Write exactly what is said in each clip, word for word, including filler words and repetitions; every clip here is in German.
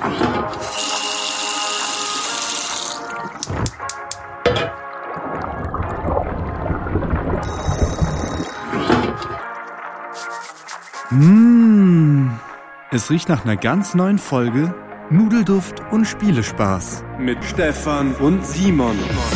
Mmh, es riecht nach einer ganz neuen Folge Nudelduft und Spielespaß mit Stefan und Simon.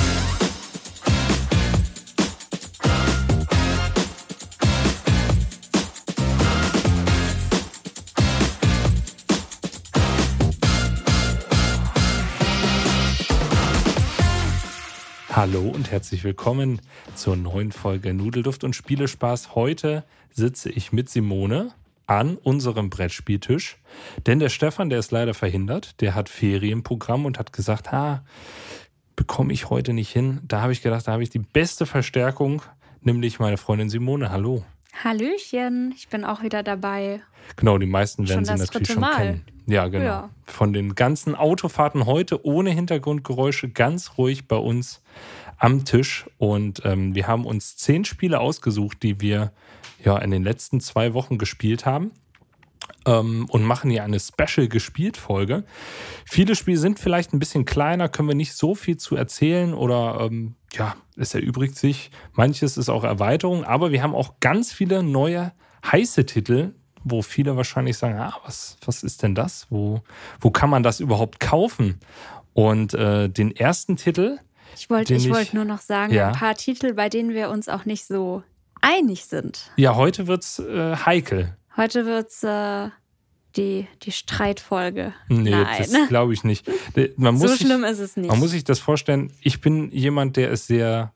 Hallo und herzlich willkommen zur neuen Folge Nudelduft und Spielespaß. Heute sitze ich mit Simone an unserem Brettspieltisch, denn der Stefan, der ist leider verhindert, der hat Ferienprogramm und hat gesagt, ha, bekomme ich heute nicht hin. Da habe ich gedacht, da habe ich die beste Verstärkung, nämlich meine Freundin Simone. Hallo. Hallöchen, ich bin auch wieder dabei. Genau, die meisten werden schon sie das natürlich dritte schon Mal. kennen. Ja, genau. Ja. Von den ganzen Autofahrten heute ohne Hintergrundgeräusche ganz ruhig bei uns am Tisch. Und ähm, wir haben uns zehn Spiele ausgesucht, die wir ja in den letzten zwei Wochen gespielt haben. Ähm, und machen hier eine Special-Gespielt-Folge. Viele Spiele sind vielleicht ein bisschen kleiner, können wir nicht so viel zu erzählen oder ähm, ja, es erübrigt sich. Manches ist auch Erweiterung, aber wir haben auch ganz viele neue heiße Titel, wo viele wahrscheinlich sagen, ah, was, was ist denn das? Wo, wo kann man das überhaupt kaufen? Und äh, den ersten Titel... Ich wollte ich, ich wollt nur noch sagen, ja. ein paar Titel, bei denen wir uns auch nicht so einig sind. Ja, heute wird's äh, heikel. Heute wird's äh, die, die Streitfolge. Nee, Nein. das glaube ich nicht. Man muss so schlimm sich, ist es nicht. Man muss sich das vorstellen, ich bin jemand, der ist sehr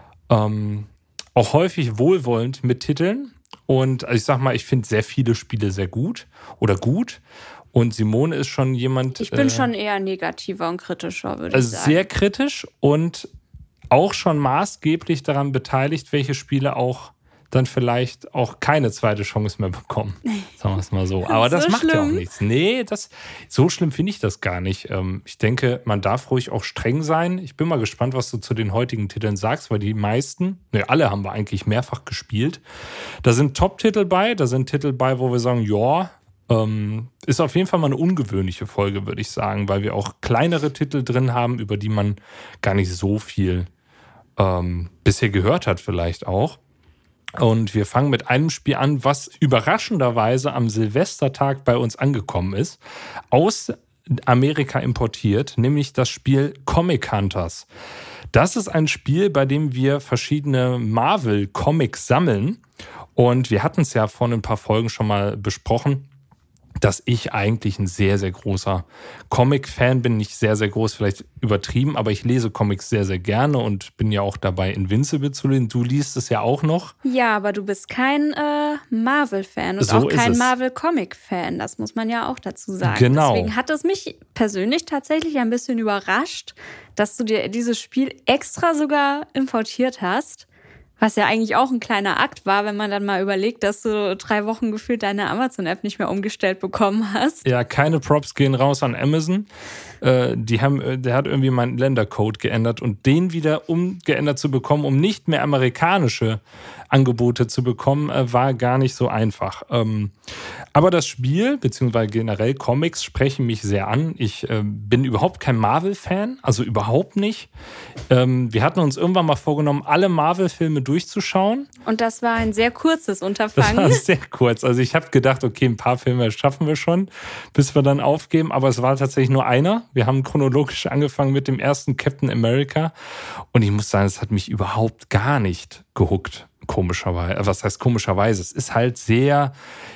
ähm, auch häufig wohlwollend mit Titeln. Und ich sag mal, ich finde sehr viele Spiele sehr gut oder gut. Und Simone ist schon jemand... Ich bin äh, schon eher negativer und kritischer, würde also ich sagen. sehr kritisch und auch schon maßgeblich daran beteiligt, welche Spiele auch dann vielleicht auch keine zweite Chance mehr bekommen. Sagen wir es mal so. Aber das So macht ja auch schlimm? nichts. Nee, das, so schlimm finde ich das gar nicht. Ähm, ich denke, man darf ruhig auch streng sein. Ich bin mal gespannt, was du zu den heutigen Titeln sagst, weil die meisten, ne, alle haben wir eigentlich mehrfach gespielt. Da sind Top-Titel bei, da sind Titel bei, wo wir sagen, ja, ähm, ist auf jeden Fall mal eine ungewöhnliche Folge, würde ich sagen, weil wir auch kleinere Titel drin haben, über die man gar nicht so viel ähm, bisher gehört hat vielleicht auch. Und wir fangen mit einem Spiel an, was überraschenderweise am Silvestertag bei uns angekommen ist, aus Amerika importiert, nämlich das Spiel Comic Hunters. Das ist ein Spiel, bei dem wir verschiedene Marvel-Comics sammeln. Und wir hatten es ja vor ein paar Folgen schon mal besprochen, dass ich eigentlich ein sehr, sehr großer Comic-Fan bin. Nicht sehr, sehr groß, vielleicht übertrieben, aber ich lese Comics sehr, sehr gerne und bin ja auch dabei, Invincible zu lesen. Du liest es ja auch noch. Ja, aber du bist kein äh, Marvel-Fan und So auch ist kein es. Marvel-Comic-Fan. Das muss man ja auch dazu sagen. Genau. Deswegen hat es mich persönlich tatsächlich ein bisschen überrascht, dass du dir dieses Spiel extra sogar importiert hast. Was ja eigentlich auch ein kleiner Akt war, wenn man dann mal überlegt, dass du drei Wochen gefühlt deine Amazon-App nicht mehr umgestellt bekommen hast. Ja, keine Props gehen raus an Amazon. Äh, die haben, der hat irgendwie meinen Ländercode geändert und den wieder umgeändert zu bekommen, um nicht mehr amerikanische Angebote zu bekommen, äh, war gar nicht so einfach. Ähm, aber das Spiel, beziehungsweise generell Comics, sprechen mich sehr an. Ich äh, bin überhaupt kein Marvel-Fan, also überhaupt nicht. Ähm, wir hatten uns irgendwann mal vorgenommen, alle Marvel-Filme durchzuschauen. Und das war ein sehr kurzes Das Unterfangen. war sehr kurz. Also ich habe gedacht, okay, ein paar Filme schaffen wir schon, bis wir dann aufgeben. Aber es war tatsächlich nur einer. Wir haben chronologisch angefangen mit dem ersten Captain America. Und ich muss sagen, es hat mich überhaupt gar nicht gehuckt. Komischerweise. Was heißt komischerweise? Es ist halt sehr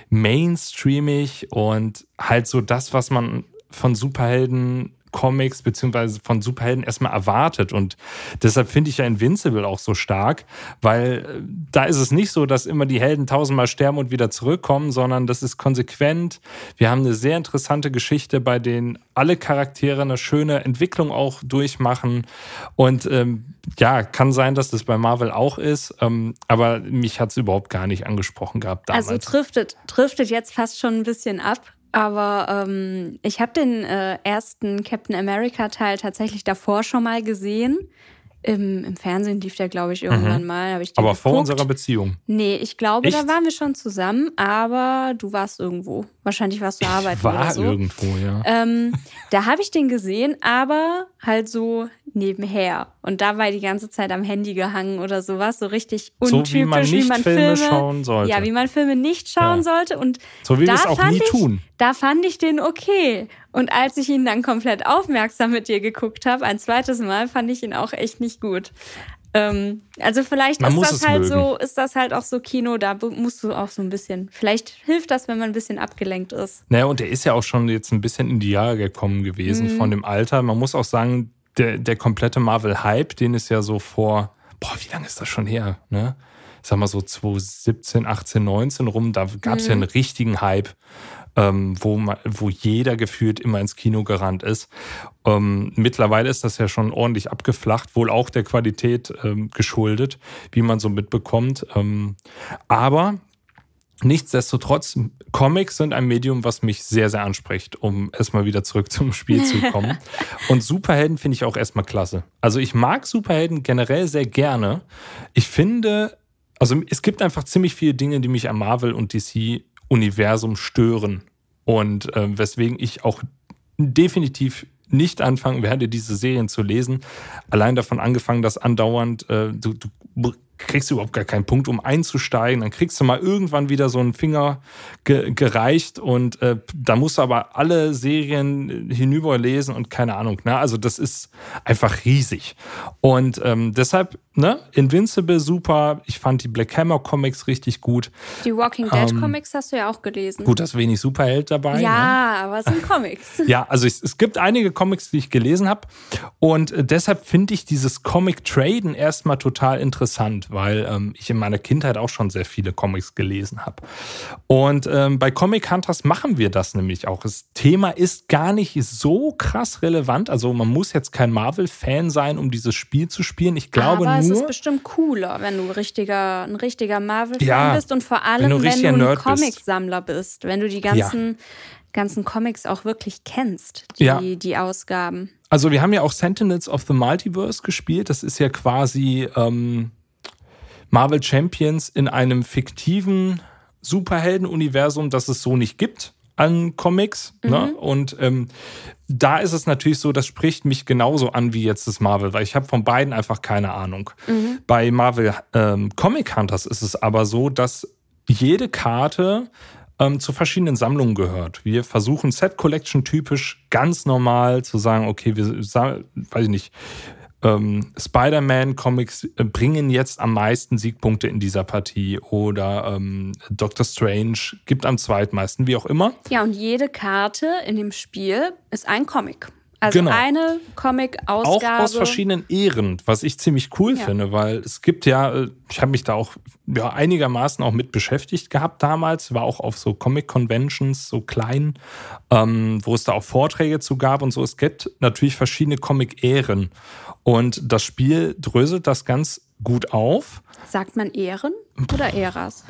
mainstreamig und halt so das, was man von Superhelden Comics beziehungsweise von Superhelden erstmal erwartet. Und deshalb finde ich ja Invincible auch so stark, weil da ist es nicht so, dass immer die Helden tausendmal sterben und wieder zurückkommen, sondern das ist konsequent. Wir haben eine sehr interessante Geschichte, bei denen alle Charaktere eine schöne Entwicklung auch durchmachen. Und ähm, ja, kann sein, dass das bei Marvel auch ist, ähm, aber mich hat es überhaupt gar nicht angesprochen gehabt damals. Also driftet, driftet jetzt fast schon ein bisschen ab. Aber ähm, ich habe den äh, ersten Captain America Teil tatsächlich davor schon mal gesehen. Im, Im Fernsehen lief der, glaube ich, irgendwann mhm. mal. Hab ich den aber geguckt. Vor unserer Beziehung? Nee, ich glaube, Echt? Da waren wir schon zusammen, aber du warst irgendwo. Wahrscheinlich warst du arbeiten ich war oder so. irgendwo, ja. Ähm, da habe ich den gesehen, aber halt so nebenher. Und da war er die ganze Zeit am Handy gehangen oder sowas. So richtig untypisch, so wie man nicht wie man Filme, Filme schauen sollte. Ja, wie man Filme nicht schauen ja. sollte. Und so wie wir da es auch fand nie ich, tun. Da fand ich den okay. Und als ich ihn dann komplett aufmerksam mit dir geguckt habe, ein zweites Mal, fand ich ihn auch echt nicht gut. Ähm, also vielleicht man ist das halt mögen. so, ist das halt auch so Kino, da musst du auch so ein bisschen, vielleicht hilft das, wenn man ein bisschen abgelenkt ist. Naja, und der ist ja auch schon jetzt ein bisschen in die Jahre gekommen gewesen mhm. von dem Alter. Man muss auch sagen, der, der komplette Marvel-Hype, den ist ja so vor, boah, wie lange ist das schon her, ne? Ich sag mal so zwanzig siebzehn, achtzehn, neunzehn rum, da gab es mhm. ja einen richtigen Hype. Ähm, wo, man, wo jeder gefühlt immer ins Kino gerannt ist. Ähm, mittlerweile ist das ja schon ordentlich abgeflacht, wohl auch der Qualität ähm, geschuldet, wie man so mitbekommt. Ähm, aber nichtsdestotrotz, Comics sind ein Medium, was mich sehr, sehr anspricht, um erstmal wieder zurück zum Spiel zu kommen. Und Superhelden finde ich auch erstmal klasse. Also ich mag Superhelden generell sehr gerne. Ich finde, also es gibt einfach ziemlich viele Dinge, die mich am Marvel und D C Universum stören und äh, weswegen ich auch definitiv nicht anfangen werde, diese Serien zu lesen. Allein davon angefangen, dass andauernd äh, du, du kriegst überhaupt gar keinen Punkt, um einzusteigen. Dann kriegst du mal irgendwann wieder so einen Finger ge- gereicht und äh, da musst du aber alle Serien hinüberlesen und keine Ahnung. Ne? Also das ist einfach riesig. Und ähm, deshalb, ne, Invincible super. Ich fand die Black Hammer Comics richtig gut. Die Walking Dead ähm, Comics hast du ja auch gelesen. Gut, da ist wenig Superheld dabei. Ja, ne? aber es sind Comics. Ja, also es, es gibt einige Comics, die ich gelesen habe und äh, deshalb finde ich dieses Comic-Traden erstmal total interessant, weil ähm, ich in meiner Kindheit auch schon sehr viele Comics gelesen habe. Und ähm, bei Comic Hunters machen wir das nämlich auch. Das Thema ist gar nicht so krass relevant. Also man muss jetzt kein Marvel-Fan sein, um dieses Spiel zu spielen. Ich glaube Aber nur, es ist bestimmt cooler, wenn du richtiger, ein richtiger Marvel-Fan ja, bist und vor allem, wenn du, wenn du ein Nerd Comicsammler bist. bist. Wenn du die ganzen, ja. ganzen Comics auch wirklich kennst, die, ja. die Ausgaben. Also wir haben ja auch Sentinels of the Multiverse gespielt. Das ist ja quasi ähm, Marvel Champions in einem fiktiven Superhelden-Universum, das es so nicht gibt an Comics. Mhm. Ne? Und ähm, da ist es natürlich so, das spricht mich genauso an wie jetzt das Marvel, weil ich habe von beiden einfach keine Ahnung. Mhm. Bei Marvel ähm, Comic Hunters ist es aber so, dass jede Karte ähm, zu verschiedenen Sammlungen gehört. Wir versuchen Set Collection typisch ganz normal zu sagen, okay, wir, weiß ich nicht, Ähm, Spider-Man-Comics bringen jetzt am meisten Siegpunkte in dieser Partie oder ähm, Doctor Strange gibt am zweitmeisten, wie auch immer. Ja, und jede Karte in dem Spiel ist ein Comic. Also genau. eine Comic-Ausgabe. Auch aus verschiedenen Ehren, was ich ziemlich cool ja. finde, weil es gibt ja, ich habe mich da auch ja, einigermaßen auch mit beschäftigt gehabt damals, war auch auf so Comic-Conventions, so klein, ähm, wo es da auch Vorträge zu gab und so. Es gibt natürlich verschiedene Comic-Ehren und das Spiel dröselt das ganz gut auf. Sagt man Ehren oder Äras?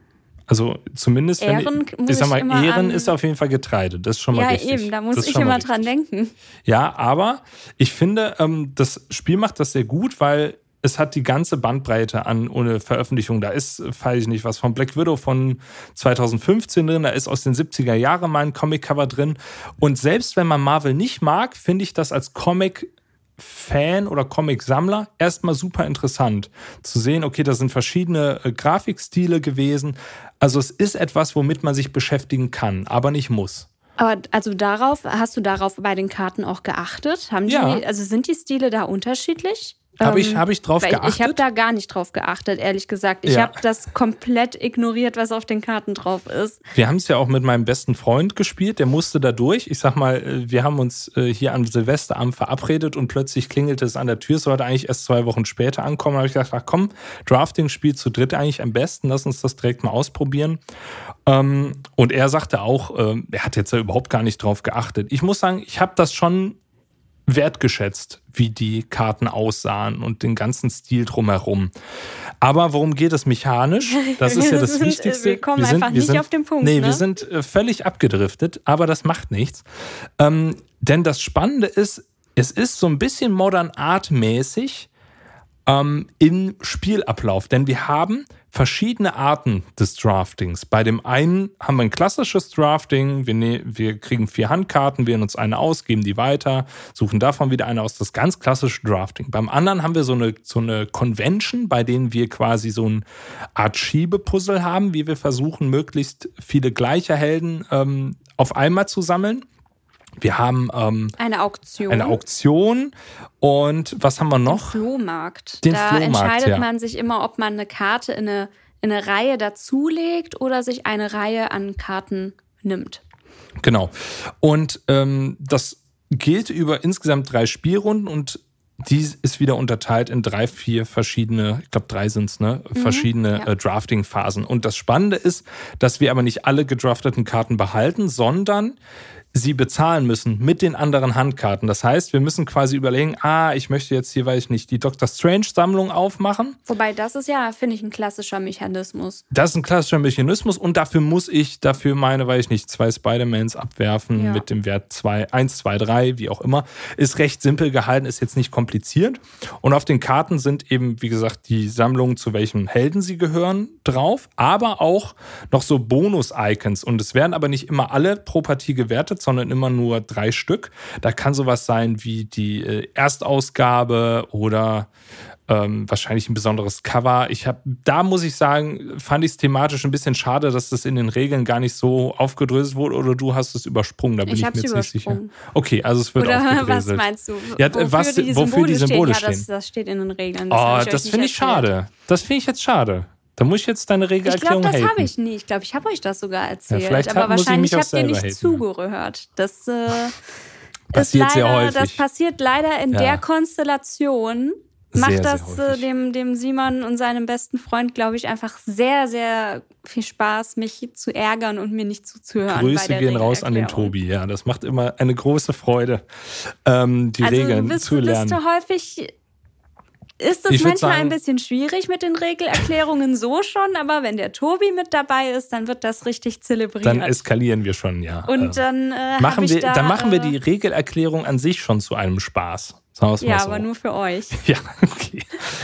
Also zumindest, Ehren, wenn ich, ich sag mal, ich Ehren an... ist auf jeden Fall Getreide. Das ist schon mal ja, richtig. Ja, eben, da muss ich richtig. immer dran denken. Ja, aber ich finde, das Spiel macht das sehr gut, weil es hat die ganze Bandbreite an ohne Veröffentlichung. Da ist, weiß ich nicht, was von Black Widow von zwanzig fünfzehn drin, da ist aus den siebziger Jahren mal ein Comic-Cover drin. Und selbst wenn man Marvel nicht mag, finde ich das als Comic Fan oder Comic-Sammler erstmal super interessant zu sehen, okay, das sind verschiedene äh, Grafikstile gewesen. Also es ist etwas, womit man sich beschäftigen kann, aber nicht muss. Aber also darauf, hast du darauf bei den Karten auch geachtet? Haben die, ja. Also sind die Stile da unterschiedlich? Habe ich, hab ich drauf Weil geachtet? Ich habe da gar nicht drauf geachtet, ehrlich gesagt. Ich ja. habe das komplett ignoriert, was auf den Karten drauf ist. Wir haben es ja auch mit meinem besten Freund gespielt, der musste da durch. Ich sag mal, wir haben uns hier an Silvesterabend verabredet und plötzlich klingelte es an der Tür. Es sollte eigentlich erst zwei Wochen später ankommen. Da habe ich gedacht, ach komm, Drafting-Spiel zu dritt eigentlich am besten. Lass uns das direkt mal ausprobieren. Und er sagte auch, er hat jetzt ja überhaupt gar nicht drauf geachtet. Ich muss sagen, ich habe das schon wertgeschätzt, wie die Karten aussahen und den ganzen Stil drumherum. Aber worum geht es mechanisch? Das ist ja das sind, Wichtigste. Wir kommen wir sind, einfach wir nicht sind, auf den Punkt. Nee, ne? wir sind völlig abgedriftet, aber das macht nichts. Ähm, denn das Spannende ist, es ist so ein bisschen Modern Art mäßig, ähm, im Spielablauf. Denn wir haben verschiedene Arten des Draftings. Bei dem einen haben wir ein klassisches Drafting. Wir, ne- wir kriegen vier Handkarten, wählen uns eine aus, geben die weiter, suchen davon wieder eine aus. Das ganz klassische Drafting. Beim anderen haben wir so eine, so eine Convention, bei denen wir quasi so eine Art Schiebepuzzle haben, wie wir versuchen, möglichst viele gleiche Helden ähm, auf einmal zu sammeln. Wir haben ähm, eine Auktion. Eine Auktion. Und was haben wir noch? Den Flohmarkt. Den da Flohmarkt, entscheidet ja. man sich immer, ob man eine Karte in eine, in eine Reihe dazulegt oder sich eine Reihe an Karten nimmt. Genau. Und ähm, das gilt über insgesamt drei Spielrunden und die ist wieder unterteilt in drei, vier verschiedene, ich glaube drei sind es, ne? Verschiedene ja. äh, Drafting-Phasen. Und das Spannende ist, dass wir aber nicht alle gedrafteten Karten behalten, sondern sie bezahlen müssen mit den anderen Handkarten. Das heißt, wir müssen quasi überlegen, ah, ich möchte jetzt hier, weiß ich nicht, die Doctor Strange-Sammlung aufmachen. Wobei das ist ja, finde ich, ein klassischer Mechanismus. Das ist ein klassischer Mechanismus und dafür muss ich dafür meine, weiß ich nicht, zwei Spider-Mans abwerfen Ja. mit dem Wert zwei, eins, zwei, drei, wie auch immer. Ist recht simpel gehalten, ist jetzt nicht kompliziert. Und auf den Karten sind eben, wie gesagt, die Sammlungen, zu welchem Helden sie gehören, drauf, aber auch noch so Bonus-Icons. Und es werden aber nicht immer alle pro Partie gewertet, sondern immer nur drei Stück. Da kann sowas sein wie die äh, Erstausgabe oder ähm, wahrscheinlich ein besonderes Cover. Ich habe, da muss ich sagen, fand ich es thematisch ein bisschen schade, dass das in den Regeln gar nicht so aufgedröselt wurde oder du hast es übersprungen. Da bin Ich ich, hab's mir jetzt nicht sicher. übersprungen. Okay, also es wird Oder was aufgedröselt. meinst du? Ja, wofür was- die wofür Symbole die Symbole stehen? Ja, das, stehen. das steht in den Regeln. Das Oh, hab ich euch das nicht finde ich erzählt. schade. Das finde ich jetzt schade. Da muss ich jetzt deine Ich glaube, Regelerklärung das haten. habe ich nie. Ich glaube, ich habe euch das sogar erzählt. Ja, vielleicht aber muss ich wahrscheinlich mich auch habt ihr selber nicht haten. zugehört. Das äh, Passiert ist sehr leider, häufig. Das passiert leider in Ja. der Konstellation. Sehr, Macht sehr das äh, häufig. dem, dem Simon und seinem besten Freund, glaube ich, einfach sehr, sehr viel Spaß, mich zu ärgern und mir nicht zuzuhören. bei Grüße der gehen raus an den Regelerklärung. Tobi. Ja, das macht immer eine große Freude, ähm, die Also Regeln bist, zu du- lernen. bist du häufig. Ist es Ich würd manchmal sagen- ein bisschen schwierig mit den Regelerklärungen so schon, aber wenn der Tobi mit dabei ist, dann wird das richtig zelebriert. Dann eskalieren wir schon, ja. und Ähm, dann äh, hab machen ich wir, da, dann machen wir äh, die Regelerklärung an sich schon zu einem Spaß. Sagen wir es Ja, mal so. aber nur für euch. Ja, okay.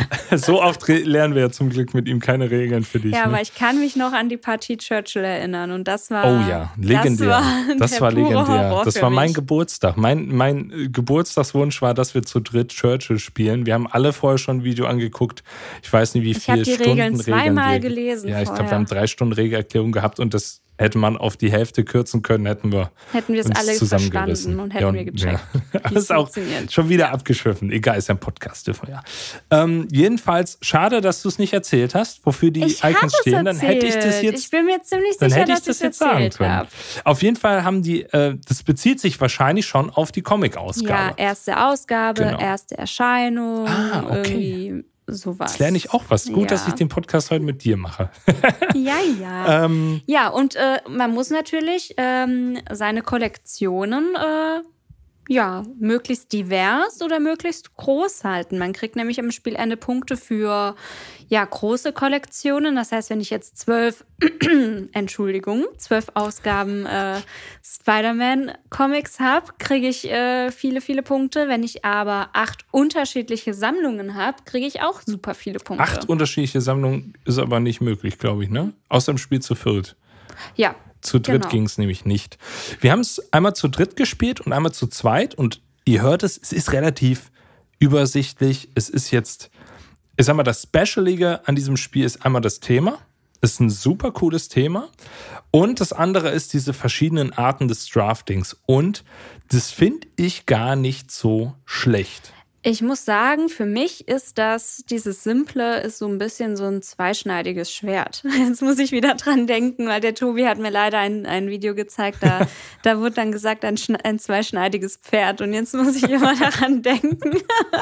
So oft re- lernen wir ja zum Glück mit ihm keine Regeln für dich. Ja, ne? aber ich kann mich noch an die Partie Churchill erinnern und das war. Oh ja, legendär. Das war, Das der war pure legendär. Horror Das für war mein mich. Geburtstag. Mein, mein äh, Geburtstagswunsch war, dass wir zu dritt Churchill spielen. Wir haben alle vorher schon ein Video angeguckt. Ich weiß nicht, wie Ich hab viele die Stunden Regeln zweimal Regeln wir- gelesen Ja, ich glaube, vorher. wir haben drei Stunden Regelerklärung gehabt und das hätte man auf die Hälfte kürzen können, hätten wir Hätten wir es uns alle zusammengerissen. verstanden und hätten Ja, wir gecheckt, Ja. wie Das es ist auch funktioniert. schon wieder abgeschwiffen. Egal, ist ja ein Podcast, dürfen wir ja. Ähm, jedenfalls, schade, dass du es nicht erzählt hast, wofür die Ich habe Icons es stehen. Dann hätte ich das erzählt. jetzt Ich bin mir ziemlich dann sicher, hätte ich dass das ich es jetzt sagen erzählt können. habe. Auf jeden Fall haben die, äh, das bezieht sich wahrscheinlich schon auf die Ja, Comic-Ausgabe. erste Ausgabe, Genau. erste Erscheinung, Ah, okay. irgendwie sowas. Jetzt lerne ich auch was. Gut, ja. dass ich den Podcast heute mit dir mache. Ja, ja. ähm, Ja, und äh, man muss natürlich ähm, seine Kollektionen äh, ja, möglichst divers oder möglichst groß halten. Man kriegt nämlich am Spielende Punkte für ja, große Kollektionen. Das heißt, wenn ich jetzt zwölf, Entschuldigung, zwölf Ausgaben äh, Spider-Man-Comics habe, kriege ich äh, viele, viele Punkte. Wenn ich aber acht unterschiedliche Sammlungen habe, kriege ich auch super viele Punkte. acht unterschiedliche Sammlungen ist aber nicht möglich, glaube ich, ne? Außer im Spiel zu viert. Ja. Zu dritt Genau. ging es nämlich nicht. Wir haben es einmal zu dritt gespielt und einmal zu zweit und ihr hört es, es ist relativ übersichtlich. Es ist jetzt, ich sag mal, das Specialige an diesem Spiel ist einmal das Thema. Ist ein super cooles Thema. Und das andere ist diese verschiedenen Arten des Draftings. Und das finde ich gar nicht so schlecht. Ich muss sagen, für mich ist das, dieses Simple ist so ein bisschen so ein zweischneidiges Schwert. Jetzt muss ich wieder dran denken, weil der Tobi hat mir leider ein, ein Video gezeigt, da, da wurde dann gesagt, ein, Schne- ein zweischneidiges Pferd. Und jetzt muss ich immer daran denken.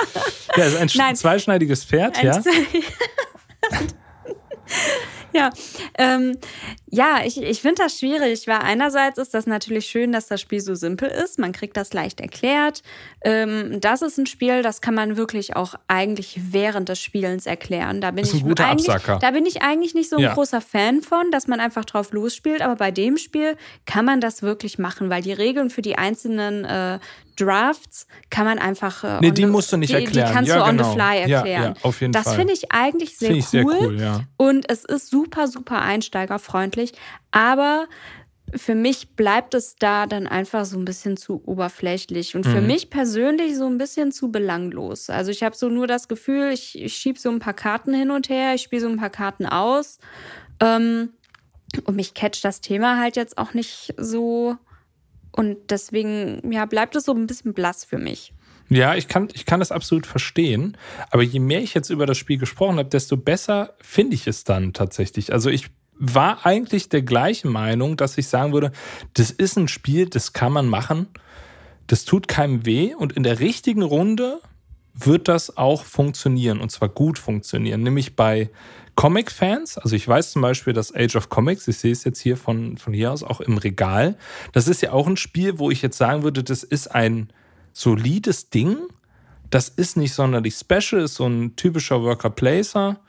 Ja, also ein sch- Nein. zweischneidiges Pferd, Ein ja. Zwei- Ja, ähm, Ja, ich, ich finde das schwierig, weil einerseits ist das natürlich schön, dass das Spiel so simpel ist. Man kriegt das leicht erklärt. Ähm, das ist ein Spiel, das kann man wirklich auch eigentlich während des Spielens erklären. Da bin ist ein ich guter eigentlich, Absacker. Da bin ich eigentlich nicht so ein Ja. großer Fan von, dass man einfach drauf losspielt. Aber bei dem Spiel kann man das wirklich machen, weil die Regeln für die einzelnen äh, Drafts kann man einfach äh, Nee, on die the- musst du nicht die, erklären. Die kannst Ja, du on genau. the fly Ja, erklären. ja, auf jeden das Fall. finde ich eigentlich sehr Finde ich cool. sehr cool, ja. Und es ist super, super einsteigerfreundlich. Aber für mich bleibt es da dann einfach so ein bisschen zu oberflächlich und für Mhm. mich persönlich so ein bisschen zu belanglos. Also ich habe so nur das Gefühl, ich, ich schiebe so ein paar Karten hin und her, ich spiele so ein paar Karten aus ähm, und mich catcht das Thema halt jetzt auch nicht so und deswegen ja, bleibt es so ein bisschen blass für mich. Ja, ich kann, ich kann das absolut verstehen. Aber je mehr ich jetzt über das Spiel gesprochen habe, desto besser finde ich es dann tatsächlich. Also ich war eigentlich der gleichen Meinung, dass ich sagen würde, das ist ein Spiel, das kann man machen. Das tut keinem weh. Und in der richtigen Runde wird das auch funktionieren. Und zwar gut funktionieren. Nämlich bei Comic-Fans. Also ich weiß zum Beispiel, dass Age of Comics, ich sehe es jetzt hier von, von hier aus auch im Regal. Das ist ja auch ein Spiel, wo ich jetzt sagen würde, das ist ein solides Ding. Das ist nicht sonderlich special, ist so ein typischer Worker-Placer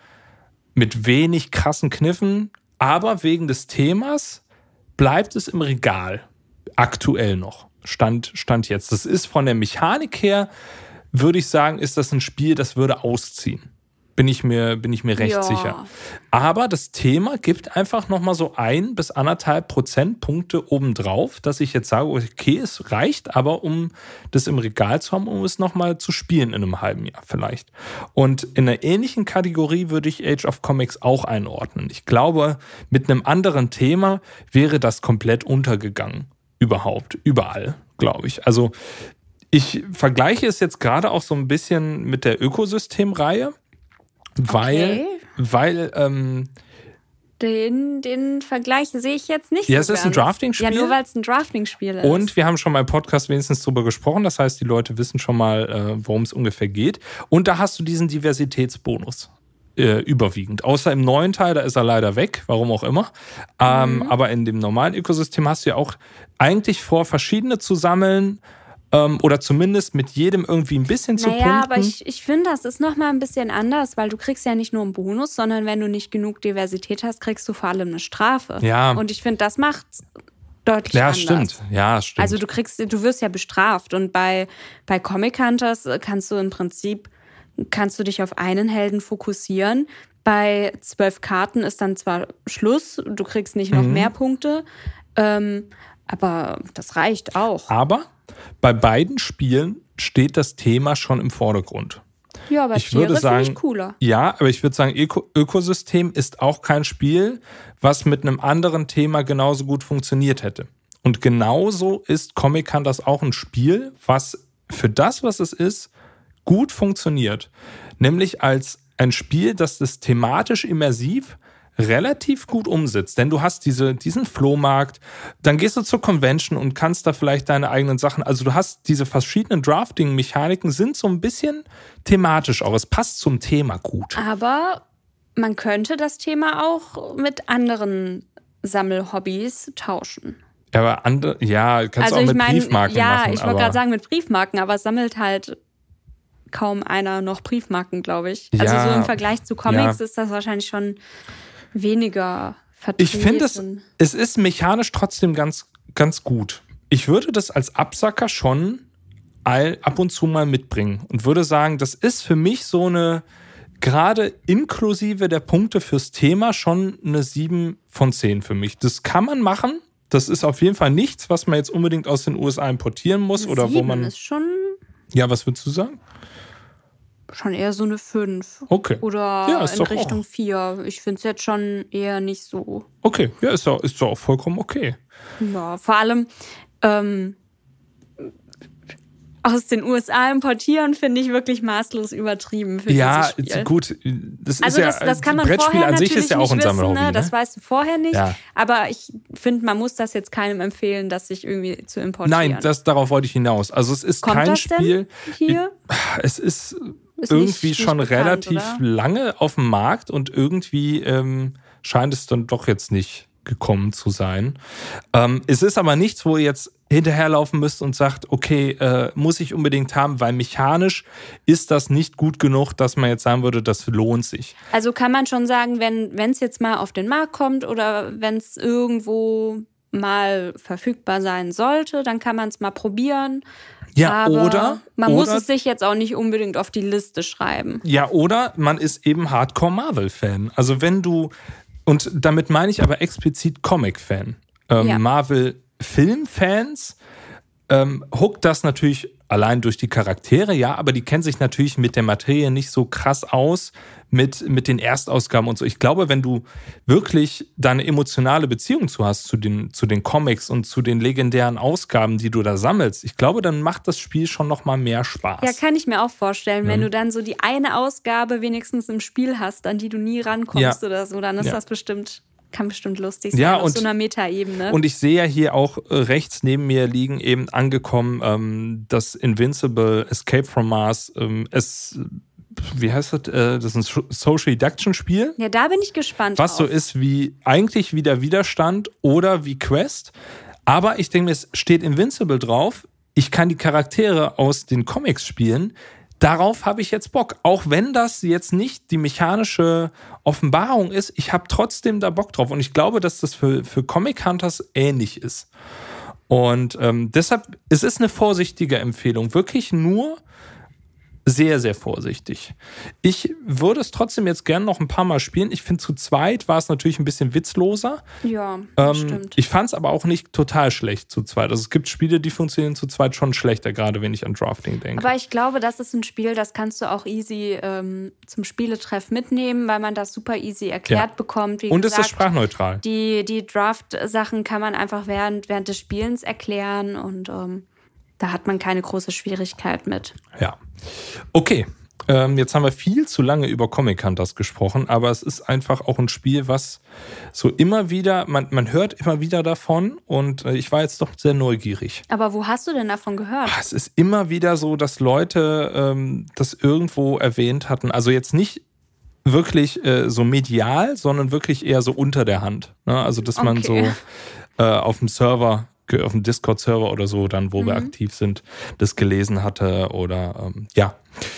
mit wenig krassen Kniffen, aber wegen des Themas bleibt es im Regal. Aktuell noch. Stand, Stand jetzt. Das ist von der Mechanik her, würde ich sagen, ist das ein Spiel, das würde ausziehen. Bin ich mir, bin ich mir recht Ja. sicher. Aber das Thema gibt einfach nochmal so ein bis anderthalb Prozentpunkte obendrauf, dass ich jetzt sage, okay, es reicht, aber um das im Regal zu haben, um es nochmal zu spielen in einem halben Jahr vielleicht. Und in einer ähnlichen Kategorie würde ich Age of Comics auch einordnen. Ich glaube, mit einem anderen Thema wäre das komplett untergegangen. Überhaupt, überall, glaube ich. Also ich vergleiche es jetzt gerade auch so ein bisschen mit der Ökosystemreihe. Weil, Okay. weil, ähm, Den, den Vergleich sehe ich jetzt nicht Ja, so es ist ein ganz. Drafting-Spiel. Ja, nur weil es ein Drafting-Spiel ist. und wir haben schon mal im Podcast wenigstens drüber gesprochen. Das heißt, die Leute wissen schon mal, äh, worum es ungefähr geht. Und da hast du diesen Diversitätsbonus. Äh, überwiegend. Außer im neuen Teil, da ist er leider weg, warum auch immer. Ähm, Mhm. Aber in dem normalen Ökosystem hast du ja auch eigentlich vor, verschiedene zu sammeln ähm, oder zumindest mit jedem irgendwie ein bisschen zu Naja, punkten. aber ich, ich finde, das ist nochmal ein bisschen anders, weil du kriegst ja nicht nur einen Bonus, sondern wenn du nicht genug Diversität hast, kriegst du vor allem eine Strafe. Ja. Und ich finde, das macht's deutlich ja, anders. stimmt. Ja, stimmt. Also du kriegst, du wirst ja bestraft und bei, bei Comic Hunters kannst du im Prinzip, kannst du dich auf einen Helden fokussieren. Bei zwölf Karten ist dann zwar Schluss, du kriegst nicht noch Mhm. mehr Punkte, ähm, aber das reicht auch. Aber bei beiden Spielen steht das Thema schon im Vordergrund. Ja, aber Ich Tiere würde finde sagen, ich cooler. ja, aber ich würde sagen, Öko- Ökosystem ist auch kein Spiel, was mit einem anderen Thema genauso gut funktioniert hätte. Und genauso ist Comic Hunters auch ein Spiel, was für das, was es ist, gut funktioniert. Nämlich als ein Spiel, das das thematisch immersiv relativ gut umsetzt. Denn du hast diese, diesen Flohmarkt, dann gehst du zur Convention und kannst da vielleicht deine eigenen Sachen, also du hast diese verschiedenen Drafting-Mechaniken sind so ein bisschen thematisch auch. Es passt zum Thema gut. Aber man könnte das Thema auch mit anderen Sammelhobbys tauschen. Aber andere, ja, kannst also du auch ich mit meine, Briefmarken ja, machen. ich aber wollte gerade sagen mit Briefmarken, aber es sammelt halt kaum einer noch Briefmarken, glaube ich. Also Ja, so im Vergleich zu Comics ja. ist das wahrscheinlich schon weniger vertreten. Ich finde es, es ist mechanisch trotzdem ganz, ganz gut. Ich würde das als Absacker schon all, ab und zu mal mitbringen und würde sagen, das ist für mich so eine, gerade inklusive der Punkte fürs Thema, schon eine sieben von zehn für mich. Das kann man machen. Das ist auf jeden Fall nichts, was man jetzt unbedingt aus den U S A importieren muss oder wo Sieben man. ist schon, Ja, was würdest du sagen? schon eher so eine fünf. Okay. Oder Ja, ist in doch Richtung auch. vier. Ich finde es jetzt schon eher nicht so. Okay, ja, ist doch, ist doch auch vollkommen okay. Ja, vor allem ähm, aus den U S A importieren finde ich wirklich maßlos übertrieben für Ja, dieses Spiel. gut. Das Also ist das, ja, das kann man Brettspiel vorher an sich natürlich ist ja auch ein nicht wissen, Sammelhobby. ne? Das Ne? weißt du vorher nicht. Ja. Aber ich finde, man muss das jetzt keinem empfehlen, das sich irgendwie zu importieren. Nein, das, darauf wollte ich hinaus. Also es ist Kommt kein das Spiel. denn hier? Es ist, Ist irgendwie nicht- schon nicht bekannt, relativ oder? lange auf dem Markt und irgendwie ähm, scheint es dann doch jetzt nicht gekommen zu sein. Ähm, es ist aber nichts, wo ihr jetzt hinterherlaufen müsst und sagt, okay, äh, muss ich unbedingt haben, weil mechanisch ist das nicht gut genug, dass man jetzt sagen würde, das lohnt sich. Also kann man schon sagen, wenn wenn es jetzt mal auf den Markt kommt oder wenn es irgendwo mal verfügbar sein sollte, dann kann man es mal probieren. Ja, aber oder man oder, muss es sich jetzt auch nicht unbedingt auf die Liste schreiben. Ja, oder man ist eben Hardcore-Marvel-Fan. Also wenn du, und damit meine ich aber explizit Comic-Fan. Ähm, Ja. Marvel-Film-Fans ähm, hookt das natürlich allein durch die Charaktere, ja, aber die kennen sich natürlich mit der Materie nicht so krass aus, mit, mit den Erstausgaben und so. Ich glaube, wenn du wirklich da eine emotionale Beziehung zu hast, zu den, zu den Comics und zu den legendären Ausgaben, die du da sammelst, ich glaube, dann macht das Spiel schon noch mal mehr Spaß. Ja, kann ich mir auch vorstellen, wenn Mhm. du dann so die eine Ausgabe wenigstens im Spiel hast, an die du nie rankommst Ja. oder so, dann ist Ja. das bestimmt, kann bestimmt lustig sein Ja, auf und- so einer Meta-Ebene. Und ich sehe ja hier auch äh, rechts neben mir liegen eben angekommen ähm, das Invincible Escape from Mars. Ähm, es, wie heißt das? Äh, das ist ein Social Deduction Spiel, Ja, da bin ich gespannt was so drauf. ist wie eigentlich wie der Widerstand oder wie Quest. Aber ich denke mir, es steht Invincible drauf. Ich kann die Charaktere aus den Comics spielen. Darauf habe ich jetzt Bock. Auch wenn das jetzt nicht die mechanische Offenbarung ist, ich habe trotzdem da Bock drauf. Und ich glaube, dass das für, für Comic Hunters ähnlich ist. Und ähm, deshalb, es ist eine vorsichtige Empfehlung. Wirklich nur sehr, sehr vorsichtig. Ich würde es trotzdem jetzt gerne noch ein paar Mal spielen. Ich finde, zu zweit war es natürlich ein bisschen witzloser. Ja, das Ähm, stimmt. ich fand es aber auch nicht total schlecht zu zweit. Also es gibt Spiele, die funktionieren zu zweit schon schlechter, gerade wenn ich an Drafting denke. Aber ich glaube, das ist ein Spiel, das kannst du auch easy ähm, zum Spieletreff mitnehmen, weil man das super easy erklärt Ja. bekommt. Wie Und es gesagt, ist sprachneutral. Die, die Draft-Sachen kann man einfach während, während des Spielens erklären und ähm, da hat man keine große Schwierigkeit mit. Ja. Okay. Ähm, jetzt haben wir viel zu lange über Comic Hunters gesprochen, aber es ist einfach auch ein Spiel, was so immer wieder, man, man hört immer wieder davon und äh, ich war jetzt doch sehr neugierig. Aber wo hast du denn davon gehört? Ah, Es ist immer wieder so, dass Leute ähm, das irgendwo erwähnt hatten. Also jetzt nicht wirklich äh, so medial, sondern wirklich eher so unter der Hand. Ne? Also dass man so Okay. äh, auf dem Server, ge- auf dem Discord-Server oder so, dann wo wir aktiv sind, das gelesen hatte oder ähm, ja.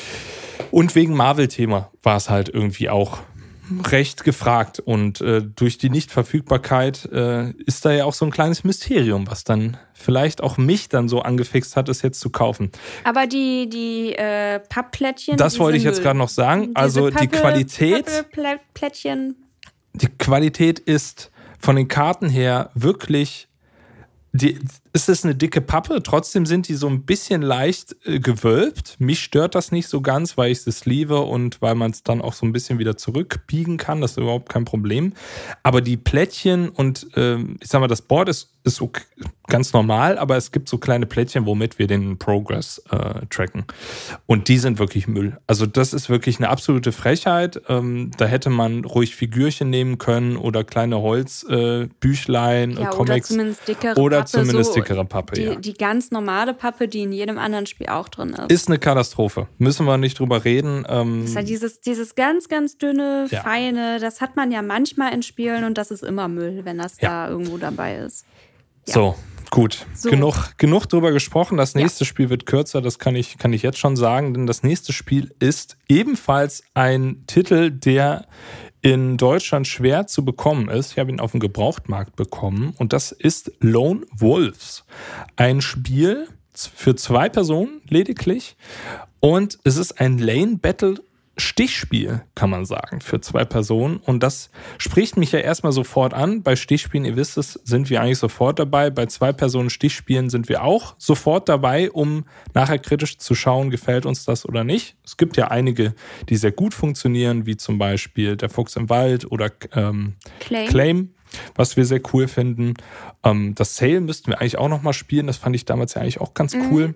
Und wegen Marvel-Thema war es halt irgendwie auch recht gefragt. Und äh, durch die Nichtverfügbarkeit äh, ist da ja auch so ein kleines Mysterium, was dann vielleicht auch mich dann so angefixt hat, es jetzt zu kaufen. Aber die, die äh, Pappplättchen. Das die wollte ich sind jetzt Müll. gerade noch sagen. Diese Also die Pappe- Qualität, Pappplättchen. die Qualität ist von den Karten her wirklich, die, es ist eine dicke Pappe, trotzdem sind die so ein bisschen leicht äh, gewölbt. Mich stört das nicht so ganz, weil ich es liebe und weil man es dann auch so ein bisschen wieder zurückbiegen kann. Das ist überhaupt kein Problem. Aber die Plättchen und ähm, ich sag mal, das Board ist, ist so k- ganz normal, aber es gibt so kleine Plättchen, womit wir den Progress äh, tracken. Und die sind wirklich Müll. Also das ist wirklich eine absolute Frechheit. Ähm, da hätte man ruhig Figürchen nehmen können oder kleine Holzbüchlein, äh, Büchlein, äh, Ja, oder Comics. zumindest dickere Oder Pappe. zumindest so dickere Pappe, die, ja. Die ganz normale Pappe, die in jedem anderen Spiel auch drin ist. Ist eine Katastrophe. Müssen wir nicht drüber reden. Ähm, Das ist ja dieses, dieses ganz, ganz dünne, Ja. feine, das hat man ja manchmal in Spielen und das ist immer Müll, wenn das Ja. da irgendwo dabei ist. Ja. So, gut. So. Genug, genug drüber gesprochen. Das nächste Spiel wird kürzer, das kann ich, kann ich jetzt schon sagen, denn das nächste Spiel ist ebenfalls ein Titel, der in Deutschland schwer zu bekommen ist. Ich habe ihn auf dem Gebrauchtmarkt bekommen und das ist Lone Wolves. Ein Spiel für zwei Personen lediglich und es ist ein Lane Battle Stichspiel, kann man sagen, für zwei Personen. Und das spricht mich ja erstmal sofort an. Bei Stichspielen, ihr wisst es, sind wir eigentlich sofort dabei. Bei zwei Personen Stichspielen sind wir auch sofort dabei, um nachher kritisch zu schauen, gefällt uns das oder nicht. Es gibt ja einige, die sehr gut funktionieren, wie zum Beispiel Der Fuchs im Wald oder ähm, Claim. Claim, was wir sehr cool finden. Ähm, das Sail müssten wir eigentlich auch nochmal spielen. Das fand ich damals ja eigentlich auch ganz cool.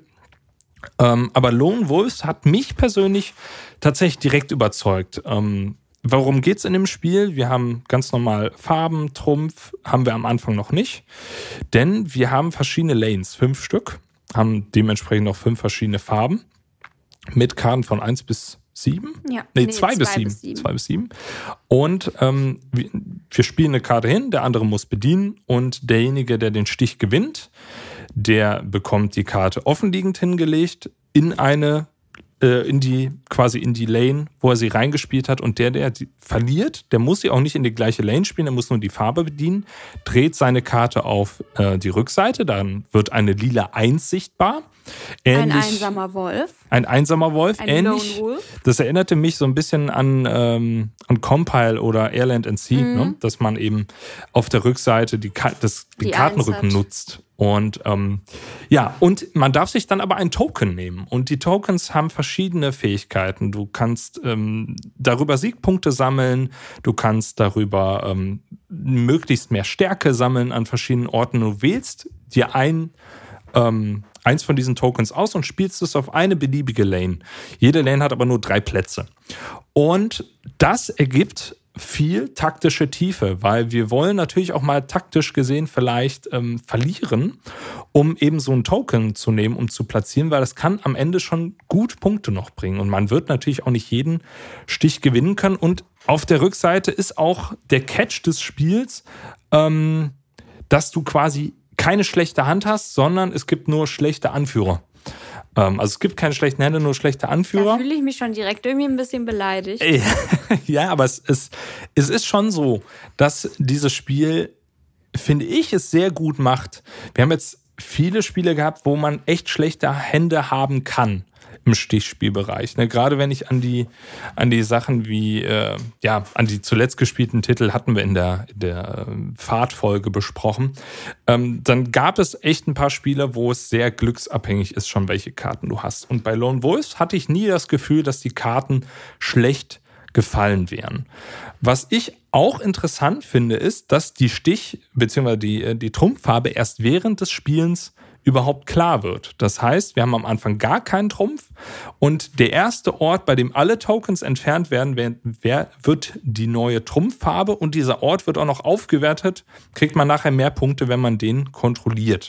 Ähm, aber Lone Wolves hat mich persönlich tatsächlich direkt überzeugt. Ähm, worum geht's in dem Spiel? Wir haben ganz normal Farben, Trumpf, haben wir am Anfang noch nicht. Denn wir haben verschiedene Lanes, fünf Stück, haben dementsprechend noch fünf verschiedene Farben mit Karten von eins bis sieben? Ja. Nee, nee zwei, zwei bis sieben. bis sieben. Zwei bis sieben. Und ähm, wir, wir spielen eine Karte hin, der andere muss bedienen und derjenige, der den Stich gewinnt, der bekommt die Karte offenliegend hingelegt in eine in die, quasi in die Lane, wo er sie reingespielt hat, und der, der die verliert, der muss sie auch nicht in die gleiche Lane spielen, der muss nur die Farbe bedienen, dreht seine Karte auf äh, die Rückseite, dann wird eine lila eins sichtbar. Ähnlich, ein einsamer Wolf. Ein einsamer Wolf, ein ähnlich. Lone Wolf. Das erinnerte mich so ein bisschen an, ähm, an Compile oder Airland and Sea, mhm. ne? Dass man eben auf der Rückseite die, Ka- das, die, die Kartenrücken nutzt. Und ähm, ja, und man darf sich dann aber ein Token nehmen. Und die Tokens haben verschiedene Fähigkeiten. Du kannst ähm, darüber Siegpunkte sammeln, du kannst darüber ähm, möglichst mehr Stärke sammeln an verschiedenen Orten. Du wählst dir ein ähm, eins von diesen Tokens aus und spielst es auf eine beliebige Lane. Jede Lane hat aber nur drei Plätze. Und das ergibt viel taktische Tiefe, weil wir wollen natürlich auch mal taktisch gesehen vielleicht ähm, verlieren, um eben so einen Token zu nehmen und zu platzieren, weil das kann am Ende schon gut Punkte noch bringen. Und man wird natürlich auch nicht jeden Stich gewinnen können. Und auf der Rückseite ist auch der Catch des Spiels, ähm, dass du quasi keine schlechte Hand hast, sondern es gibt nur schlechte Anführer. Ähm, also es gibt keine schlechten Hände, nur schlechte Anführer. Da fühle ich mich schon direkt irgendwie ein bisschen beleidigt. Ja, aber es ist, es ist schon so, dass dieses Spiel, finde ich, es sehr gut macht. Wir haben jetzt viele Spiele gehabt, wo man echt schlechte Hände haben kann im Stichspielbereich. Ne? Gerade wenn ich an die, an die Sachen wie, äh, ja, an die zuletzt gespielten Titel hatten wir in der, in der äh, Fahrtfolge besprochen. Ähm, dann gab es echt ein paar Spiele, wo es sehr glücksabhängig ist, schon welche Karten du hast. Und bei Lone Wolves hatte ich nie das Gefühl, dass die Karten schlecht gefallen wären. Was ich auch interessant finde, ist, dass die Stich- bzw. die, die Trumpffarbe erst während des Spielens überhaupt klar wird. Das heißt, wir haben am Anfang gar keinen Trumpf und der erste Ort, bei dem alle Tokens entfernt werden, wird die neue Trumpffarbe, und dieser Ort wird auch noch aufgewertet, kriegt man nachher mehr Punkte, wenn man den kontrolliert.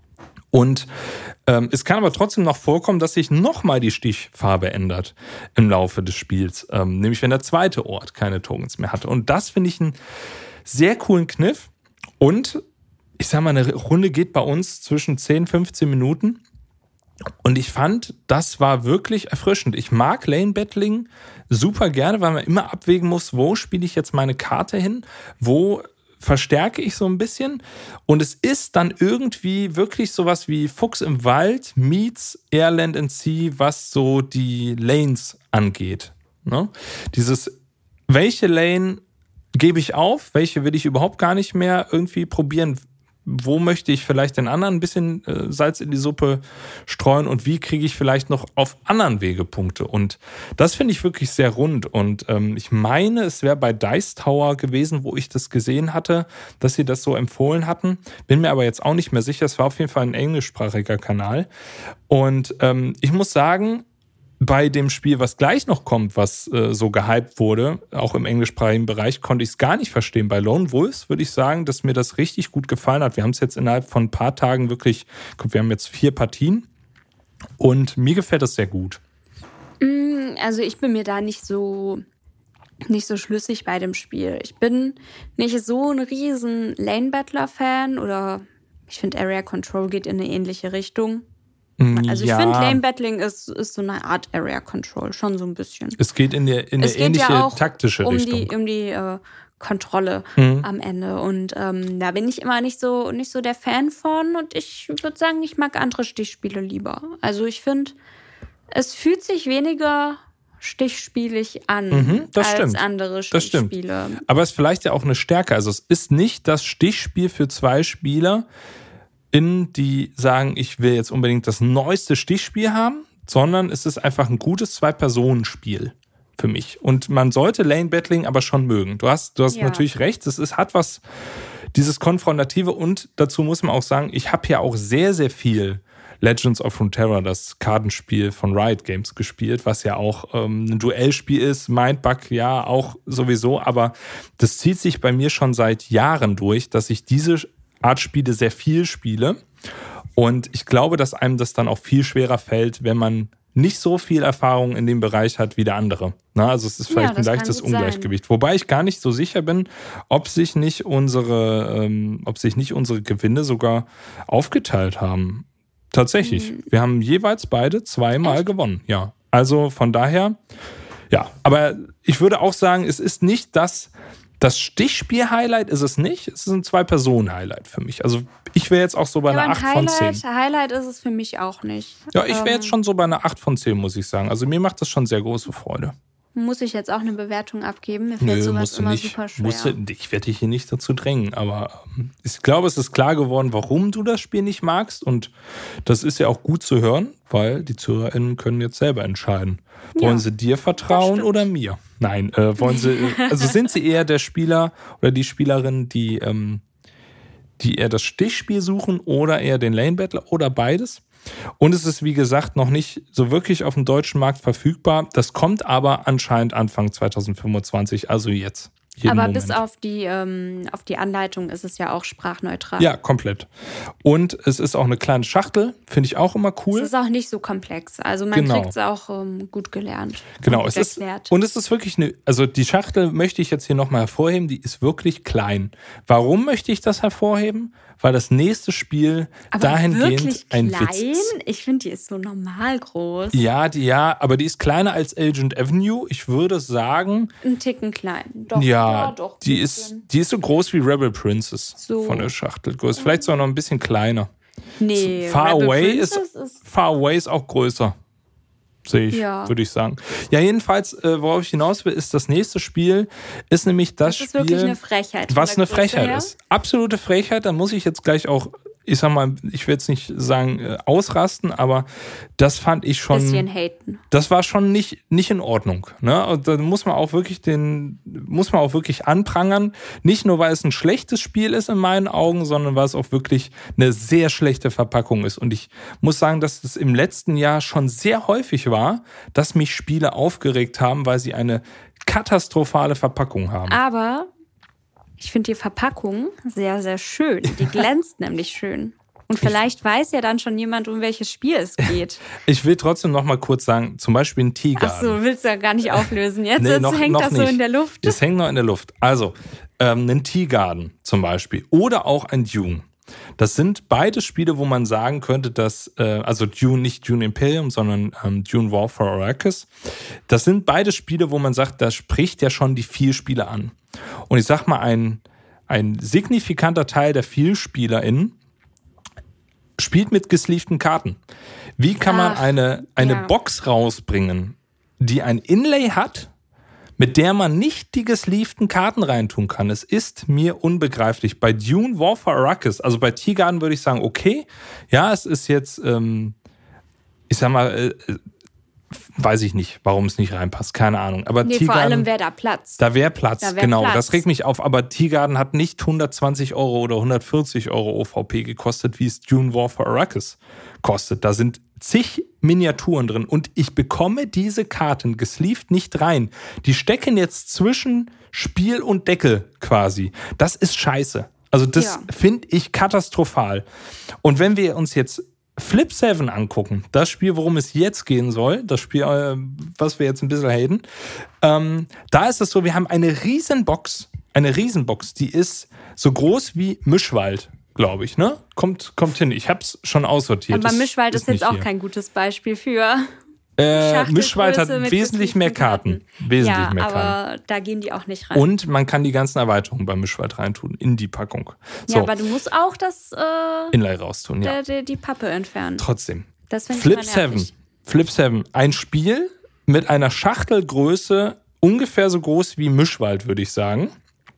Und ähm, es kann aber trotzdem noch vorkommen, dass sich nochmal die Stichfarbe ändert im Laufe des Spiels, ähm, nämlich wenn der zweite Ort keine Tokens mehr hatte. Und das finde ich einen sehr coolen Kniff. Und ich sag mal, eine Runde geht bei uns zwischen zehn, fünfzehn Minuten. Und ich fand, das war wirklich erfrischend. Ich mag Lane-Battling super gerne, weil man immer abwägen muss, wo spiele ich jetzt meine Karte hin, wo verstärke ich so ein bisschen. Und es ist dann irgendwie wirklich sowas wie Fuchs im Wald meets Airland and Sea, was so die Lanes angeht. Ne? Dieses, welche Lane gebe ich auf, welche will ich überhaupt gar nicht mehr irgendwie probieren, wo möchte ich vielleicht den anderen ein bisschen äh, Salz in die Suppe streuen und wie kriege ich vielleicht noch auf anderen Wege Punkte. Und das finde ich wirklich sehr rund. Und ähm, ich meine, es wäre bei Dice Tower gewesen, wo ich das gesehen hatte, dass sie das so empfohlen hatten. Bin mir aber jetzt auch nicht mehr sicher. Es war auf jeden Fall ein englischsprachiger Kanal. Und ähm, ich muss sagen, bei dem Spiel, was gleich noch kommt, was äh, so gehypt wurde, auch im englischsprachigen Bereich, konnte ich es gar nicht verstehen. Bei Lone Wolves würde ich sagen, dass mir das richtig gut gefallen hat. Wir haben es jetzt innerhalb von ein paar Tagen wirklich, guck, wir haben jetzt vier Partien und mir gefällt das sehr gut. Also ich bin mir da nicht so, nicht so schlüssig bei dem Spiel. Ich bin nicht so ein riesen Lane-Battler-Fan, oder ich finde Area Control geht in eine ähnliche Richtung. Also ja. ich finde, Lane-Battling ist, ist so eine Art Area Control, schon so ein bisschen. Es geht in, der, in eine ähnliche ja auch taktische um Richtung. Die, um die äh, Kontrolle mhm. am Ende. Und ähm, da bin ich immer nicht so, nicht so der Fan von. Und ich würde sagen, ich mag andere Stichspiele lieber. Also ich finde, es fühlt sich weniger stichspielig an mhm, das als stimmt. andere das Stichspiele. Stimmt. Aber es ist vielleicht ja auch eine Stärke. Also es ist nicht das Stichspiel für zwei Spieler, in die sagen, ich will jetzt unbedingt das neueste Stichspiel haben, sondern es ist einfach ein gutes Zwei-Personen-Spiel für mich. Und man sollte Lane-Battling aber schon mögen. Du hast, du hast ja. natürlich recht, es ist, hat was, dieses Konfrontative, und dazu muss man auch sagen, ich habe ja auch sehr, sehr viel Legends of Runeterra, das Kartenspiel von Riot Games, gespielt, was ja auch ähm, ein Duellspiel ist, Mindbug ja auch sowieso, aber das zieht sich bei mir schon seit Jahren durch, dass ich diese Art Spiele sehr viel spiele, und ich glaube, dass einem das dann auch viel schwerer fällt, wenn man nicht so viel Erfahrung in dem Bereich hat wie der andere. Na, also es ist vielleicht Ja, ein das kann leichtes gut sein. Ungleichgewicht. Wobei ich gar nicht so sicher bin, ob sich nicht unsere, ähm, ob sich nicht unsere Gewinne sogar aufgeteilt haben. Tatsächlich. Mhm. Wir haben jeweils beide zweimal Echt? gewonnen. Ja. Also von daher, ja. Aber ich würde auch sagen, es ist nicht das, das Stichspiel-Highlight ist es nicht. Es ist ein Zwei-Personen-Highlight für mich. Also ich wäre jetzt auch so bei Ja, einer aber acht ein von zehn. Highlight, Highlight ist es für mich auch nicht. Ja, ich wäre Ähm, jetzt schon so bei einer acht von zehn, muss ich sagen. Also mir macht das schon sehr große Freude. Muss ich jetzt auch eine Bewertung abgeben? Mir fällt Nö, sowas musst du immer nicht. super schwer. Musst du, ich werde dich hier nicht dazu drängen, aber ähm, ich glaube, es ist klar geworden, warum du das Spiel nicht magst. Und das ist ja auch gut zu hören, weil die ZuhörerInnen können jetzt selber entscheiden. Wollen Ja, sie dir vertrauen stimmt. oder mir? Nein, äh, wollen sie, also sind sie eher der Spieler oder die Spielerin, die, ähm, die eher das Stichspiel suchen oder eher den Lane Battler oder beides? Und es ist, wie gesagt, noch nicht so wirklich auf dem deutschen Markt verfügbar. Das kommt aber anscheinend Anfang zwanzig fünfundzwanzig, also jetzt. Jeden Aber Moment. bis auf die, ähm, auf die Anleitung ist es ja auch sprachneutral. Ja, komplett. Und es ist auch eine kleine Schachtel, finde ich auch immer cool. Es ist auch nicht so komplex. Also man Genau. kriegt es auch ähm, gut gelernt. Genau, und es gut ist, erklärt. und es ist wirklich eine, also die Schachtel möchte ich jetzt hier nochmal hervorheben, die ist wirklich klein. Warum möchte ich das hervorheben? Weil das nächste Spiel Aber dahingehend wirklich ein klein? Witz ist. Ich finde, die ist so normal groß. Ja, die, ja, aber die ist kleiner als Agent Avenue. Ich würde sagen, Ein Ticken klein. Doch, ja, ja, doch. die, ein ist, bisschen. die ist so groß wie Rebel Princess So. von der Schachtelgröße. Vielleicht sogar noch ein bisschen kleiner. Nee, Far Rebel Away ist, Princess ist Far Away ist auch größer. Sehe ich, Ja. würde ich sagen. Ja, jedenfalls, äh, worauf ich hinaus will, ist das nächste Spiel, ist nämlich das, Das ist Spiel, wirklich eine Frechheit. von was der eine Größe Frechheit her. ist. Absolute Frechheit, da muss ich jetzt gleich auch, ich sag mal, ich will jetzt nicht sagen äh, ausrasten, aber das fand ich schon, Bisschen haten. das war schon nicht, nicht in Ordnung. Ne? Und da muss man auch wirklich den, muss man auch wirklich anprangern. Nicht nur, weil es ein schlechtes Spiel ist in meinen Augen, sondern weil es auch wirklich eine sehr schlechte Verpackung ist. Und ich muss sagen, dass es im letzten Jahr schon sehr häufig war, dass mich Spiele aufgeregt haben, weil sie eine katastrophale Verpackung haben. Aber ich finde die Verpackung sehr, sehr schön. Die glänzt nämlich schön. Und vielleicht weiß ja dann schon jemand, um welches Spiel es geht. Ich will trotzdem noch mal kurz sagen, zum Beispiel ein Tiger. Ach so, willst du ja gar nicht auflösen. Jetzt, Nee, jetzt noch- hängt noch das so nicht. in der Luft. Das hängt noch in der Luft. Also, ähm, ein Tiergarten zum Beispiel oder auch ein Dune. Das sind beide Spiele, wo man sagen könnte, dass, äh, also Dune, nicht Dune Imperium, sondern ähm, Dune War for Arrakis. Das sind beide Spiele, wo man sagt, da spricht ja schon die Vielspieler an. Und ich sag mal, ein, ein signifikanter Teil der VielspielerInnen spielt mit gesleevten Karten. Wie kann man Ach, eine, eine ja. Box rausbringen, die ein Inlay hat, mit der man nicht die gesleevten Karten reintun kann? Es ist mir unbegreiflich. Bei Dune War for Arrakis, also bei Tiergarten würde ich sagen, okay, ja, es ist jetzt, ähm, ich sag mal, äh, weiß ich nicht, warum es nicht reinpasst, keine Ahnung. Aber Nee, vor Tiergarten, allem wäre da Platz. da wäre Platz, Da wär genau. Platz. Das regt mich auf. Aber Tiergarten hat nicht hundertzwanzig Euro oder hundertvierzig Euro O V P gekostet, wie es Dune War for Arrakis kostet. Da sind zig Miniaturen drin und ich bekomme diese Karten gesleeved nicht rein. Die stecken jetzt zwischen Spiel und Deckel quasi. Das ist scheiße. Also das Ja. finde ich katastrophal. Und wenn wir uns jetzt Flip seven angucken, das Spiel, worum es jetzt gehen soll, das Spiel, äh, was wir jetzt ein bisschen haten, ähm, da ist es so, wir haben eine Riesenbox, eine Riesenbox, die ist so groß wie Mischwald, glaube ich, ne? Kommt, kommt hin, ich habe es schon aussortiert. Aber Das Mischwald ist, jetzt nicht auch hier. kein gutes Beispiel für Äh, Schachtelgröße Mischwald hat mit wesentlich mehr gesleevten Karten. Wesentlich ja, mehr aber Karten. da gehen die auch nicht rein. Und man kann die ganzen Erweiterungen beim Mischwald reintun, in die Packung. So, ja, aber du musst auch das, äh, Inlay raustun, ja. der, der, die Pappe entfernen. Trotzdem. Das finde ich Flip immer nervig. seven. Flip seven. Ein Spiel mit einer Schachtelgröße ungefähr so groß wie Mischwald, würde ich sagen.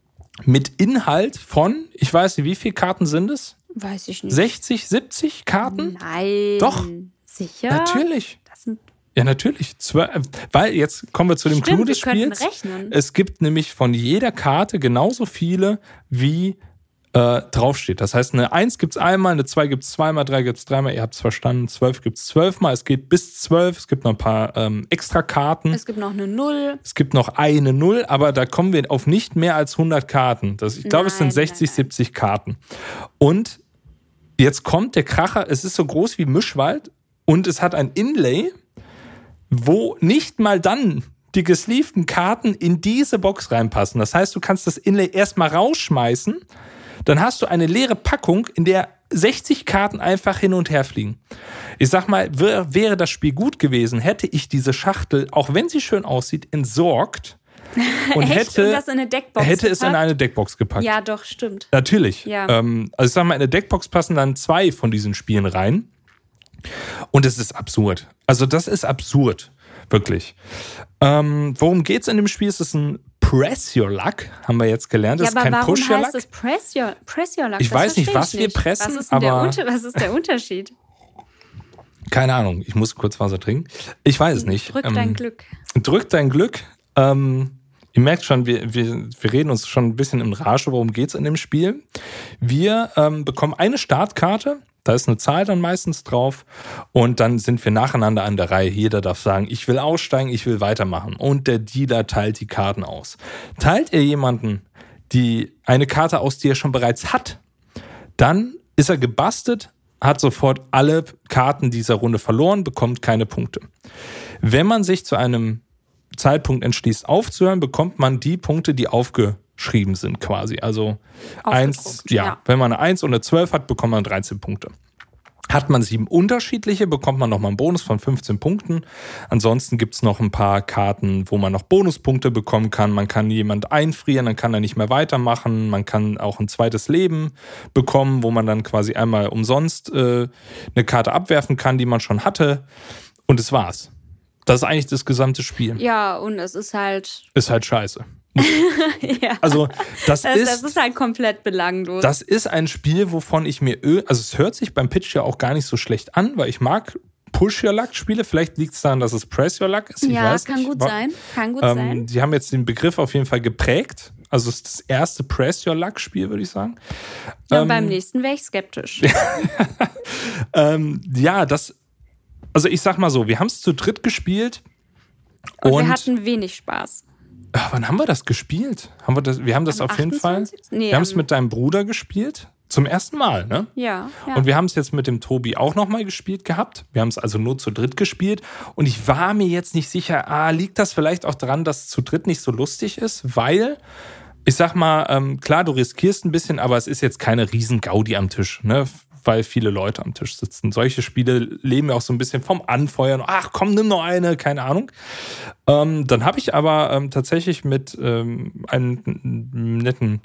Mit Inhalt von, ich weiß nicht, wie viele Karten sind es? Weiß ich nicht. sechzig, siebzig Karten? Nein. Doch. Sicher? Natürlich. Das sind Ja, natürlich. Zwölf, weil jetzt kommen wir zu dem Stimmt, Clou des wir könnten Spiels. rechnen. Es gibt nämlich von jeder Karte genauso viele, wie äh, draufsteht. Das heißt, eine eins gibt es einmal, eine zwei gibt es zweimal, drei gibt es dreimal, ihr habt es verstanden, zwölf gibt es zwölfmal, es geht bis zwölf, es gibt noch ein paar ähm, extra Karten. Es gibt noch eine Null. Es gibt noch eine Null, aber da kommen wir auf nicht mehr als hundert Karten. Das, ich glaube, es sind Nein, sechzig, nein, nein. siebzig Karten. Und jetzt kommt der Kracher, es ist so groß wie Mischwald und es hat ein Inlay, wo nicht mal dann die gesleevten Karten in diese Box reinpassen. Das heißt, du kannst das Inlay erstmal rausschmeißen, dann hast du eine leere Packung, in der sechzig Karten einfach hin und her fliegen. Ich sag mal, wäre das Spiel gut gewesen, hätte ich diese Schachtel, auch wenn sie schön aussieht, entsorgt und Echt? hätte, Und das in eine Deckbox hätte es in gepackt? eine Deckbox gepackt. Ja, doch, stimmt. Natürlich. Ja. Ähm, also ich sag mal, in eine Deckbox passen dann zwei von diesen Spielen rein. Und es ist absurd. Also das ist absurd. Wirklich. Ähm, worum geht's in dem Spiel? Es ist ein Press Your Luck, haben wir jetzt gelernt. Das Ja, aber ist kein warum Push Your heißt Luck. es Press Your, Press Your Luck? Ich Das weiß nicht, verstehe was ich wir nicht. pressen, was ist denn der aber- Unter- Was ist der Unterschied? Keine Ahnung, ich muss kurz Wasser trinken. Ich weiß es nicht. Drück Ähm, dein Glück. Drück dein Glück. Ähm, ihr merkt schon, wir, wir, wir reden uns schon ein bisschen in Rage, worum geht's in dem Spiel. Wir ähm, bekommen eine Startkarte, da ist eine Zahl dann meistens drauf und dann sind wir nacheinander an der Reihe. Jeder darf sagen, ich will aussteigen, ich will weitermachen. Und der Dealer teilt die Karten aus. Teilt er jemanden die eine Karte aus, die er schon bereits hat, dann ist er gebastelt, hat sofort alle Karten dieser Runde verloren, bekommt keine Punkte. Wenn man sich zu einem Zeitpunkt entschließt aufzuhören, bekommt man die Punkte, die aufgeschrieben sind quasi. Also eins, ja, ja. wenn man eine eins und eine zwölf hat, bekommt man dreizehn Punkte. Hat man sieben unterschiedliche, bekommt man nochmal einen Bonus von fünfzehn Punkten. Ansonsten gibt es noch ein paar Karten, wo man noch Bonuspunkte bekommen kann. Man kann jemand einfrieren, dann kann er nicht mehr weitermachen. Man kann auch ein zweites Leben bekommen, wo man dann quasi einmal umsonst äh, eine Karte abwerfen kann, die man schon hatte. Und das war's. Das ist eigentlich das gesamte Spiel. Ja, und es ist halt. Ist halt scheiße. ja. Also das, Das, ist, das ist halt komplett belanglos. das ist ein Spiel, wovon ich mir, ö- also es hört sich beim Pitch ja auch gar nicht so schlecht an, weil ich mag Push Your Luck Spiele. Vielleicht liegt es daran, dass es Press Your Luck ist. Ich ja, weiß kann nicht. gut War- sein. Kann gut Ähm, sein. die haben jetzt den Begriff auf jeden Fall geprägt. Also es ist das erste Press Your Luck Spiel, würde ich sagen. Ja, ähm, beim nächsten wäre ich skeptisch. Ähm, ja, das, also ich sag mal so, wir haben es zu dritt gespielt. Und, Und, wir hatten wenig Spaß. Ah, wann haben wir das gespielt? Haben wir das? Wir haben das Am auf jeden Fall. achtundzwanzigsten? Nee, wir haben es am- mit deinem Bruder gespielt. Zum ersten Mal, ne? Ja, ja. Und wir haben es jetzt mit dem Tobi auch nochmal gespielt gehabt. Wir haben es also nur zu dritt gespielt. Und ich war mir jetzt nicht sicher, ah, liegt das vielleicht auch daran, dass es zu dritt nicht so lustig ist? Weil, ich sag mal, ähm, klar, du riskierst ein bisschen, aber es ist jetzt keine riesen Gaudi am Tisch, ne? Weil viele Leute am Tisch sitzen. Solche Spiele leben ja auch so ein bisschen vom Anfeuern. Ach komm, nimm noch eine, keine Ahnung. Ähm, dann habe ich aber ähm, tatsächlich mit ähm, einem netten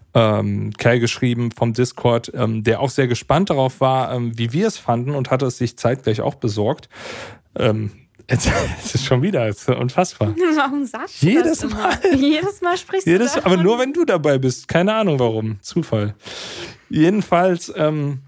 ähm, Kerl geschrieben vom Discord, ähm, der auch sehr gespannt darauf war, ähm, wie wir es fanden und hatte es sich zeitgleich auch besorgt. Ähm, jetzt, es ist schon wieder, es ist unfassbar. Warum sagst du Jedes das immer? Mal. Jedes Mal sprichst Jedes, du davon. aber nur wenn du dabei bist. Keine Ahnung warum. Zufall. Jedenfalls, ähm,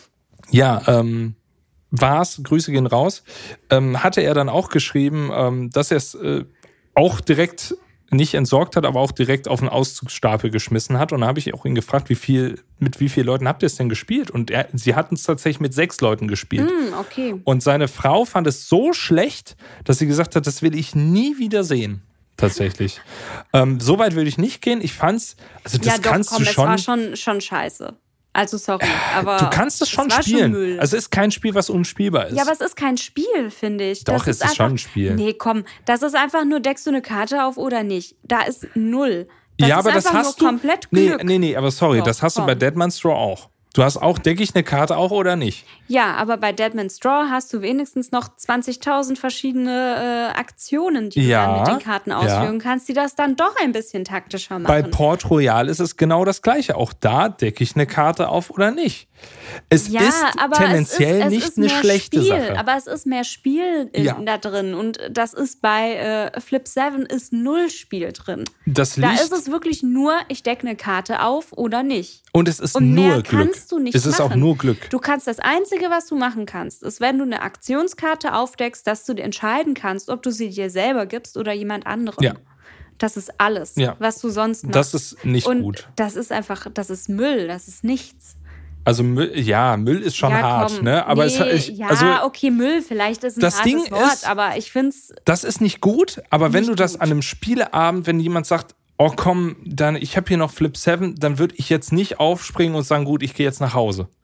ja, ähm, war's, Grüße gehen raus, ähm, hatte er dann auch geschrieben, ähm, dass er es äh, auch direkt nicht entsorgt hat, aber auch direkt auf den Auszugsstapel geschmissen hat. Und da habe ich auch ihn gefragt, wie viel, mit wie vielen Leuten habt ihr es denn gespielt? Und er, sie hatten es tatsächlich mit sechs Leuten gespielt. Hm, okay. Und seine Frau fand es so schlecht, dass sie gesagt hat, das will ich nie wieder sehen. Tatsächlich. ähm, so weit würde ich nicht gehen. Ich fand's, also das ja, doch, kannst komm, du es schon. war schon, schon scheiße. Also sorry, aber Du kannst es schon war spielen. Schon Müll. Also es ist kein Spiel, was unspielbar ist. Ja, aber es ist kein Spiel, finde ich. Doch, das es ist einfach, schon ein Spiel. Nee, komm, das ist einfach nur, deckst du eine Karte auf oder nicht. Da ist null. Das ja, ist aber das einfach hast nur du. komplett nee, Glück. nee, nee, aber sorry, Doch, das hast komm. du bei Deadman's Straw auch. Du hast auch, decke ich eine Karte auch oder nicht? Ja, aber bei Deadman's Straw hast du wenigstens noch zwanzigtausend verschiedene äh, Aktionen, die Ja, du dann mit den Karten ja. ausführen kannst, die das dann doch ein bisschen taktischer machen. Bei Port Royal ist es genau das Gleiche. Auch da decke ich eine Karte auf oder nicht. Es ja, ist aber tendenziell es ist, es nicht ist eine mehr schlechte Spiel, Sache. Aber es ist mehr Spiel in, Ja. da drin. Und das ist bei äh, Flip sieben ist null Spiel drin. Das Da liegt, ist es wirklich nur, ich decke eine Karte auf oder nicht. und es ist Und nur mehr Glück. kannst du nicht es ist machen. auch nur Glück. Du kannst, das Einzige, was du machen kannst, ist, wenn du eine Aktionskarte aufdeckst, dass du dir entscheiden kannst, ob du sie dir selber gibst oder jemand anderem. Ja. Das ist alles, Ja. was du sonst machst. Das ist nicht Und gut. das ist einfach, das ist Müll, das ist nichts. Also Müll, ja, Müll ist schon ja, hart, komm. ne? Aber nee, es, ich, ja, also okay, Müll, vielleicht ist ein das hartes Ding Wort, ist- aber ich finde es. das ist nicht gut, aber wenn Nicht du das gut. an einem Spieleabend, wenn jemand sagt, oh komm, dann ich habe hier noch Flip sieben, dann würde ich jetzt nicht aufspringen und sagen, gut, ich gehe jetzt nach Hause.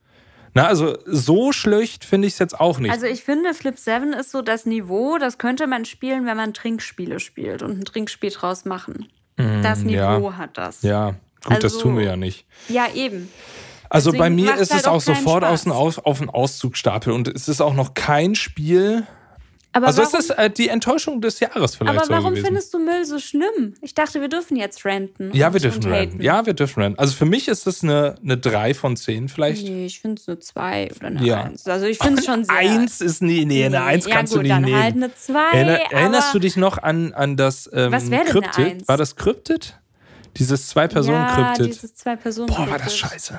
Na, also so schlecht finde ich es jetzt auch nicht. Also ich finde, Flip sieben ist so das Niveau, das könnte man spielen, wenn man Trinkspiele spielt und ein Trinkspiel draus machen. Mm, das Niveau ja. hat das. Ja, gut, also, das tun wir ja nicht. Ja, eben. Also Deswegen bei mir ist halt es auch sofort Spaß. aus dem Aus, auf den Auszugstapel und es ist auch noch kein Spiel. Aber also warum, es ist äh, die Enttäuschung des Jahres vielleicht aber so warum gewesen. findest du Müll so schlimm? Ich dachte, wir dürfen jetzt ranten. Ja, und, wir dürfen ranten. Ja, wir dürfen ranten. Also für mich ist es eine, eine drei von zehn vielleicht. Nee, ich finde es eine zwei oder eine ja. eins. Also ich finde es schon sehr... eins ist nie, nee, eine eins ja, kannst gut, du nicht dann nehmen. halt eine zwei, Erinner, aber erinnerst du dich noch an, an das ähm, Was wäre denn eine Cryptid? eins? War das Cryptid? Dieses Zwei-Personen-Cryptid. Ja, dieses Zwei-Personen-Cryptid. Boah, war das scheiße.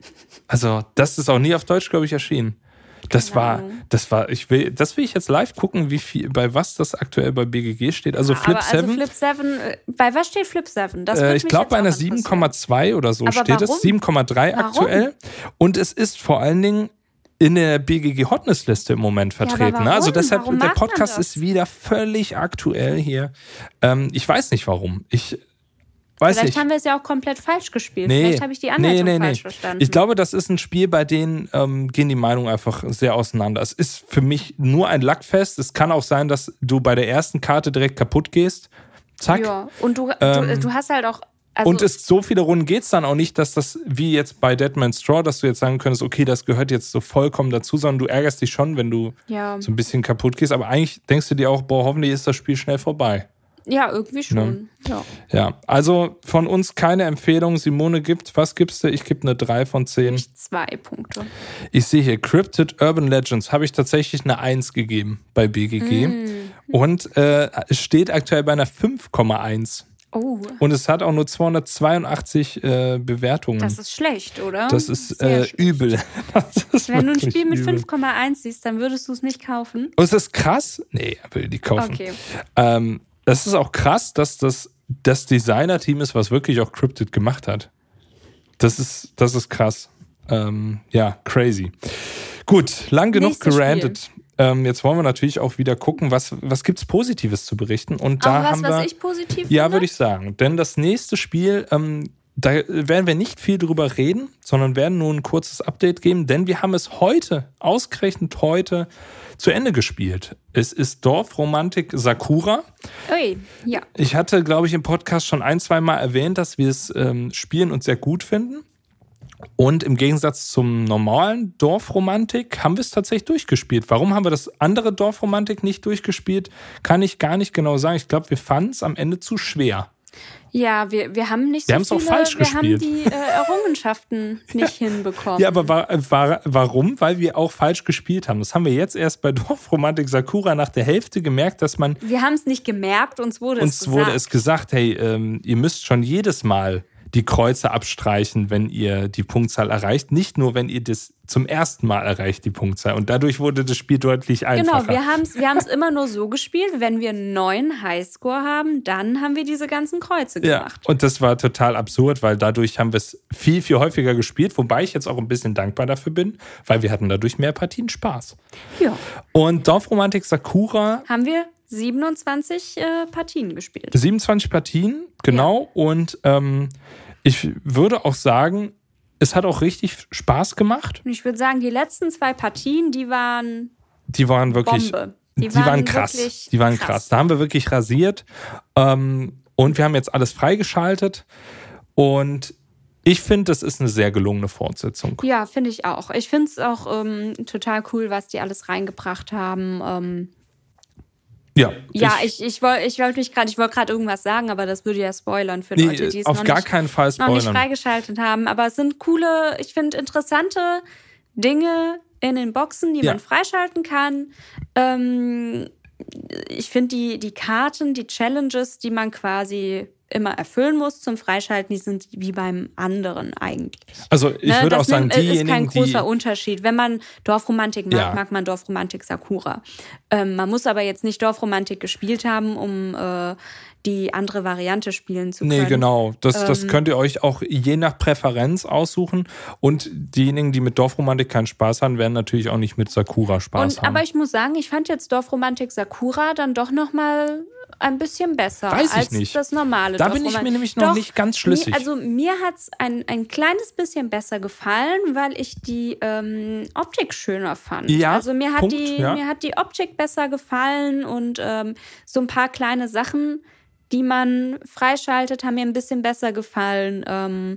Also das ist auch nie auf Deutsch, glaube ich, erschienen. Das Keine war, Ahnung. das war, ich will, das will ich jetzt live gucken, wie viel, bei was das aktuell bei B G G steht. Also Flip aber also sieben. Flip sieben, äh, bei was steht Flip sieben? Das Äh, würde ich mich glaube jetzt bei auch einer interessieren. sieben Komma zwei oder so Aber steht warum? es. sieben Komma drei Warum? aktuell. Und es ist vor allen Dingen in der B G G Hotness-Liste im Moment aber vertreten. warum? Ne? Also deshalb, Warum der macht man Podcast das? ist wieder völlig aktuell hier. Ähm, ich weiß nicht warum. Ich weiß Vielleicht nicht. haben wir es ja auch komplett falsch gespielt. Nee. Vielleicht habe ich die Anleitung nee, nee, falsch nee. verstanden. Ich glaube, das ist ein Spiel, bei dem ähm, gehen die Meinungen einfach sehr auseinander. Es ist für mich nur ein Lackfest. Es kann auch sein, dass du bei der ersten Karte direkt kaputt gehst. Zack. Ja, und du, Ähm, du, du hast halt auch... Also, und es so viele Runden geht es dann auch nicht, dass das wie jetzt bei Deadman's Straw, dass du jetzt sagen könntest, okay, das gehört jetzt so vollkommen dazu, sondern du ärgerst dich schon, wenn du ja. so ein bisschen kaputt gehst. Aber eigentlich denkst du dir auch, boah, hoffentlich ist das Spiel schnell vorbei. ja, irgendwie schon. Ja. Ja, also von uns keine Empfehlung. Simone gibt, was gibst du? Ich gebe eine drei von zehn. Ich zwei Punkte. Ich sehe hier Cryptid Urban Legends, habe ich tatsächlich eine eins gegeben bei B G G. Mm. Und äh, es steht aktuell bei einer fünf Komma eins. Oh, Und es hat auch nur zweihundertzweiundachtzig äh, Bewertungen. das ist schlecht, oder? Das ist Sehr äh, schlecht. übel. Das ist Wenn du ein wirklich Spiel mit übel. fünf Komma eins siehst, dann würdest du es nicht kaufen. Oh, ist das krass? Nee, er will die kaufen. Okay. Ähm, es ist auch krass, dass das das Designer-Team ist, was wirklich auch Cryptid gemacht hat. Das ist, das ist krass. Ähm, ja, crazy. Gut, lang genug Nächstes gerantet. Ähm, jetzt wollen wir natürlich auch wieder gucken, was, was gibt es Positives zu berichten. Und da Auch was, haben wir, was ich positiv ja, finde? würde ich sagen. Denn das nächste Spiel, ähm, da werden wir nicht viel drüber reden, sondern werden nur ein kurzes Update geben, denn wir haben es heute, ausgerechnet heute, zu Ende gespielt. Es ist Dorfromantik Sakura. Ui, ja. Ich hatte, glaube ich, im Podcast schon ein, zwei Mal erwähnt, dass wir es ähm, spielen und sehr gut finden. Und im Gegensatz zum normalen Dorfromantik haben wir es tatsächlich durchgespielt. Warum haben wir das andere Dorfromantik nicht durchgespielt, kann ich gar nicht genau sagen. Ich glaube, wir fanden es am Ende zu schwer. Ja, wir, wir haben nicht Wir so haben's auch viele, falsch wir gespielt. haben die äh, Errungenschaften nicht hinbekommen. Ja, aber war, war, warum? Weil wir auch falsch gespielt haben. Das haben wir jetzt erst bei Dorfromantik Sakura nach der Hälfte gemerkt, dass man Wir haben es nicht gemerkt, uns wurde es uns gesagt. wurde es gesagt, hey, ähm, ihr müsst schon jedes Mal die Kreuze abstreichen, wenn ihr die Punktzahl erreicht. Nicht nur, wenn ihr das zum ersten Mal erreicht, die Punktzahl. Und dadurch wurde das Spiel deutlich einfacher. Genau, wir haben es wir haben's immer nur so gespielt, wenn wir einen neuen Highscore haben, dann haben wir diese ganzen Kreuze Ja, gemacht. und das war total absurd, weil dadurch haben wir es viel, viel häufiger gespielt, wobei ich jetzt auch ein bisschen dankbar dafür bin, weil wir hatten dadurch mehr Partien Spaß. Ja. Und Dorfromantik Sakura, Haben wir siebenundzwanzig äh, Partien gespielt. siebenundzwanzig Partien, genau. Und ähm, ich würde auch sagen, es hat auch richtig Spaß gemacht. Und ich würde sagen, die letzten zwei Partien, die waren Die waren wirklich, Bombe. Die, Die waren, waren krass. wirklich Die waren krass. krass. Da haben wir wirklich rasiert. Ähm, und wir haben jetzt alles freigeschaltet. Und ich finde, das ist eine sehr gelungene Fortsetzung. Ja, finde ich auch. Ich finde es auch ähm, total cool, was die alles reingebracht haben. Ähm, Ja, ja, ich, ich wollte ich wollt mich gerade, ich wollte gerade irgendwas sagen, aber das würde ja spoilern für nee, Leute, die es auf noch, gar nicht, keinen Fall noch nicht spoilern. freigeschaltet haben. Aber es sind coole, ich finde interessante Dinge in den Boxen, die Ja. man freischalten kann. Ähm, ich finde die, die Karten, die Challenges, die man quasi immer erfüllen muss zum Freischalten, die sind wie beim anderen eigentlich. Also ich Ne, würde das auch sagen, nimmt- ist kein diejenigen, die... großer Unterschied. Wenn man Dorfromantik mag, Ja. mag man Dorfromantik Sakura. Ähm, man muss aber jetzt nicht Dorfromantik gespielt haben, um äh, die andere Variante spielen zu können. Nee, genau. Das, das Ähm, könnt ihr euch auch je nach Präferenz aussuchen. Und diejenigen, die mit Dorfromantik keinen Spaß haben, werden natürlich auch nicht mit Sakura Spaß Und, haben. aber ich muss sagen, ich fand jetzt Dorfromantik Sakura dann doch nochmal ein bisschen besser Weiß ich als nicht. das normale Da bin ich Dorfromantik. mir nämlich noch Doch, nicht ganz schlüssig. Mir, also mir hat es ein, ein kleines bisschen besser gefallen, weil ich die ähm, Optik schöner fand. Ja, also mir hat, Punkt, die, ja. mir hat die Optik besser gefallen und ähm, so ein paar kleine Sachen, die man freischaltet, haben mir ein bisschen besser gefallen. Ähm,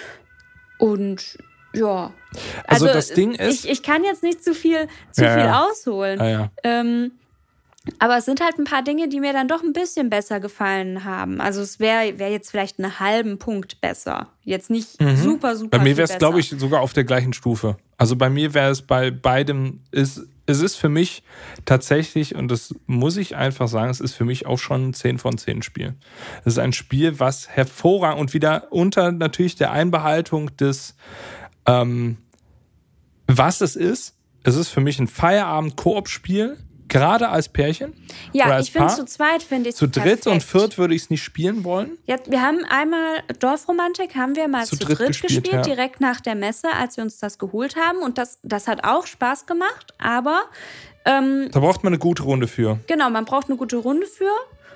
und ja. Also, Also das Ding ist... Ich, ich kann jetzt nicht zu viel, zu Ja, viel ja. ausholen. Ah, ja. Ähm, aber es sind halt ein paar Dinge, die mir dann doch ein bisschen besser gefallen haben. Also es wäre wär jetzt vielleicht einen halben Punkt besser. Jetzt nicht Mhm. super, super Bei mir viel wäre es, besser. glaube ich, sogar auf der gleichen Stufe. Also bei mir wäre es bei beidem, ist, es ist für mich tatsächlich, und das muss ich einfach sagen, es ist für mich auch schon ein zehn von zehn Spiel. Es ist ein Spiel, was hervorragend und wieder unter natürlich der Einbehaltung des, ähm, was es ist. Es ist für mich ein Feierabend-Koop-Spiel, gerade als Pärchen. Ja, oder als ich finde Paar. zu zweit finde ich Zu dritt und viert würde ich es nicht spielen wollen. Ja, wir haben einmal Dorfromantik haben wir mal Zu zu, dritt dritt, gespielt, gespielt, ja. direkt nach der Messe, als wir uns das geholt haben. Und das, das hat auch Spaß gemacht, aber ähm, Da braucht man eine gute Runde für. genau, man braucht eine gute Runde für.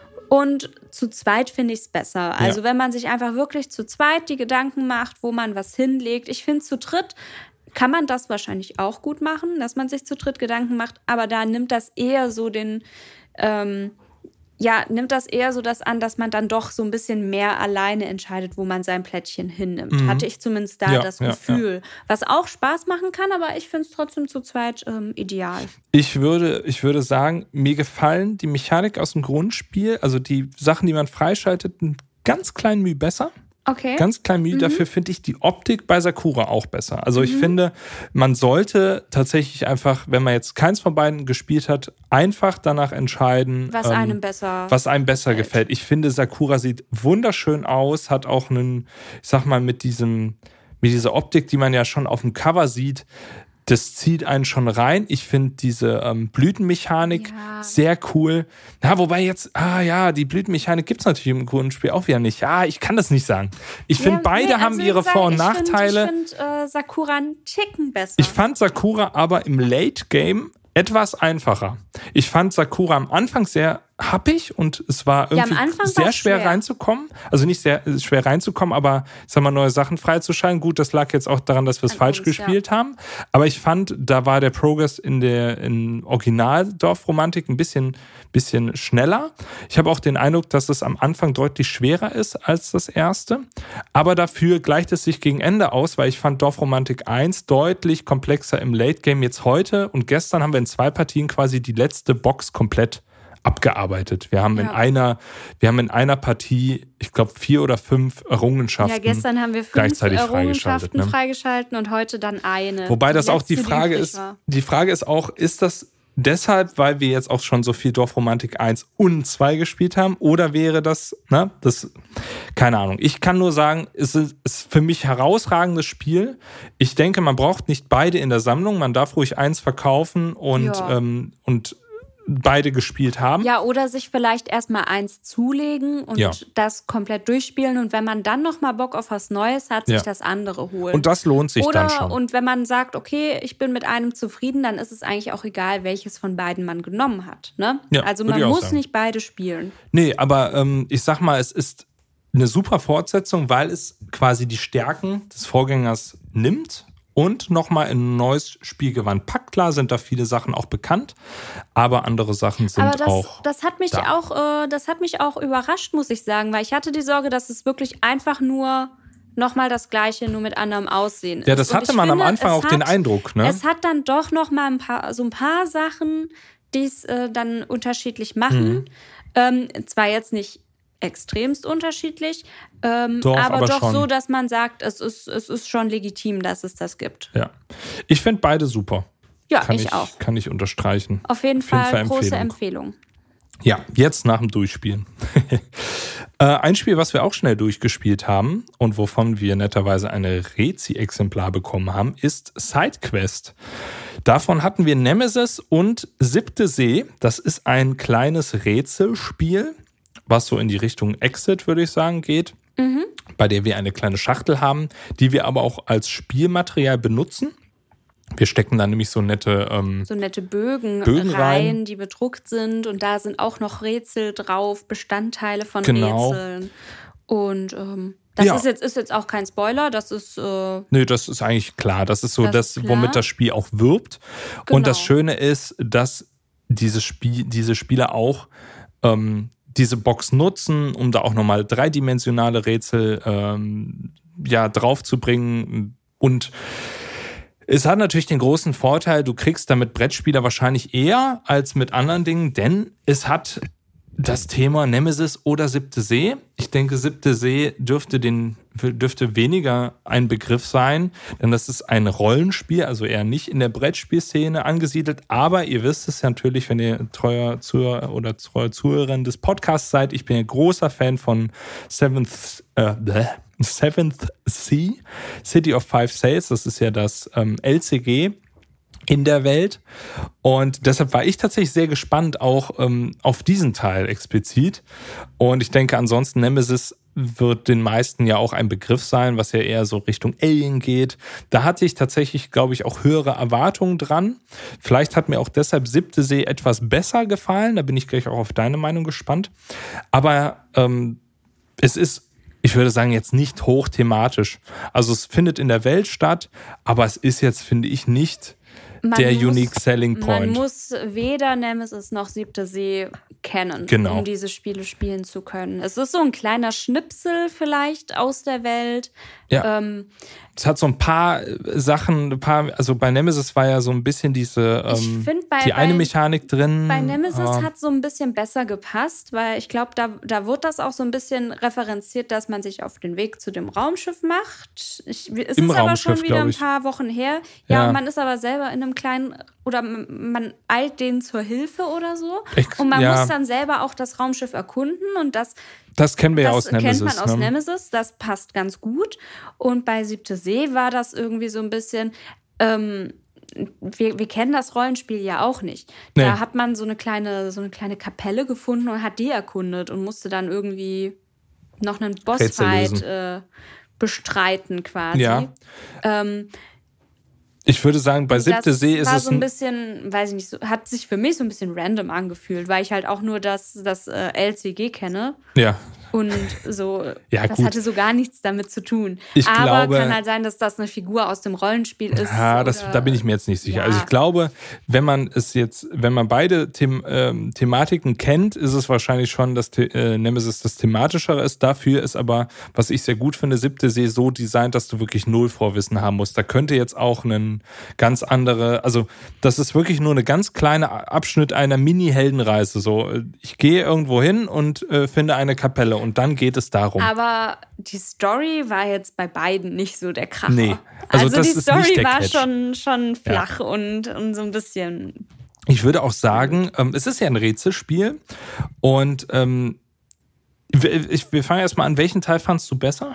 Und zu zweit finde ich es besser. Also Ja. wenn man sich einfach wirklich zu zweit die Gedanken macht, wo man was hinlegt. Ich finde, zu dritt kann man das wahrscheinlich auch gut machen, dass man sich zu dritt Gedanken macht. Aber da nimmt das eher so den, ähm, ja, nimmt das eher so das an, dass man dann doch so ein bisschen mehr alleine entscheidet, wo man sein Plättchen hinnimmt. Mhm. Hatte ich zumindest da Ja, das ja, Gefühl. Was auch Spaß machen kann, aber ich finde es trotzdem zu zweit ähm, ideal. Ich würde, ich würde sagen, mir gefallen die Mechanik aus dem Grundspiel, also die Sachen, die man freischaltet, ein ganz klein Mühe besser. Okay. Ganz klein Mühe. Mhm. Dafür finde ich die Optik bei Sakura auch besser. Also ich finde, man sollte tatsächlich einfach, wenn man jetzt keins von beiden gespielt hat, einfach danach entscheiden, Was ähm, einem besser was einem besser gefällt. Ich finde, Sakura sieht wunderschön aus, hat auch einen, ich sag mal, mit diesem, mit dieser Optik, die man ja schon auf dem Cover sieht, das zieht einen schon rein. Ich finde diese ähm, Blütenmechanik Ja. sehr cool. Ja, wobei jetzt, ah ja, die Blütenmechanik gibt es natürlich im Grundspiel auch wieder nicht. Ja, ich kann das nicht sagen. Ich finde, Ja, beide nee, haben also ihre ich sag, Vor- und ich Nachteile. Find, ich finde äh, Sakura einen Ticken besser. Ich fand Sakura aber im Late Game etwas einfacher. Ich fand Sakura am Anfang sehr happig und es war Ja, am irgendwie Anfang sehr war's schwer, schwer. reinzukommen. Also nicht sehr äh, schwer reinzukommen, aber ich sag mal, neue Sachen freizuschalten. Gut, das lag jetzt auch daran, dass wir es An falsch uns, gespielt haben. Aber ich fand, da war der Progress in der in Original-Dorfromantik ein bisschen, bisschen schneller. Ich habe auch den Eindruck, dass es am Anfang deutlich schwerer ist als das erste. Aber dafür gleicht es sich gegen Ende aus, weil ich fand Dorfromantik eins deutlich komplexer im Late Game. Jetzt heute und gestern haben wir in zwei Partien quasi die letzte Box komplett abgearbeitet. Wir haben in Ja. einer, wir haben in einer Partie, ich glaube, vier oder fünf Errungenschaften. Ja, gestern haben wir fünf gleichzeitig Errungenschaften freigeschaltet, ne? freigeschalten und heute dann eine. Wobei das die auch die letzte, Frage übrig ist, war. die Frage ist auch, ist das deshalb, weil wir jetzt auch schon so viel Dorfromantik eins und zwei gespielt haben, oder wäre das, ne, das, keine Ahnung. Ich kann nur sagen, es ist, es ist für mich ein herausragendes Spiel. Ich denke, man braucht nicht beide in der Sammlung, man darf ruhig eins verkaufen und, Ja. ähm, und beide gespielt haben. Ja, oder sich vielleicht erstmal eins zulegen und Ja. das komplett durchspielen und wenn man dann nochmal Bock auf was Neues hat, sich Ja. das andere holen. Und das lohnt sich Oder dann schon. und wenn man sagt, okay, ich bin mit einem zufrieden, dann ist es eigentlich auch egal, welches von beiden man genommen hat. Ne? Ja, also würde man ich auch muss sagen. nicht beide spielen. Nee, aber ähm, ich sag mal, es ist eine super Fortsetzung, weil es quasi die Stärken des Vorgängers nimmt und nochmal in ein neues Spielgewand packt. Klar sind da viele Sachen auch bekannt, aber andere Sachen sind Aber das, auch. das hat mich da. auch, äh, das hat mich auch überrascht, muss ich sagen, weil ich hatte die Sorge, dass es wirklich einfach nur nochmal das Gleiche, nur mit anderem Aussehen ist. Ja, das Und hatte ich man am finde, Anfang es auch hat, den Eindruck, ne? Es hat dann doch noch mal ein paar, so ein paar Sachen, die es äh, dann unterschiedlich machen. Mhm. Ähm, zwar jetzt nicht extremst unterschiedlich, ähm, Doch, aber, aber doch schon. so, dass man sagt, es ist, es ist schon legitim, dass es das gibt. Ja. Ich finde beide super. Ja, Kann ich, ich auch. Kann ich unterstreichen. Auf jeden Auf jeden Fall, Fall große Empfehlung. Empfehlung. Ja, jetzt nach dem Durchspielen. äh, ein Spiel, was wir auch schnell durchgespielt haben und wovon wir netterweise eine Rezi-Exemplar bekommen haben, ist SideQuest. Davon hatten wir Nemesis und Siebte See. Das ist ein kleines Rätselspiel, was so in die Richtung Exit, würde ich sagen, geht. Mhm. Bei der wir eine kleine Schachtel haben, die wir aber auch als Spielmaterial benutzen. Wir stecken da nämlich so nette ähm, so nette Bögen, Bögen rein, rein, die bedruckt sind. Und da sind auch noch Rätsel drauf, Bestandteile von genau. Rätseln. Und ähm, das ja. ist, jetzt, ist jetzt auch kein Spoiler, das ist... Äh, Nö, das ist eigentlich klar. Das ist so das, das, womit das Spiel auch wirbt. Genau. Und das Schöne ist, dass diese, Spiel, diese Spieler auch ähm, diese Box nutzen, um da auch nochmal dreidimensionale Rätsel ähm, ja, draufzubringen. Und es hat natürlich den großen Vorteil, du kriegst damit Brettspieler wahrscheinlich eher als mit anderen Dingen, denn es hat das Thema Nemesis oder Siebte See. Ich denke, Siebte See dürfte, den, dürfte weniger ein Begriff sein, denn das ist ein Rollenspiel, also eher nicht in der Brettspielszene angesiedelt. Aber ihr wisst es ja natürlich, wenn ihr treuer Zuhörer oder treuer Zuhörerin des Podcasts seid, ich bin ein großer Fan von Seventh, äh, Seventh Sea, City of Five Sails. Das ist ja das ähm, L C G in der Welt. Und deshalb war ich tatsächlich sehr gespannt auch ähm, auf diesen Teil explizit. Und ich denke, ansonsten Nemesis wird den meisten ja auch ein Begriff sein, was ja eher so Richtung Alien geht. Da hatte ich tatsächlich, glaube ich, auch höhere Erwartungen dran. Vielleicht hat mir auch deshalb Siebte See etwas besser gefallen. Da bin ich gleich auch auf deine Meinung gespannt. Aber ähm, es ist, ich würde sagen, jetzt nicht hochthematisch. Also es findet in der Welt statt, aber es ist jetzt, finde ich, nicht Man der muss, Unique Selling Point. Man muss weder Nemesis noch Siebte See kennen, genau. um diese Spiele spielen zu können. Es ist so ein kleiner Schnipsel vielleicht aus der Welt. Ja. Ähm, es hat so ein paar Sachen, ein paar, also bei Nemesis war ja so ein bisschen diese, ähm, ich find bei, die eine bei, Mechanik drin. Bei Nemesis äh, hat so ein bisschen besser gepasst, weil ich glaube, da, da wird das auch so ein bisschen referenziert, dass man sich auf den Weg zu dem Raumschiff macht. Ich, es Im ist aber Raumschiff, schon wieder ein ich. paar Wochen her. Ja, Ja. und man ist aber selber in einem kleinen, oder man eilt denen zur Hilfe oder so. Ich, und man ja. muss dann selber auch das Raumschiff erkunden und das Das kennen wir ja Das aus Nemesis. kennt man aus ne? Nemesis, das passt ganz gut. Und bei Siebte See war das irgendwie so ein bisschen, ähm, wir, wir kennen das Rollenspiel ja auch nicht. Nee. Da hat man so eine kleine, so eine kleine Kapelle gefunden und hat die erkundet und musste dann irgendwie noch einen Bossfight äh, bestreiten quasi. Ja. Ähm, Ich würde sagen, bei Siebte das See ist war es so ein bisschen, weiß ich nicht, so, hat sich für mich so ein bisschen random angefühlt, weil ich halt auch nur das, das äh, L C G kenne. Ja. Und so, Ja, das gut. hatte so gar nichts damit zu tun. Ich Aber glaube- kann halt sein, dass das eine Figur aus dem Rollenspiel ist. Ja, das, oder- da bin ich mir jetzt nicht sicher. Ja. Also ich glaube, wenn man es jetzt, wenn man beide Them, ähm, Thematiken kennt, ist es wahrscheinlich schon, dass The- äh, Nemesis das Thematischere ist. Dafür ist aber, was ich sehr gut finde, Siebte See so designt, dass du wirklich null Vorwissen haben musst. Da könnte jetzt auch ein ganz andere, also das ist wirklich nur eine ganz kleine Abschnitt einer Mini-Heldenreise. So, ich gehe irgendwo hin und äh, finde eine Kapelle und dann geht es darum. Aber die Story war jetzt bei beiden nicht so der Kracher. Nee, also also das die ist Story nicht der war Catch. schon, schon flach und, und so ein bisschen. Ich würde auch sagen, ähm, es ist ja ein Rätselspiel und ähm, wir, ich, wir fangen erstmal an. Welchen Teil fandst du besser?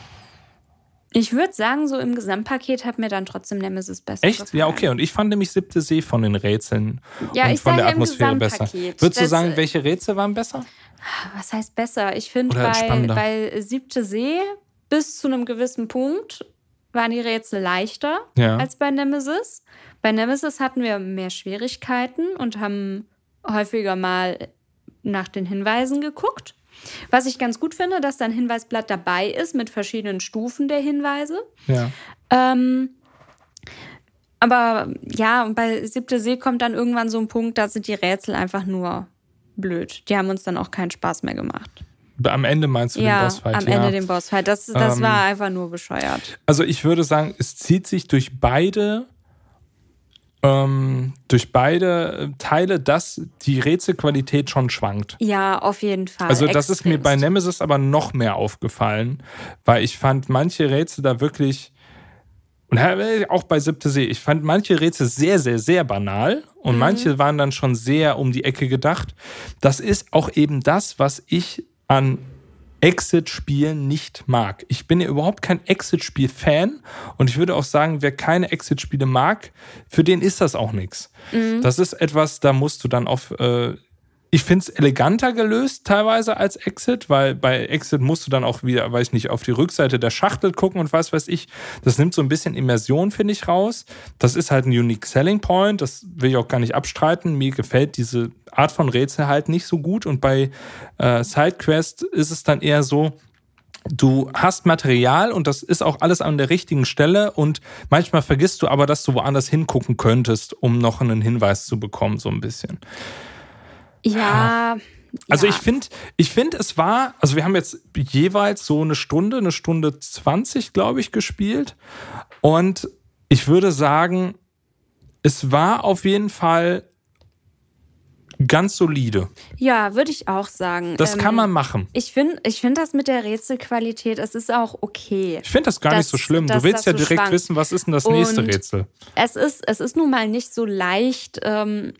Ich würde sagen, so im Gesamtpaket hat mir dann trotzdem Nemesis besser Echt? gefallen. Ja, okay. Und ich fand nämlich Siebte See von den Rätseln Ja, und ich von sage der im Atmosphäre besser. Gesamtpaket. Würdest du Das- sagen, welche Rätsel waren besser? Was heißt besser? Ich finde, Oder bei, spannender? bei Siebte See bis zu einem gewissen Punkt waren die Rätsel leichter Ja. als bei Nemesis. Bei Nemesis hatten wir mehr Schwierigkeiten und haben häufiger mal nach den Hinweisen geguckt. Was ich ganz gut finde, dass da ein Hinweisblatt dabei ist mit verschiedenen Stufen der Hinweise. Ja. Ähm, aber ja, und bei Siebte See kommt dann irgendwann so ein Punkt, da sind die Rätsel einfach nur blöd. Die haben uns dann auch keinen Spaß mehr gemacht. Am Ende meinst du Ja, den Bossfight? am ja. Ende den Bossfight. Das, das Ähm, war einfach nur bescheuert. Also ich würde sagen, es zieht sich durch beide ähm, durch beide Teile, dass die Rätselqualität schon schwankt. Ja, auf jeden Fall. Also das ist mir bei Extremst. Nemesis aber noch mehr aufgefallen, weil ich fand manche Rätsel da wirklich, und auch bei Siebte See, ich fand manche Rätsel sehr, sehr, sehr banal und Mhm. manche waren dann schon sehr um die Ecke gedacht. Das ist auch eben das, was ich an Exit-Spielen nicht mag. Ich bin ja überhaupt kein Exit-Spiel-Fan und ich würde auch sagen, wer keine Exit-Spiele mag, für den ist das auch nichts. Mhm. Das ist etwas, da musst du dann auf äh, Ich finde es eleganter gelöst teilweise als Exit, weil bei Exit musst du dann auch wieder, weiß nicht, auf die Rückseite der Schachtel gucken und was weiß ich. Das nimmt so ein bisschen Immersion, finde ich, raus. Das ist halt ein Unique Selling Point, das will ich auch gar nicht abstreiten. Mir gefällt diese Art von Rätsel halt nicht so gut. Und bei äh, SideQuest ist es dann eher so, du hast Material und das ist auch alles an der richtigen Stelle und manchmal vergisst du aber, dass du woanders hingucken könntest, um noch einen Hinweis zu bekommen, so ein bisschen. Ja. Also ja. ich finde, ich finde, es war, also wir haben jetzt jeweils so eine Stunde, eine Stunde zwanzig, glaube ich, gespielt. Und ich würde sagen, es war auf jeden Fall ganz solide. Ja, würde ich auch sagen. Das ähm, kann man machen. Ich finde ich find das mit der Rätselqualität, es ist auch okay. Ich finde das gar dass, nicht so schlimm. Du willst ja so direkt schwankt. wissen, was ist denn das Und nächste Rätsel? Es ist, es ist nun mal nicht so leicht, ähm,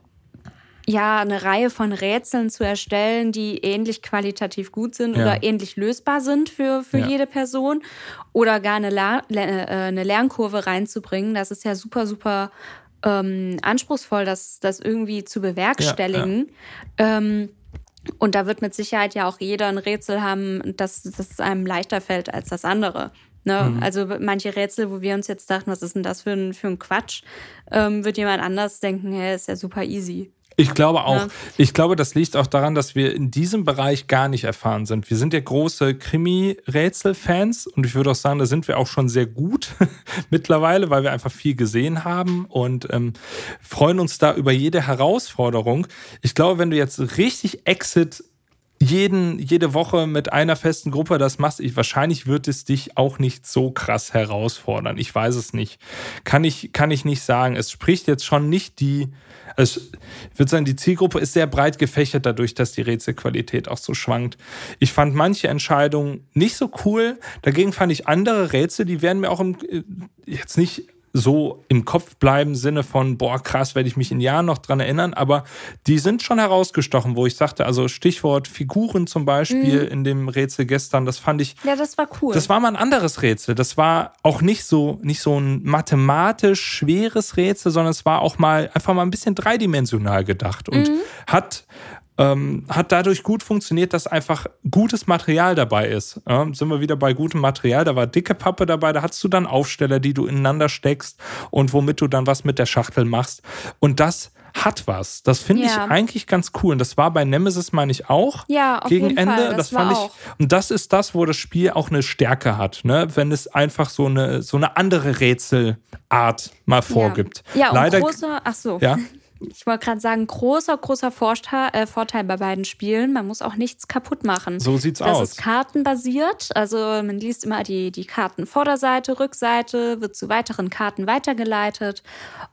ja, eine Reihe von Rätseln zu erstellen, die ähnlich qualitativ gut sind ja. oder ähnlich lösbar sind für, für ja. jede Person oder gar eine, La- äh, eine Lernkurve reinzubringen. Das ist ja super, super ähm, anspruchsvoll, das, das irgendwie zu bewerkstelligen. Ja, ja. Ähm, und da wird mit Sicherheit ja auch jeder ein Rätsel haben, das, das einem leichter fällt als das andere. Ne? Mhm. Also manche Rätsel, wo wir uns jetzt dachten, was ist denn das für ein, für ein Quatsch, ähm, wird jemand anders denken, hey, ist ja super easy. Ich glaube auch. Ja. Ich glaube, das liegt auch daran, dass wir in diesem Bereich gar nicht erfahren sind. Wir sind ja große Krimi-Rätsel-Fans und ich würde auch sagen, da sind wir auch schon sehr gut mittlerweile, weil wir einfach viel gesehen haben und ähm, freuen uns da über jede Herausforderung. Ich glaube, wenn du jetzt richtig Exit jeden, jede Woche mit einer festen Gruppe das machst, ich, wahrscheinlich wird es dich auch nicht so krass herausfordern. Ich weiß es nicht. Kann ich, kann ich nicht sagen. Es spricht jetzt schon nicht die, also ich würde sagen, die Zielgruppe ist sehr breit gefächert dadurch, dass die Rätselqualität auch so schwankt. Ich fand manche Entscheidungen nicht so cool. Dagegen fand ich andere Rätsel, die werden mir auch im, jetzt nicht so im Kopf bleiben, im Sinne von, boah, krass, werde ich mich in Jahren noch dran erinnern, aber die sind schon herausgestochen, wo ich sagte, also Stichwort Figuren zum Beispiel mhm. in dem Rätsel gestern, das fand ich... Ja, das war cool. Das war mal ein anderes Rätsel, das war auch nicht so, nicht so ein mathematisch schweres Rätsel, sondern es war auch mal einfach mal ein bisschen dreidimensional gedacht und mhm. hat... Ähm, hat dadurch gut funktioniert, dass einfach gutes Material dabei ist. Ja, sind wir wieder bei gutem Material, da war dicke Pappe dabei, da hattest du dann Aufsteller, die du ineinander steckst und womit du dann was mit der Schachtel machst. Und das hat was. Das finde ja. ich eigentlich ganz cool. Und das war bei Nemesis, meine ich, auch. Ja, auf gegen jeden Ende. Fall. Das Das fand war ich. auch. Und das ist das, wo das Spiel auch eine Stärke hat, ne? Wenn es einfach so eine, so eine andere Rätselart mal vorgibt. Ja, ja und Leider, große, ach so. Ja. Ich wollte gerade sagen, großer, großer Vorteil, äh, Vorteil bei beiden Spielen. Man muss auch nichts kaputt machen. So sieht's das aus. Das ist kartenbasiert. Also man liest immer die, die Kartenvorderseite, Rückseite, wird zu weiteren Karten weitergeleitet.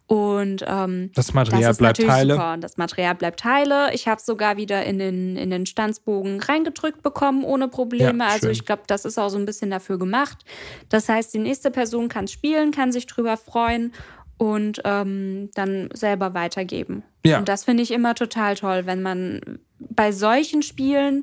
Und ähm, das Material das ist bleibt natürlich Teile. Super. Das Material bleibt Teile. Ich habe es sogar wieder in den, in den Stanzbogen reingedrückt bekommen, ohne Probleme. Ja, also schön. ich glaube, das ist auch so ein bisschen dafür gemacht. Das heißt, die nächste Person kann spielen, kann sich drüber freuen und ähm, dann selber weitergeben. Ja. Und das finde ich immer total toll, wenn man bei solchen Spielen,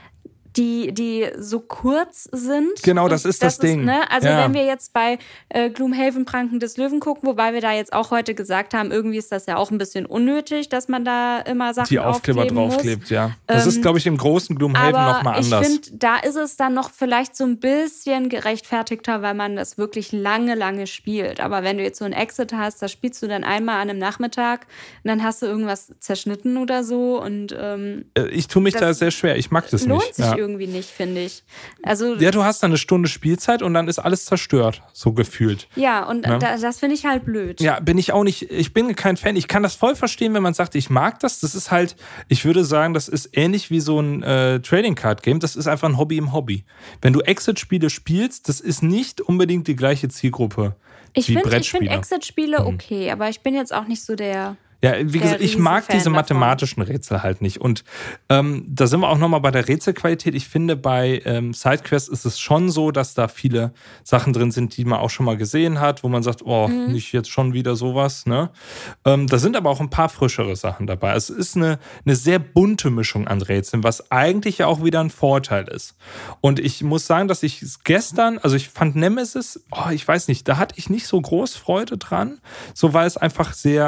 die, die so kurz sind. Genau, das ist das, das Ding. Ist, ne? Also ja. wenn wir jetzt bei äh, Gloomhaven Pranken des Löwen gucken, wobei wir da jetzt auch heute gesagt haben, irgendwie ist das ja auch ein bisschen unnötig, dass man da immer Sachen die Aufkleber draufklebt, muss. ja. Das ähm, ist, glaube ich, im großen Gloomhaven nochmal anders. Aber ich finde, da ist es dann noch vielleicht so ein bisschen gerechtfertigter, weil man das wirklich lange, lange spielt. Aber wenn du jetzt so ein Exit hast, da spielst du dann einmal an einem Nachmittag und dann hast du irgendwas zerschnitten oder so. Und ähm, ich tue mich da sehr schwer. Ich mag das lohnt nicht. sich ja. irgendwie nicht, finde ich. Also, ja, du hast dann eine Stunde Spielzeit und dann ist alles zerstört, so gefühlt. Ja, und ja? Da, das finde ich halt blöd. Ja, bin ich auch nicht, ich bin kein Fan. Ich kann das voll verstehen, wenn man sagt, ich mag das. Das ist halt, ich würde sagen, das ist ähnlich wie so ein äh, Trading Card Game. Das ist einfach ein Hobby im Hobby. Wenn du Exit-Spiele spielst, das ist nicht unbedingt die gleiche Zielgruppe ich wie find, Brettspiele. Ich finde Exit-Spiele okay, aber ich bin jetzt auch nicht so der... Ja, wie gesagt, ich mag diese mathematischen davon. Rätsel halt nicht. Und ähm, da sind wir auch nochmal bei der Rätselqualität. Ich finde, bei ähm, SideQuest ist es schon so, dass da viele Sachen drin sind, die man auch schon mal gesehen hat, wo man sagt, oh, mhm. nicht jetzt schon wieder sowas. Ne? Ähm, da sind aber auch ein paar frischere Sachen dabei. Es ist eine, eine sehr bunte Mischung an Rätseln, was eigentlich ja auch wieder ein Vorteil ist. Und ich muss sagen, dass ich gestern, also ich fand Nemesis, oh, ich weiß nicht, da hatte ich nicht so groß Freude dran, so weil es einfach sehr...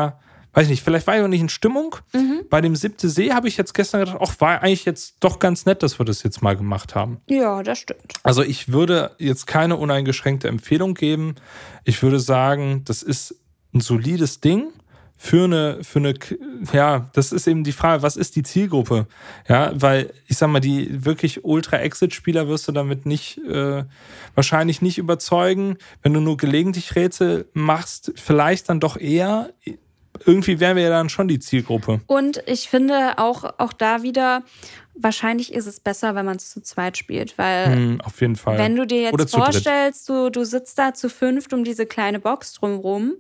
weiß ich nicht, vielleicht war ich auch nicht in Stimmung. Mhm. Bei dem Siebte See habe ich jetzt gestern gedacht, ach, war eigentlich jetzt doch ganz nett, dass wir das jetzt mal gemacht haben. Ja, das stimmt. Also ich würde jetzt keine uneingeschränkte Empfehlung geben. Ich würde sagen, das ist ein solides Ding. Für eine, für eine, ja, das ist eben die Frage, was ist die Zielgruppe? Ja, weil ich sag mal, die wirklich Ultra-Exit-Spieler wirst du damit nicht, äh, wahrscheinlich nicht überzeugen. Wenn du nur gelegentlich Rätsel machst, vielleicht dann doch eher. Irgendwie wären wir ja dann schon die Zielgruppe. Und ich finde auch, auch da wieder, wahrscheinlich ist es besser, wenn man es zu zweit spielt, weil hm, auf jeden Fall. Wenn du dir jetzt vorstellst, du, du sitzt da zu fünft um diese kleine Box drumrum,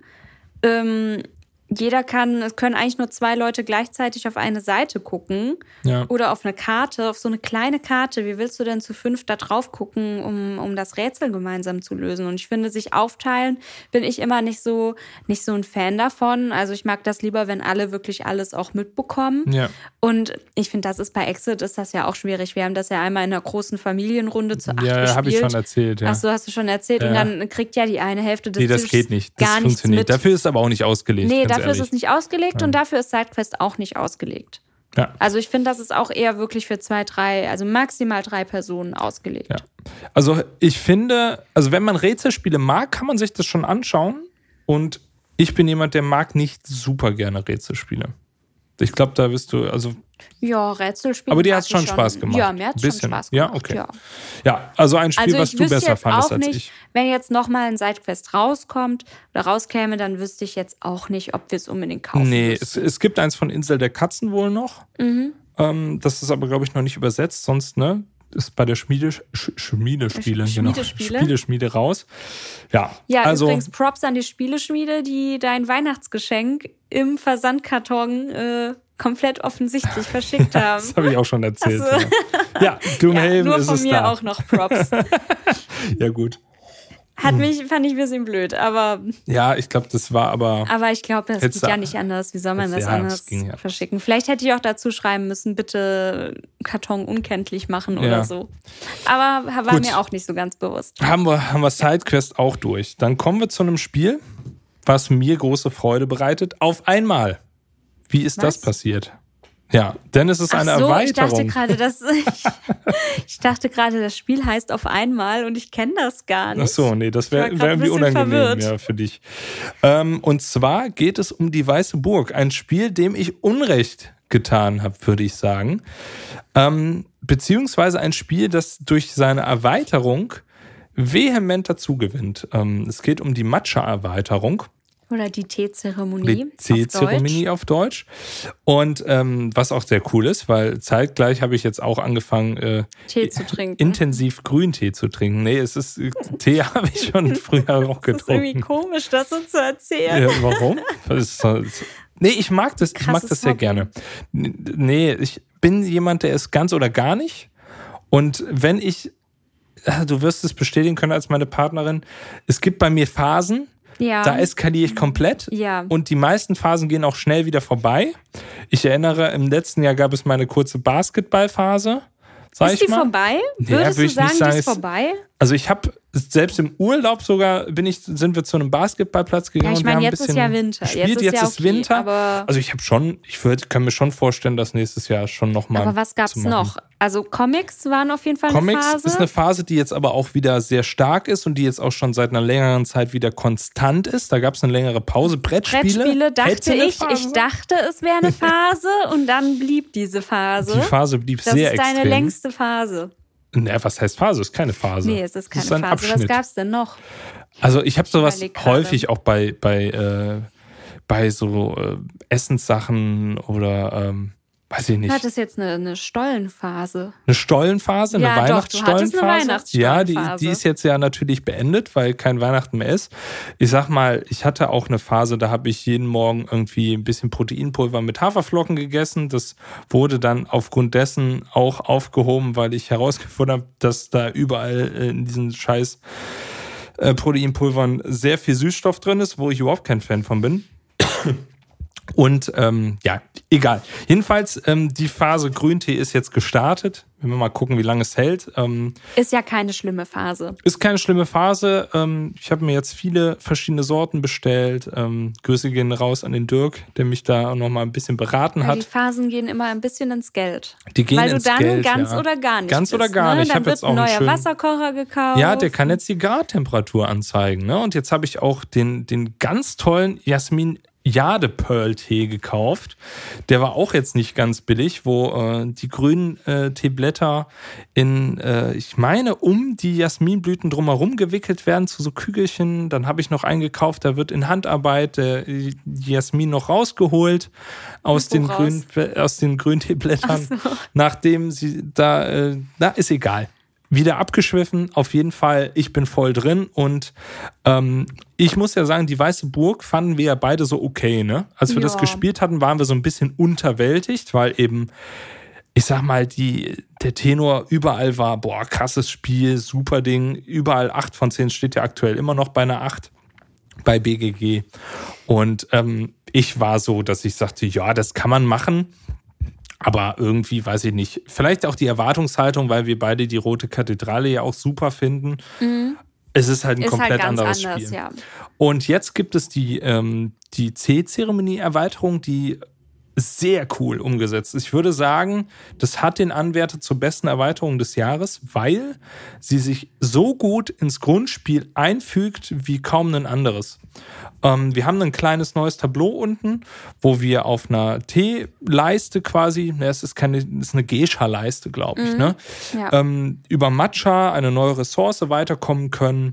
ähm, jeder kann, es können eigentlich nur zwei Leute gleichzeitig auf eine Seite gucken ja. oder auf eine Karte, auf so eine kleine Karte. Wie willst du denn zu fünf da drauf gucken, um, um das Rätsel gemeinsam zu lösen? Und ich finde, sich aufteilen bin ich immer nicht so, nicht so ein Fan davon. Also ich mag das lieber, wenn alle wirklich alles auch mitbekommen. Ja. Und ich finde, das ist bei Exit ist das ja auch schwierig. Wir haben das ja einmal in einer großen Familienrunde zu acht ja, gespielt. Ja, habe ich schon erzählt. Ja. Ach so, hast du schon erzählt. Ja. Und dann kriegt ja die eine Hälfte des Nee, das Tisches geht nicht. Das gar funktioniert. nichts mit. Dafür ist es aber auch nicht ausgelegt. Nee, dafür ehrlich. ist es nicht ausgelegt ja. und dafür ist SideQuest auch nicht ausgelegt. Ja. Also ich finde, das ist auch eher wirklich für zwei, drei, also maximal drei Personen ausgelegt. Ja. Also ich finde, also wenn man Rätselspiele mag, kann man sich das schon anschauen. Und ich bin jemand, der mag nicht super gerne Rätselspiele. Ich glaube, da wirst du, also... Ja, Rätselspiele. Aber dir hat es schon Spaß gemacht. Ja, mir hat es schon Spaß gemacht. Ja, okay. Ja, ja also ein Spiel, also was du besser fandest als nicht, ich. Wenn jetzt nochmal ein SideQuest rauskommt oder rauskäme, dann wüsste ich jetzt auch nicht, ob wir es unbedingt kaufen Nee, müssen. es, es gibt eins von Insel der Katzen wohl noch. Mhm. Ähm, das ist aber, glaube ich, noch nicht übersetzt. Sonst, ne? Ist bei der Schmiede, Sch, Schmiedespiele, Sch- genau. Schmiedespiele? Spieleschmiede raus. Ja, Ja, also, übrigens Props an die Spieleschmiede, die dein Weihnachtsgeschenk im Versandkarton äh, komplett offensichtlich verschickt haben. das habe ich auch schon erzählt. Also. Ja, ja Gloomhaven ja, nur ist von es mir da. auch noch Props. Ja, gut. Hat mich, fand ich ein bisschen blöd, aber, Ja, ich glaube, das war aber... aber ich glaube, das Hättest geht ja du- nicht anders. Wie soll man das Ja, das anders ging ja. verschicken? Vielleicht hätte ich auch dazu schreiben müssen, bitte Karton unkenntlich machen Ja. oder so. Aber war Gut. mir auch nicht so ganz bewusst. Haben wir, haben wir SideQuest auch durch. Dann kommen wir zu einem Spiel, was mir große Freude bereitet. Auf einmal. Wie ist Was? das passiert? Ja, denn es ist Ach eine so, Erweiterung. ich dachte gerade, das, ich, ich dachte gerade, das Spiel heißt auf einmal und ich kenne das gar nicht. Ach so, nee, das wäre Ich wär war grad ein irgendwie bisschen unangenehm verwirrt. ja, für dich. Ähm, und zwar geht es um die Weiße Burg. Ein Spiel, dem ich Unrecht getan habe, würde ich sagen. Ähm, beziehungsweise ein Spiel, das durch seine Erweiterung vehement dazugewinnt. Ähm, es geht um die Matcha-Erweiterung. Oder die Teezeremonie. Die Teezeremonie auf Deutsch. Und ähm, was auch sehr cool ist, weil zeitgleich habe ich jetzt auch angefangen, äh, Tee zu trinken. intensiv Grüntee zu trinken. Nee, es ist Tee habe ich schon früher auch Das ist irgendwie getrunken. komisch, das so zu erzählen. Ja, warum? Das ist so, nee, ich mag das, ich mag Krasses das sehr Hobby. gerne. Nee, ich bin jemand, der ist ganz oder gar nicht. Und wenn ich, du wirst es bestätigen können als meine Partnerin, es gibt bei mir Phasen, Ja. da eskaliere ich komplett. Ja. Und die meisten Phasen gehen auch schnell wieder vorbei. Ich erinnere, im letzten Jahr gab es meine kurze Basketballphase. Sag Ist ich die mal. vorbei? Ja, Würdest würd du ich sagen, nicht sagen, die ist es- vorbei? Also ich habe selbst im Urlaub sogar bin ich sind wir zu einem Basketballplatz gegangen. Ja, ich und wir meine, haben ein jetzt ist bisschen ja Winter. Gespielt. Jetzt Jetzt ist ja ist okay, Winter. aber- Also ich habe schon, ich würd, kann mir schon vorstellen, dass nächstes Jahr schon noch mal. Aber was gab's zu machen. noch? Also Comics waren auf jeden Fall Comics eine Phase. ist eine Phase, die jetzt aber auch wieder sehr stark ist und die jetzt auch schon seit einer längeren Zeit wieder konstant ist. Da gab es eine längere Pause. Brettspiele. Brettspiele dachte Hätte eine ich. Phase. Ich dachte, es wäre eine Phase und dann blieb diese Phase. Die Phase blieb das sehr ist deine extrem. längste Phase. Ne, was heißt Phase? Ist keine Phase. Nee, es ist keine Das ein Phase. Was Abschnitt. gab's denn noch? Also ich habe sowas überleg gerade. häufig auch bei bei äh, bei so äh, Essenssachen oder ähm, weiß ich nicht. Du hattest jetzt eine, eine Stollenphase. Eine Stollenphase, eine Ja, doch, du hattest eine Weihnachtsstollenphase. Ja, die, Weihnachtsstollenphase. die ist jetzt ja natürlich beendet, weil kein Weihnachten mehr ist. Ich sag mal, ich hatte auch eine Phase, da habe ich jeden Morgen irgendwie ein bisschen Proteinpulver mit Haferflocken gegessen. Das wurde dann aufgrund dessen auch aufgehoben, weil ich herausgefunden habe, dass da überall in diesen scheiß äh, Proteinpulvern sehr viel Süßstoff drin ist, wo ich überhaupt kein Fan von bin. Und ähm, ja, egal. Jedenfalls, ähm, die Phase Grüntee ist jetzt gestartet. Wenn wir mal gucken, wie lange es hält. Ähm, ist ja keine schlimme Phase. Ist keine schlimme Phase. Ähm, ich habe mir jetzt viele verschiedene Sorten bestellt. Ähm, Grüße gehen raus an den Dirk, der mich da noch mal ein bisschen beraten ja, hat. Die Phasen gehen immer ein bisschen ins Geld. Die gehen Weil ins du dann Geld, ganz ja. oder gar nicht Ganz bist, oder gar ne? nicht. Ich Dann habe jetzt wird auch ein einen neuer schönen Wasserkocher gekauft. Ja, der kann jetzt die Gartemperatur anzeigen. Ne? Und jetzt habe ich auch den, den ganz tollen Jasmin Jade-Pearl-Tee gekauft. Der war auch jetzt nicht ganz billig, wo äh, die grünen äh, Teeblätter in, äh, ich meine, um die Jasminblüten drumherum gewickelt werden zu so Kügelchen. Dann habe ich noch einen gekauft, da wird in Handarbeit äh, die Jasmin noch rausgeholt aus den, grünen, aus den grünen Teeblättern. Ach so. Nachdem sie da, äh, na, ist egal. Wieder abgeschwiffen, auf jeden Fall, ich bin voll drin und ähm, ich muss ja sagen, die Weiße Burg fanden wir ja beide so okay, ne? Als wir ja. das gespielt hatten, waren wir so ein bisschen unterwältigt, weil eben, ich sag mal, die, der Tenor überall war, boah, krasses Spiel, super Ding, überall acht von zehn, steht ja aktuell immer noch bei einer acht bei B G G und ähm, ich war so, dass ich sagte, ja, das kann man machen. Aber irgendwie, weiß ich nicht, vielleicht auch die Erwartungshaltung, weil wir beide die Rote Kathedrale ja auch super finden. Mhm. Es ist halt ein ist komplett halt ganz anderes anders, Spiel. Ja. Und jetzt gibt es die, ähm, die C-Zeremonie-Erweiterung, die sehr cool umgesetzt ist. Ich würde sagen, das hat den Anwärter zur besten Erweiterung des Jahres, weil sie sich so gut ins Grundspiel einfügt wie kaum ein anderes. Ähm, wir haben ein kleines neues Tableau unten, wo wir auf einer Teeleiste quasi, ne, es ist keine, es ist eine Geisha-Leiste, glaube ich, mhm. ne? Ja. Ähm, über Matcha, eine neue Ressource, weiterkommen können.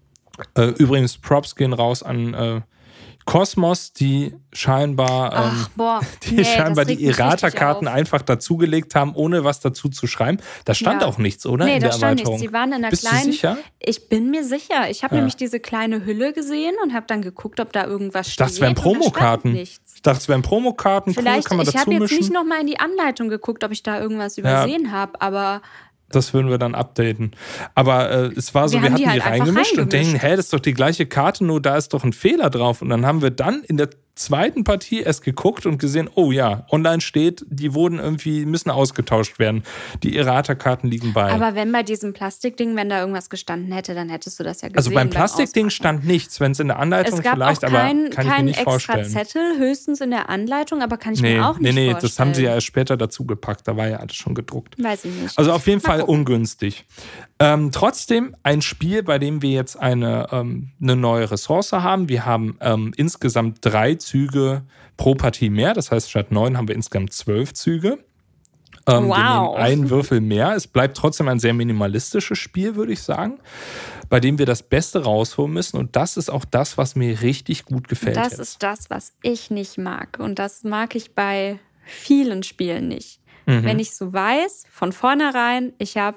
Äh, übrigens, Props gehen raus an äh, Kosmos, die scheinbar, Ach, ähm, boah. die, nee, scheinbar die Errata-Karten einfach dazugelegt haben, ohne was dazu zu schreiben. Da stand ja. auch nichts, oder? Nee, in da der stand Erweiterung. nichts. Sie waren in einer Bist kleinen. du sicher? Ich bin mir sicher. Ich habe Ja. nämlich diese kleine Hülle gesehen und habe dann geguckt, ob da irgendwas steht. Ich dachte, es wären Promokarten. Ich dachte, es wären Promokarten. Vielleicht, cool, kann man ich dazu habe jetzt mischen. nicht nochmal in die Anleitung geguckt, ob ich da irgendwas übersehen ja. habe, aber. Das würden wir dann updaten. Aber äh, es war so, wir, wir hatten die, die, halt reingemischt und reingemischt. denken, hä, das ist doch die gleiche Karte, nur da ist doch ein Fehler drauf. Und dann haben wir dann in der zweiten Partie erst geguckt und gesehen, oh ja, online steht, die wurden irgendwie, müssen ausgetauscht werden. Die Errata-Karten liegen bei. Aber wenn bei diesem Plastikding, wenn da irgendwas gestanden hätte, dann hättest du das ja gesehen. Also beim Plastikding stand nichts, wenn es in der Anleitung es gab vielleicht, auch kein, aber kann kein ich mir nicht extra vorstellen. Zettel, höchstens in der Anleitung, aber kann ich nee, mir auch nicht nee, nee, vorstellen. das haben sie ja erst später dazu gepackt, da war ja alles schon gedruckt. Weiß ich nicht. Also auf jeden Mal Fall gucken. ungünstig. Ähm, trotzdem ein Spiel, bei dem wir jetzt eine, ähm, eine neue Ressource haben. Wir haben ähm, insgesamt drei Züge pro Partie mehr. Das heißt, statt neun haben wir insgesamt zwölf Züge. Ähm, wow. Wir nehmen einen Würfel mehr. Es bleibt trotzdem ein sehr minimalistisches Spiel, würde ich sagen, bei dem wir das Beste rausholen müssen. Und das ist auch das, was mir richtig gut gefällt. Das jetzt. ist das, was ich nicht mag. Und das mag ich bei vielen Spielen nicht. Mhm. Wenn ich so weiß, von vornherein, ich habe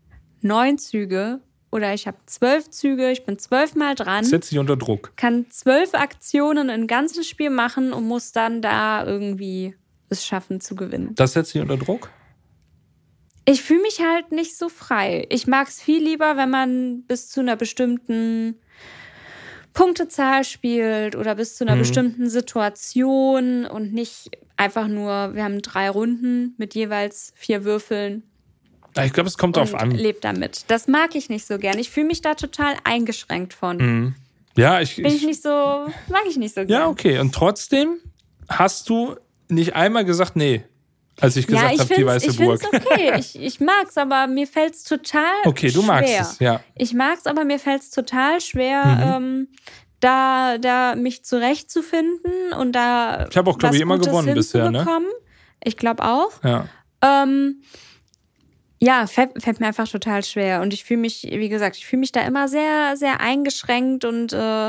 neun Züge oder ich habe zwölf Züge, ich bin zwölfmal dran. Setz dich unter Druck. Kann zwölf Aktionen ein ganzes Spiel machen und muss dann da irgendwie es schaffen zu gewinnen. Das setzt dich unter Druck? Ich fühle mich halt nicht so frei. Ich mag es viel lieber, wenn man bis zu einer bestimmten Punktezahl spielt oder bis zu einer mhm. bestimmten Situation und nicht einfach nur, wir haben drei Runden mit jeweils vier Würfeln. Ich glaube, es kommt drauf an. Lebt damit. Das mag ich nicht so gern. Ich fühle mich da total eingeschränkt von. Mhm. Ja, ich. Bin ich, ich nicht so, mag ich nicht so gern. Ja, okay. Und trotzdem hast du nicht einmal gesagt, nee, als ich gesagt ja, habe, die Weiße ich Burg. Ich finde es okay. ich, ich mag es, aber mir fällt es total okay, du schwer. magst es, ja. Ich mag es, aber mir fällt es total schwer, mhm. ähm, da, da mich zurechtzufinden und da. Ich habe auch, glaube ich, immer gewonnen bisher, ne? Ich glaube auch. Ja. Ähm, Ja, fällt, fällt mir einfach total schwer. Und ich fühle mich, wie gesagt, ich fühle mich da immer sehr, sehr eingeschränkt und äh,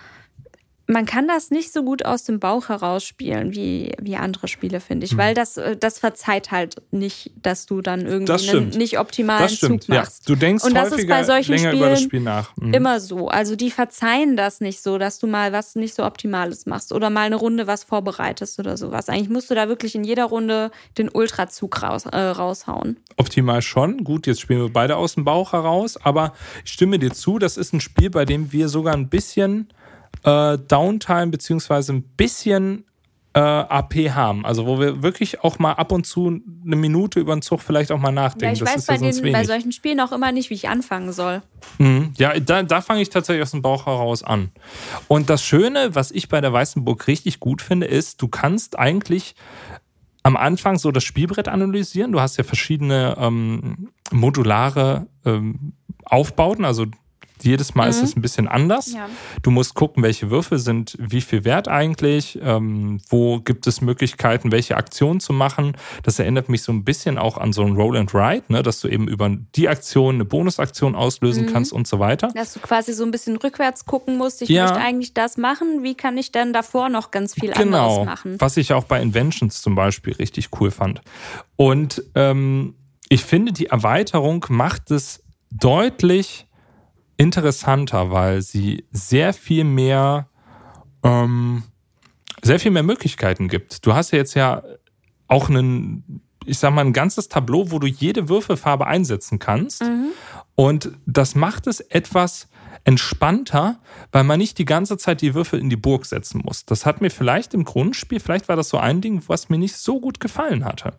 man kann das nicht so gut aus dem Bauch herausspielen wie, wie andere Spiele, finde ich. Mhm. Weil das, das verzeiht halt nicht, dass du dann irgendwie einen nicht optimalen das stimmt. Zug machst. Ja. Du denkst und das häufiger ist bei solchen länger Spielen über das Spiel nach. Mhm. Immer so. Also die verzeihen das nicht so, dass du mal was nicht so Optimales machst oder mal eine Runde was vorbereitest oder sowas. Eigentlich musst du da wirklich in jeder Runde den Ultrazug raus, äh, raushauen. Optimal schon. Gut, jetzt spielen wir beide aus dem Bauch heraus, aber ich stimme dir zu, das ist ein Spiel, bei dem wir sogar ein bisschen äh, Downtime beziehungsweise ein bisschen äh, A P haben. Also wo wir wirklich auch mal ab und zu eine Minute über den Zug vielleicht auch mal nachdenken. Ja, ich das weiß ist bei, ja sonst den, wenig. bei solchen Spielen auch immer nicht, wie ich anfangen soll. Mhm. Ja, da, da fange ich tatsächlich aus dem Bauch heraus an. Und das Schöne, was ich bei der Weißen Burg richtig gut finde, ist, du kannst eigentlich am Anfang so das Spielbrett analysieren. Du hast ja verschiedene ähm, modulare ähm, Aufbauten, also jedes Mal mhm. ist es ein bisschen anders. Ja. Du musst gucken, welche Würfel sind wie viel wert eigentlich, ähm, wo gibt es Möglichkeiten, welche Aktionen zu machen. Das erinnert mich so ein bisschen auch an so ein Roll and Ride, ne, dass du eben über die Aktion eine Bonusaktion auslösen mhm. kannst und so weiter. Dass du quasi so ein bisschen rückwärts gucken musst. Ich ja. möchte eigentlich das machen. Wie kann ich denn davor noch ganz viel genau. anderes machen? Was ich auch bei Inventions zum Beispiel richtig cool fand. Und ähm, ich finde, die Erweiterung macht es deutlich interessanter, weil sie sehr viel mehr ähm, sehr viel mehr Möglichkeiten gibt. Du hast ja jetzt ja auch einen, ich sag mal, ein ganzes Tableau, wo du jede Würfelfarbe einsetzen kannst. Mhm. Und das macht es etwas entspannter, weil man nicht die ganze Zeit die Würfel in die Burg setzen muss. Das hat mir vielleicht im Grundspiel, vielleicht war das so ein Ding, was mir nicht so gut gefallen hatte.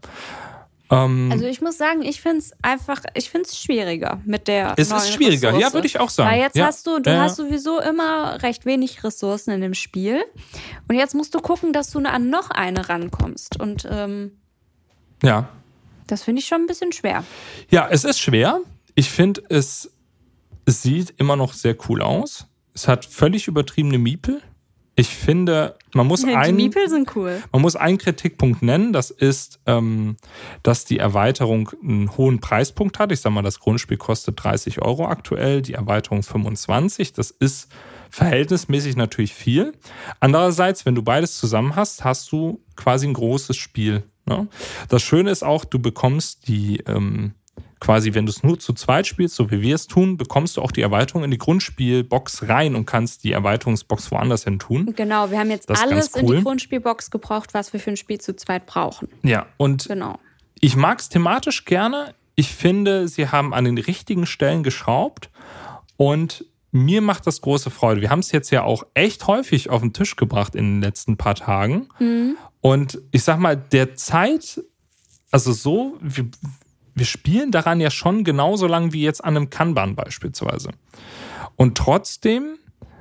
Also ich muss sagen, ich finde es einfach, ich finde es schwieriger mit der Es neuen ist schwieriger, Ressource. ja, würde ich auch sagen. Weil jetzt ja. hast du, du ja. hast sowieso immer recht wenig Ressourcen in dem Spiel. Und jetzt musst du gucken, dass du an noch eine rankommst. Und ähm, ja. das finde ich schon ein bisschen schwer. Ja, es ist schwer. Ich finde, es, es sieht immer noch sehr cool aus. Es hat völlig übertriebene Miepel. Ich finde, man muss Die einen, Miepel sind cool. Man muss einen Kritikpunkt nennen. Das ist, ähm, dass die Erweiterung einen hohen Preispunkt hat. Ich sag mal, das Grundspiel kostet dreißig Euro aktuell, die Erweiterung fünfundzwanzig. Das ist verhältnismäßig natürlich viel. Andererseits, wenn du beides zusammen hast, hast du quasi ein großes Spiel. Ne? Das Schöne ist auch, du bekommst die ähm, quasi, wenn du es nur zu zweit spielst, so wie wir es tun, bekommst du auch die Erweiterung in die Grundspielbox rein und kannst die Erweiterungsbox woanders hin tun. Genau, wir haben jetzt das alles cool. in die Grundspielbox gebraucht, was wir für ein Spiel zu zweit brauchen. Ja, und genau. ich mag es thematisch gerne. Ich finde, sie haben an den richtigen Stellen geschraubt und mir macht das große Freude. Wir haben es jetzt ja auch echt häufig auf den Tisch gebracht in den letzten paar Tagen. Mhm. Und ich sag mal, der Zeit, also so, wir, wir spielen daran ja schon genauso lang wie jetzt an einem Kanban beispielsweise. Und trotzdem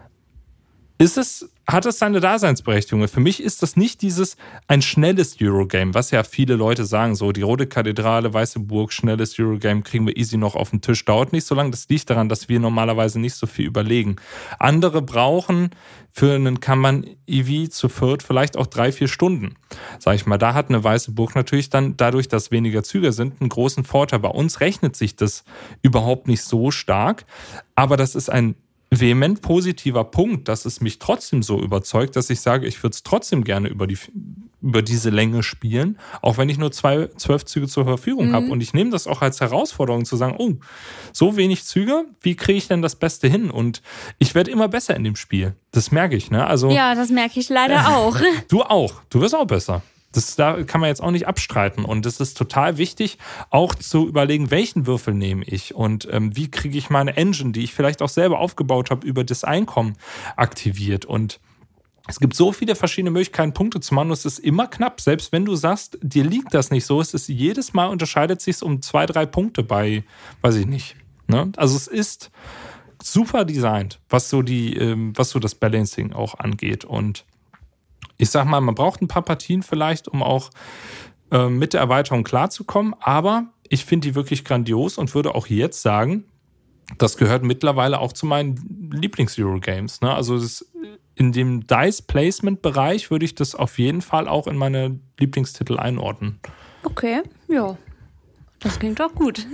ist es, hat es seine Daseinsberechtigung. Für mich ist das nicht dieses ein schnelles Eurogame, was ja viele Leute sagen, so die Rote Kathedrale, Weiße Burg, schnelles Eurogame kriegen wir easy noch auf den Tisch. Dauert nicht so lange. Das liegt daran, dass wir normalerweise nicht so viel überlegen. Andere brauchen für einen Kanban-E V zu viert vielleicht auch drei, vier Stunden. Sag ich mal, da hat eine Weiße Burg natürlich dann, dadurch, dass weniger Züge sind, einen großen Vorteil. Bei uns rechnet sich das überhaupt nicht so stark. Aber das ist ein vehement positiver Punkt, dass es mich trotzdem so überzeugt, dass ich sage, ich würde es trotzdem gerne über die über diese Länge spielen, auch wenn ich nur zwei, zwölf Züge zur Verfügung mhm. habe. Und ich nehme das auch als Herausforderung zu sagen, oh, so wenig Züge, wie kriege ich denn das Beste hin? Und ich werde immer besser in dem Spiel. Das merke ich, ne? Also, ja, das merke ich leider äh, auch. Du auch. Du wirst auch besser. Das da kann man jetzt auch nicht abstreiten. Und es ist total wichtig, auch zu überlegen, welchen Würfel nehme ich und ähm, wie kriege ich meine Engine, die ich vielleicht auch selber aufgebaut habe, über das Einkommen aktiviert. Und es gibt so viele verschiedene Möglichkeiten, Punkte zu machen. Und es ist immer knapp. Selbst wenn du sagst, dir liegt das nicht so, es ist jedes Mal unterscheidet sich um zwei, drei Punkte bei, weiß ich nicht. Ne? Also es ist super designt, was so die, ähm, was so das Balancing auch angeht. Und ich sag mal, man braucht ein paar Partien vielleicht, um auch äh, mit der Erweiterung klarzukommen. Aber ich finde die wirklich grandios und würde auch jetzt sagen, das gehört mittlerweile auch zu meinen Lieblings-Eurogames. Ne? Also das, in dem Dice-Placement-Bereich würde ich das auf jeden Fall auch in meine Lieblingstitel einordnen. Okay, ja. Das klingt doch gut.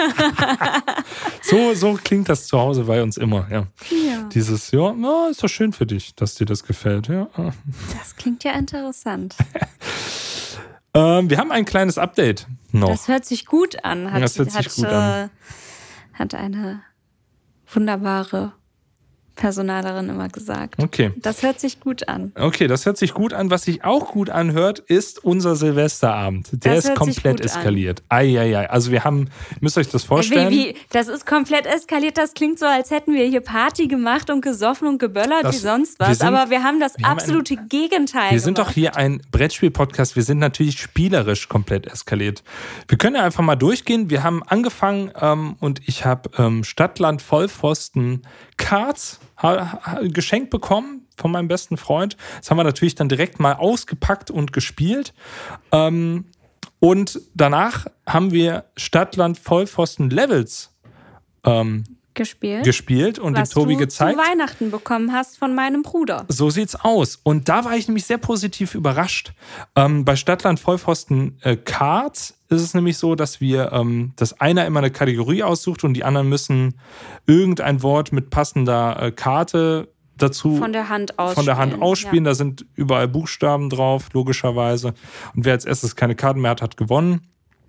so, so klingt das zu Hause bei uns immer, ja. Ja. Dieses, ja, na, ist doch schön für dich, dass dir das gefällt, ja. Das klingt ja interessant. ähm, wir haben ein kleines Update noch. Das hört sich gut an. Hat, das hört sich hat, gut an. Äh, hat eine wunderbare Personalerin immer gesagt. Okay. Das hört sich gut an. Okay, das hört sich gut an. Was sich auch gut anhört, ist unser Silvesterabend. Der Das ist hört sich komplett gut eskaliert. Eieiei. Also wir haben, müsst ihr euch das vorstellen. Wie, wie, das ist komplett eskaliert. Das klingt so, als hätten wir hier Party gemacht und gesoffen und geböllert Das- wie sonst wir was. sind- Aber wir haben das wir haben absolute Gegenteil Wir sind gemacht. doch hier ein Brettspiel-Podcast. Wir sind natürlich spielerisch komplett eskaliert. Wir können ja einfach mal durchgehen. Wir haben angefangen ähm, und ich habe ähm, Stadtland Vollpfosten Cards ha- ha- geschenkt bekommen von meinem besten Freund. Das haben wir natürlich dann direkt mal ausgepackt und gespielt. Ähm, und danach haben wir Stadtland Vollpfosten Levels ähm, gespielt. gespielt und dem was Tobi du gezeigt. zu Weihnachten bekommen hast von meinem Bruder. So sieht's aus. Und da war ich nämlich sehr positiv überrascht. Ähm, bei Stadtland Vollpfosten äh, Cards ist es nämlich so, dass wir, ähm, dass einer immer eine Kategorie aussucht und die anderen müssen irgendein Wort mit passender äh, Karte dazu Von der Hand ausspielen. von der Hand ausspielen. Da sind überall Buchstaben drauf, logischerweise. Und wer als erstes keine Karten mehr hat, hat gewonnen.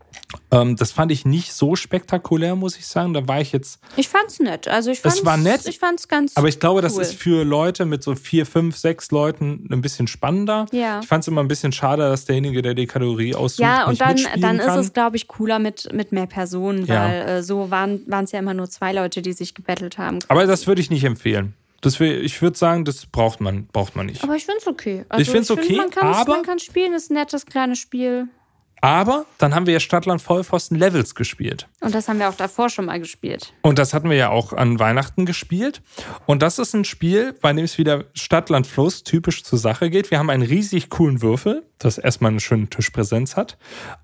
Ähm, das fand ich nicht so spektakulär, muss ich sagen. Da war ich jetzt. Ich fand's nett. Also ich fand's, Es war nett, ich fand's ganz Aber ich glaube, das cool. ist für Leute mit so vier, fünf, sechs Leuten ein bisschen spannender. Ja. Ich fand es immer ein bisschen schade, dass derjenige, der die Kategorie aussucht, Ja, und nicht dann, mitspielen dann ist kann. es, glaube ich, cooler mit, mit mehr Personen, Ja. weil äh, so waren es ja immer nur zwei Leute, die sich gebettelt haben. Aber das würde ich nicht empfehlen. Das will, ich würde sagen, das braucht man, braucht man nicht. Aber ich finde es okay. Also Ich find's find, okay, man kann's- aber- man kann spielen, ist ein nettes kleines Spiel. Aber dann haben wir ja Stadtland Vollpfosten Levels gespielt. Und das haben wir auch davor schon mal gespielt. Und das hatten wir ja auch an Weihnachten gespielt. Und das ist ein Spiel, bei dem es wieder Stadt-Land Fluss typisch zur Sache geht. Wir haben einen riesig coolen Würfel, das erstmal eine schöne Tischpräsenz hat.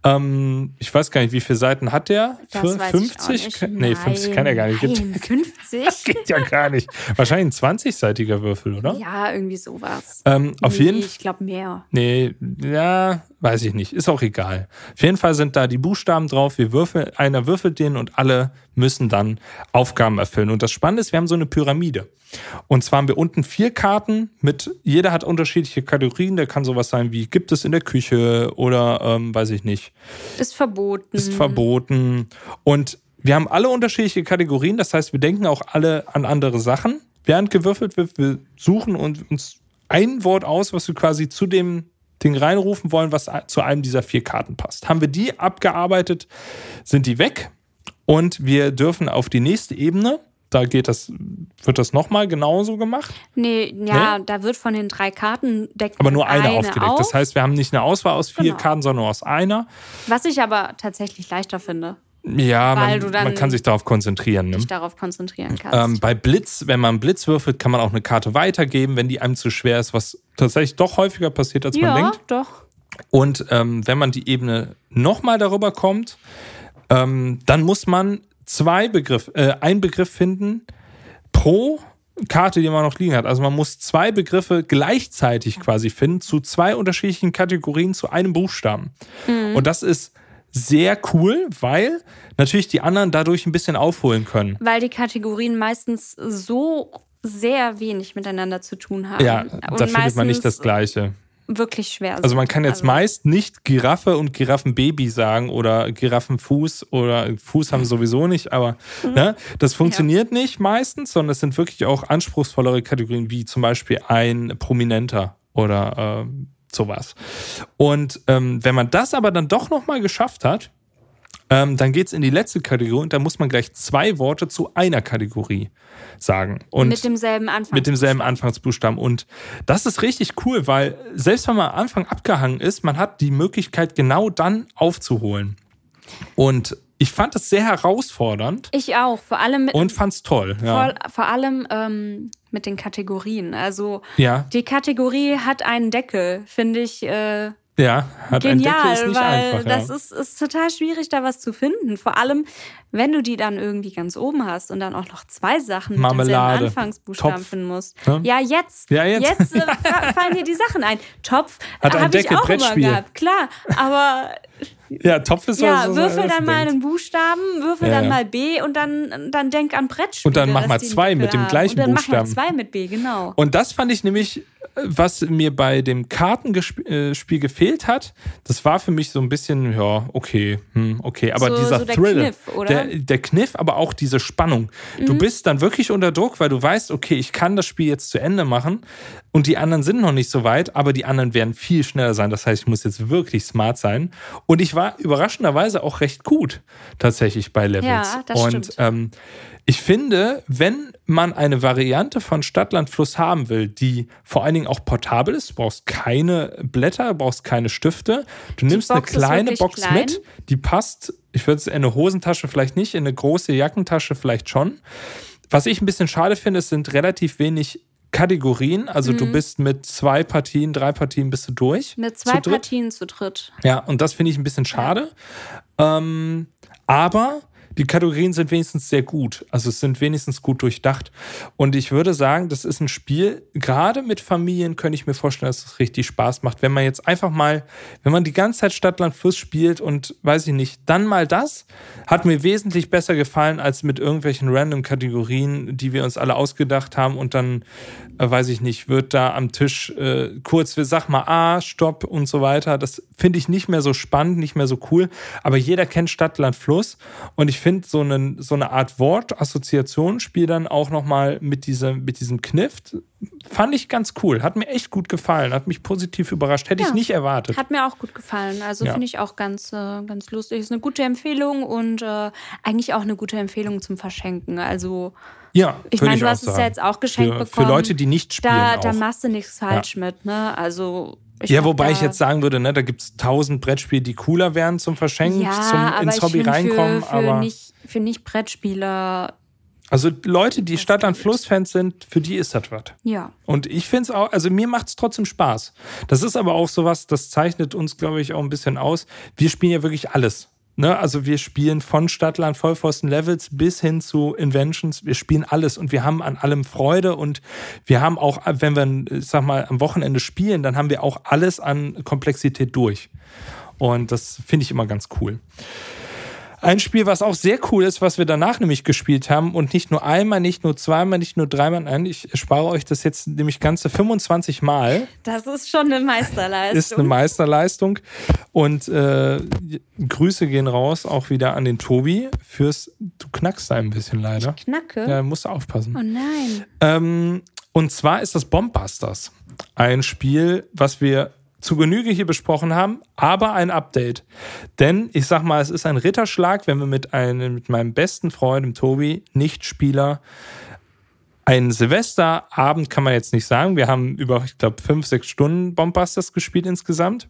Ähm, ich weiß gar nicht, wie viele Seiten hat der? Das Für weiß fünfzig? ich auch nicht. Nee, fünfzig kann er gar nicht. Gibt, Nein, fünfzig? geht ja gar nicht. Wahrscheinlich ein zwanzigseitiger Würfel, oder? Ja, irgendwie sowas. Ähm, auf nee, jeden ich glaube mehr. Nee, ja, weiß ich nicht. Ist auch egal. Auf jeden Fall sind da die Buchstaben drauf. Wir würfeln, einer würfelt den und alle müssen dann Aufgaben erfüllen. Und das Spannende ist, wir haben so eine Pyramide. Und zwar haben wir unten vier Karten mit, jeder hat unterschiedliche Kategorien. Der kann sowas sein wie, gibt es in der Küche oder, ähm, weiß ich nicht, Ist verboten. ist verboten. Und wir haben alle unterschiedliche Kategorien. Das heißt, wir denken auch alle an andere Sachen. Während gewürfelt wird, wir suchen und uns ein Wort aus, was wir quasi zu dem Ding reinrufen wollen, was zu einem dieser vier Karten passt. Haben wir die abgearbeitet, sind die weg und wir dürfen auf die nächste Ebene. Da geht das, wird das nochmal genauso gemacht, Nee, ja, Nee? da wird von den drei Karten deckt aber nur eine, eine aufgedeckt. auf. Das heißt, wir haben nicht eine Auswahl aus vier Genau. Karten, sondern aus einer. Was ich aber tatsächlich leichter finde, Ja, Weil man, du dann man kann sich darauf konzentrieren. Ne? dich darauf konzentrieren kannst. Ähm, bei Blitz, wenn man Blitz würfelt, kann man auch eine Karte weitergeben, wenn die einem zu schwer ist, was tatsächlich doch häufiger passiert, als ja, man denkt. doch. Und ähm, wenn man die Ebene nochmal darüber kommt, ähm, dann muss man zwei Begriff, äh, einen Begriff finden pro Karte, die man noch liegen hat. Also man muss zwei Begriffe gleichzeitig quasi finden, zu zwei unterschiedlichen Kategorien, zu einem Buchstaben. Mhm. Und das ist sehr cool, weil natürlich die anderen dadurch ein bisschen aufholen können. Weil die Kategorien meistens so sehr wenig miteinander zu tun haben. Ja, Und da findet man nicht das meistens Gleiche. wirklich schwer sind. Also man kann jetzt Also, meist nicht Giraffe und Giraffenbaby sagen oder Giraffenfuß oder Fuß haben wir sowieso nicht, aber ne, das funktioniert nicht meistens, sondern es sind wirklich auch anspruchsvollere Kategorien wie zum Beispiel ein Prominenter oder äh, sowas. Und ähm, wenn man das aber dann doch nochmal geschafft hat, ähm, dann geht's in die letzte Kategorie und da muss man gleich zwei Worte zu einer Kategorie sagen. Und mit demselben Anfang. mit demselben Anfangsbuchstaben. Und das ist richtig cool, weil selbst wenn man am Anfang abgehangen ist, man hat die Möglichkeit, genau dann aufzuholen. Und ich fand es sehr herausfordernd Ich auch, vor allem mit, und fand es toll. Ja. vor, vor allem ähm, mit den Kategorien. Also ja, die Kategorie hat einen Deckel, finde ich äh, ja, hat ein genial, Deckel, ist nicht weil einfach. das ja. ist, ist total schwierig, da was zu finden. Vor allem, wenn du die dann irgendwie ganz oben hast und dann auch noch zwei Sachen mit Marmelade, demselben Anfangsbuchstaben Topf, finden musst. ne? Ja, jetzt. Ja, jetzt. Jetzt äh, fa- fallen dir die Sachen ein. Topf Hat ein habe ich Deckel, auch immer Brettspiel. gehabt, klar. Aber Ja, Topf ist Ja, was, was würfel man dann mal denkt. einen Buchstaben, würfel Ja, dann ja. mal B und dann, dann denk an Brettspiele. Und dann mach dass mal die zwei einen mit dem haben. gleichen und dann Buchstaben. mach mal zwei mit B, genau. Und das fand ich nämlich, was mir bei dem Kartenspiel gefehlt hat. Das war für mich so ein bisschen, ja, okay, hm, okay. Aber So- dieser so der Thrill, Kniff, oder? Der, der Kniff, aber auch diese Spannung. Du Mhm. bist dann wirklich unter Druck, weil du weißt, okay, ich kann das Spiel jetzt zu Ende machen und die anderen sind noch nicht so weit, aber die anderen werden viel schneller sein. Das heißt, ich muss jetzt wirklich smart sein. Und ich war überraschenderweise auch recht gut tatsächlich bei Levels. Ja, das und stimmt. ähm, ich finde, wenn man eine Variante von Stadt, Land, Fluss haben will, die vor allen Dingen auch portabel ist, du brauchst keine Blätter, du brauchst keine Stifte, du nimmst eine Box ist kleine wirklich Box klein. mit, die passt, ich würde es in eine Hosentasche vielleicht nicht, in eine große Jackentasche vielleicht schon. Was ich ein bisschen schade finde, es sind relativ wenig Kategorien, also Mhm. du bist mit zwei Partien, drei Partien bist du durch. Mit zwei zu dritt. Partien zu dritt. Ja, und das finde ich ein bisschen schade. Ähm, aber die Kategorien sind wenigstens sehr gut. Also es sind wenigstens gut durchdacht. Und ich würde sagen, das ist ein Spiel, gerade mit Familien könnte ich mir vorstellen, dass es richtig Spaß macht. Wenn man jetzt einfach mal, wenn man die ganze Zeit Stadt, Land, Fluss spielt und weiß ich nicht, dann mal das, hat mir wesentlich besser gefallen als mit irgendwelchen random Kategorien, die wir uns alle ausgedacht haben und dann, äh, weiß ich nicht, wird da am Tisch äh, kurz, sag mal A, Stopp und so weiter. Das finde ich nicht mehr so spannend, nicht mehr so cool. Aber jeder kennt Stadt, Land, Fluss und ich finde so, einen, so eine Art Wort-Assoziationsspiel dann auch nochmal mit diesem, mit diesem Kniff, fand ich ganz cool. Hat mir echt gut gefallen, hat mich positiv überrascht. Hätte Ja. ich nicht erwartet. Hat mir auch gut gefallen. Also Ja. finde ich auch ganz, äh, ganz lustig. Ist eine gute Empfehlung und äh, eigentlich auch eine gute Empfehlung zum Verschenken. Also Ja, ich würde meine, du auch hast es sagen. ja jetzt auch geschenkt für, bekommen. Für Leute, die nicht spielen da, auch. da machst du nichts falsch mit, ne? Also ich Ja, hab wobei da, ich jetzt sagen würde, ne, da gibt es tausend Brettspiele, die cooler wären zum Verschenken, ja, zum aber ins ich Hobby find reinkommen. Für, für aber nicht, für nicht Brettspieler, also Leute, die Das Stadt an geht. Fluss-Fans sind, für die ist das was. ja. Und ich finde es auch, also mir macht es trotzdem Spaß. Das ist aber auch sowas, das zeichnet uns, glaube ich, auch ein bisschen aus. Wir spielen ja wirklich alles. Ne, also wir spielen von Stadtland, Vollpfosten Levels bis hin zu Inventions. Wir spielen alles und wir haben an allem Freude und wir haben auch, wenn wir, ich sag mal, am Wochenende spielen, dann haben wir auch alles an Komplexität durch. Und das finde ich immer ganz cool. Ein Spiel, was auch sehr cool ist, was wir danach nämlich gespielt haben und nicht nur einmal, nicht nur zweimal, nicht nur dreimal, nein, ich spare euch das jetzt nämlich ganze fünfundzwanzig Mal. Das ist schon eine Meisterleistung. Ist eine Meisterleistung. Und äh, Grüße gehen raus auch wieder an den Tobi fürs, du knackst da ein bisschen leider. Knacke? Ja, musst du aufpassen. Oh nein. Ähm, und zwar ist das Bombbusters. Ein Spiel, was wir zu Genüge hier besprochen haben, aber ein Update. Denn ich sag mal, es ist ein Ritterschlag, wenn wir mit einem, mit meinem besten Freund, dem Tobi, Nichtspieler, einen Silvesterabend kann man jetzt nicht sagen. Wir haben über, ich glaube, fünf, sechs Stunden Bombbusters gespielt insgesamt.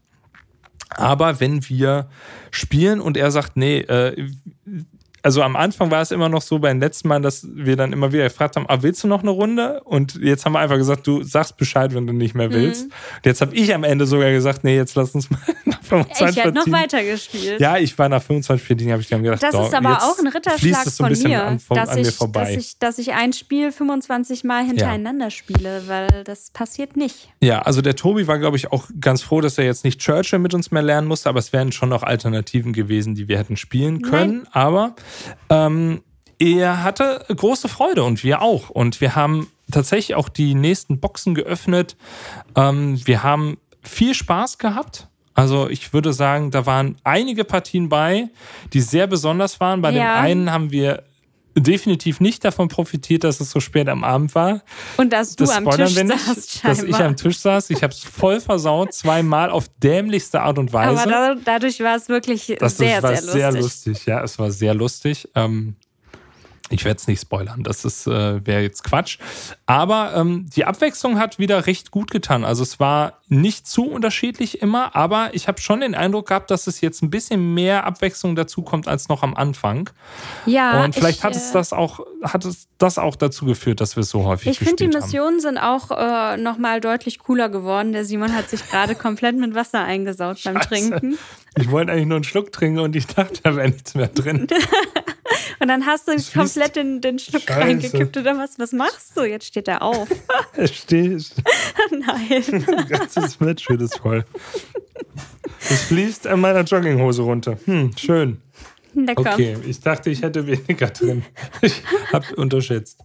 Aber wenn wir spielen und er sagt, nee, äh, also am Anfang war es immer noch so beim letzten Mal, dass wir dann immer wieder gefragt haben, ah, willst du noch eine Runde? Und jetzt haben wir einfach gesagt, du sagst Bescheid, wenn du nicht mehr willst. Mhm. Und jetzt habe ich am Ende sogar gesagt, nee, jetzt lass uns mal nach fünfundzwanzig Ich hätte noch Partien. weiter gespielt. Ja, ich war nach fünfundzwanzig Partien, habe ich dann gedacht, Das so, ist aber jetzt auch ein fließt Ritterschlag es so ein von bisschen mir, an, von, dass, an mir ich, vorbei. dass, ich, dass ich ein Spiel fünfundzwanzig Mal hintereinander spiele, weil das passiert nicht. Ja, also der Tobi war, glaube ich, auch ganz froh, dass er jetzt nicht Churchill mit uns mehr lernen musste, aber es wären schon noch Alternativen gewesen, die wir hätten spielen können. Nein. Aber ähm, er hatte große Freude und wir auch. Und wir haben tatsächlich auch die nächsten Boxen geöffnet. Ähm, wir haben viel Spaß gehabt. Also ich würde sagen, da waren einige Partien bei, die sehr besonders waren. Bei Ja. dem einen haben wir definitiv nicht davon profitiert, dass es so spät am Abend war. Und dass du Das am spoilern Tisch wir nicht, saßt, dass ich scheinbar. am Tisch saß. Ich habe es voll versaut, zweimal auf dämlichste Art und Weise. Aber da, dadurch war es wirklich das sehr, das war sehr lustig. sehr lustig. Ja, es war sehr lustig. Ähm, ich werde es nicht spoilern, das ist äh, wäre jetzt Quatsch. Aber ähm, die Abwechslung hat wieder recht gut getan. Also es war nicht zu unterschiedlich immer, aber ich habe schon den Eindruck gehabt, dass es jetzt ein bisschen mehr Abwechslung dazu kommt als noch am Anfang. Ja, Und vielleicht ich, hat es äh, das auch, hat es das auch dazu geführt, dass wir es so häufig Ich finde, die gespielt haben. Missionen sind auch äh, nochmal deutlich cooler geworden. Der Simon hat sich gerade komplett mit Wasser eingesaut beim Trinken. Ich wollte eigentlich nur einen Schluck trinken und ich dachte, da wäre nichts mehr drin. Und dann hast du Das komplett den, den Schluck Scheiße. reingekippt oder was? Was machst du? Jetzt steht er auf. Es steht Nein. ein ganzes Match ist voll. Es fließt an meiner Jogginghose runter. Hm, schön. Lecker. Okay, ich dachte, ich hätte weniger drin. Ich habe unterschätzt.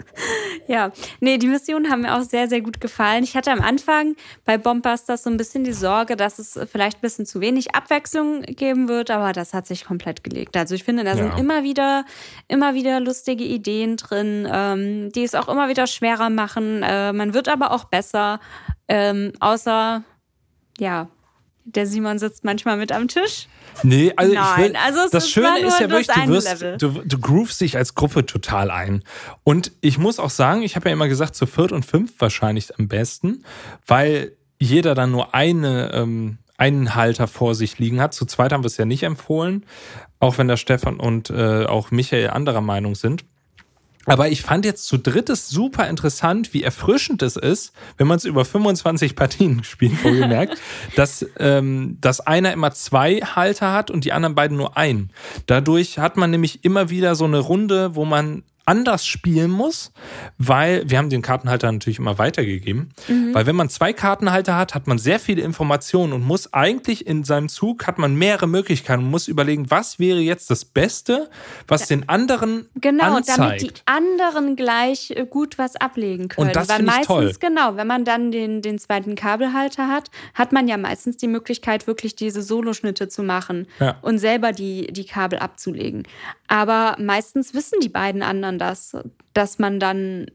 Ja, nee, die Missionen haben mir auch sehr, sehr gut gefallen. Ich hatte am Anfang bei Bombbusters so ein bisschen die Sorge, dass es vielleicht ein bisschen zu wenig Abwechslung geben wird, aber das hat sich komplett gelegt. Also ich finde, da sind Ja. immer wieder, immer wieder lustige Ideen drin, ähm, die es auch immer wieder schwerer machen. Äh, man wird aber auch besser, ähm, außer, ja, der Simon sitzt manchmal mit am Tisch. Nee, also Nein, ich will, also es das ist- Schöne war nur ist ja das wirklich, du eine wirst, Level. du, du groovst dich als Gruppe total ein. Und ich muss auch sagen, ich habe ja immer gesagt, zu viert und fünf wahrscheinlich am besten, weil jeder dann nur eine, ähm, einen Halter vor sich liegen hat. Zu zweit haben wir es ja nicht empfohlen, auch wenn der Stefan und äh, auch Michael anderer Meinung sind. Aber ich fand jetzt zu dritt es super interessant, wie erfrischend es ist, wenn man es über fünfundzwanzig Partien spielt, wohlgemerkt, dass, ähm, dass einer immer zwei Halter hat und die anderen beiden nur einen. Dadurch hat man nämlich immer wieder so eine Runde, wo man anders spielen muss, weil wir haben den Kartenhalter natürlich immer weitergegeben, mhm. weil wenn man zwei Kartenhalter hat, hat man sehr viele Informationen und muss eigentlich in seinem Zug, hat man mehrere Möglichkeiten und muss überlegen, was wäre jetzt das Beste, was ja. den anderen genau, anzeigt. damit die anderen gleich gut was ablegen können. Und das weil finde ich meistens, toll. genau, wenn man dann den, den zweiten Kabelhalter hat, hat man ja meistens die Möglichkeit, wirklich diese Soloschnitte zu machen ja. und selber die, die Kabel abzulegen. Aber meistens wissen die beiden anderen das, dass man dann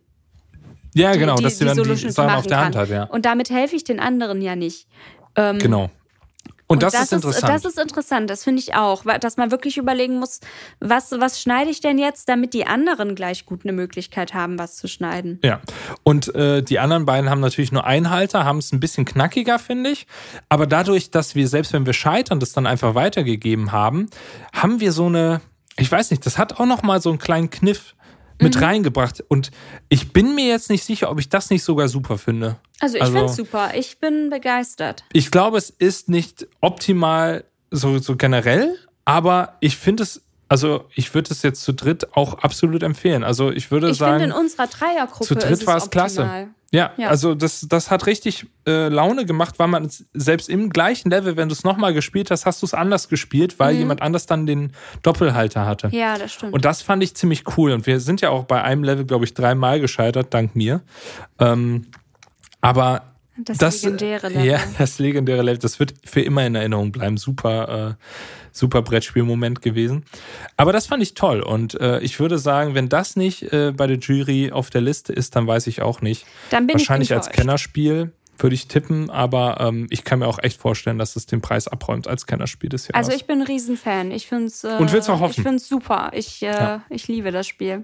ja, die, genau, die, dass sie die dann die Soloschnitte Sachen machen auf der kann. Hand hat. Ja. Und damit helfe ich den anderen ja nicht. Ähm, genau. Und, und das, das ist interessant. Das ist interessant, das finde ich auch, dass man wirklich überlegen muss, was, was schneide ich denn jetzt, damit die anderen gleich gut eine Möglichkeit haben, was zu schneiden. Ja, und äh, die anderen beiden haben natürlich nur einen Halter, haben es ein bisschen knackiger, finde ich. Aber dadurch, dass wir, selbst wenn wir scheitern, das dann einfach weitergegeben haben, haben wir so eine, ich weiß nicht, das hat auch noch mal so einen kleinen Kniff mit mhm. reingebracht. Und ich bin mir jetzt nicht sicher, ob ich das nicht sogar super finde. Also ich also, finde es super. Ich bin begeistert. Ich glaube, es ist nicht optimal so, so generell, aber ich finde es, also ich würde es jetzt zu dritt auch absolut empfehlen. Also ich würde ich sagen, finde in unserer Dreiergruppe zu dritt war es klasse. Ja, ja, also das, das hat richtig äh, Laune gemacht, weil man selbst im gleichen Level, wenn du es nochmal gespielt hast, hast du es anders gespielt, weil mhm. jemand anders dann den Doppelhalter hatte. Ja, das stimmt. Und das fand ich ziemlich cool. Und wir sind ja auch bei einem Level, glaube ich, dreimal gescheitert, dank mir. Ähm, aber das, das legendäre Level. Ja, das legendäre Level, das wird für immer in Erinnerung bleiben. Super, äh, super Brettspielmoment gewesen. Aber das fand ich toll. Und äh, ich würde sagen, wenn das nicht äh, bei der Jury auf der Liste ist, dann weiß ich auch nicht. Dann bin Wahrscheinlich ich als Kennerspiel würde ich tippen, aber ähm, ich kann mir auch echt vorstellen, dass es den Preis abräumt als Kennerspiel des Jahres. Also ich bin ein Riesenfan. Ich finde es äh, Und will's auch hoffen. Ich finde es super. Ich, äh, ja. ich liebe das Spiel.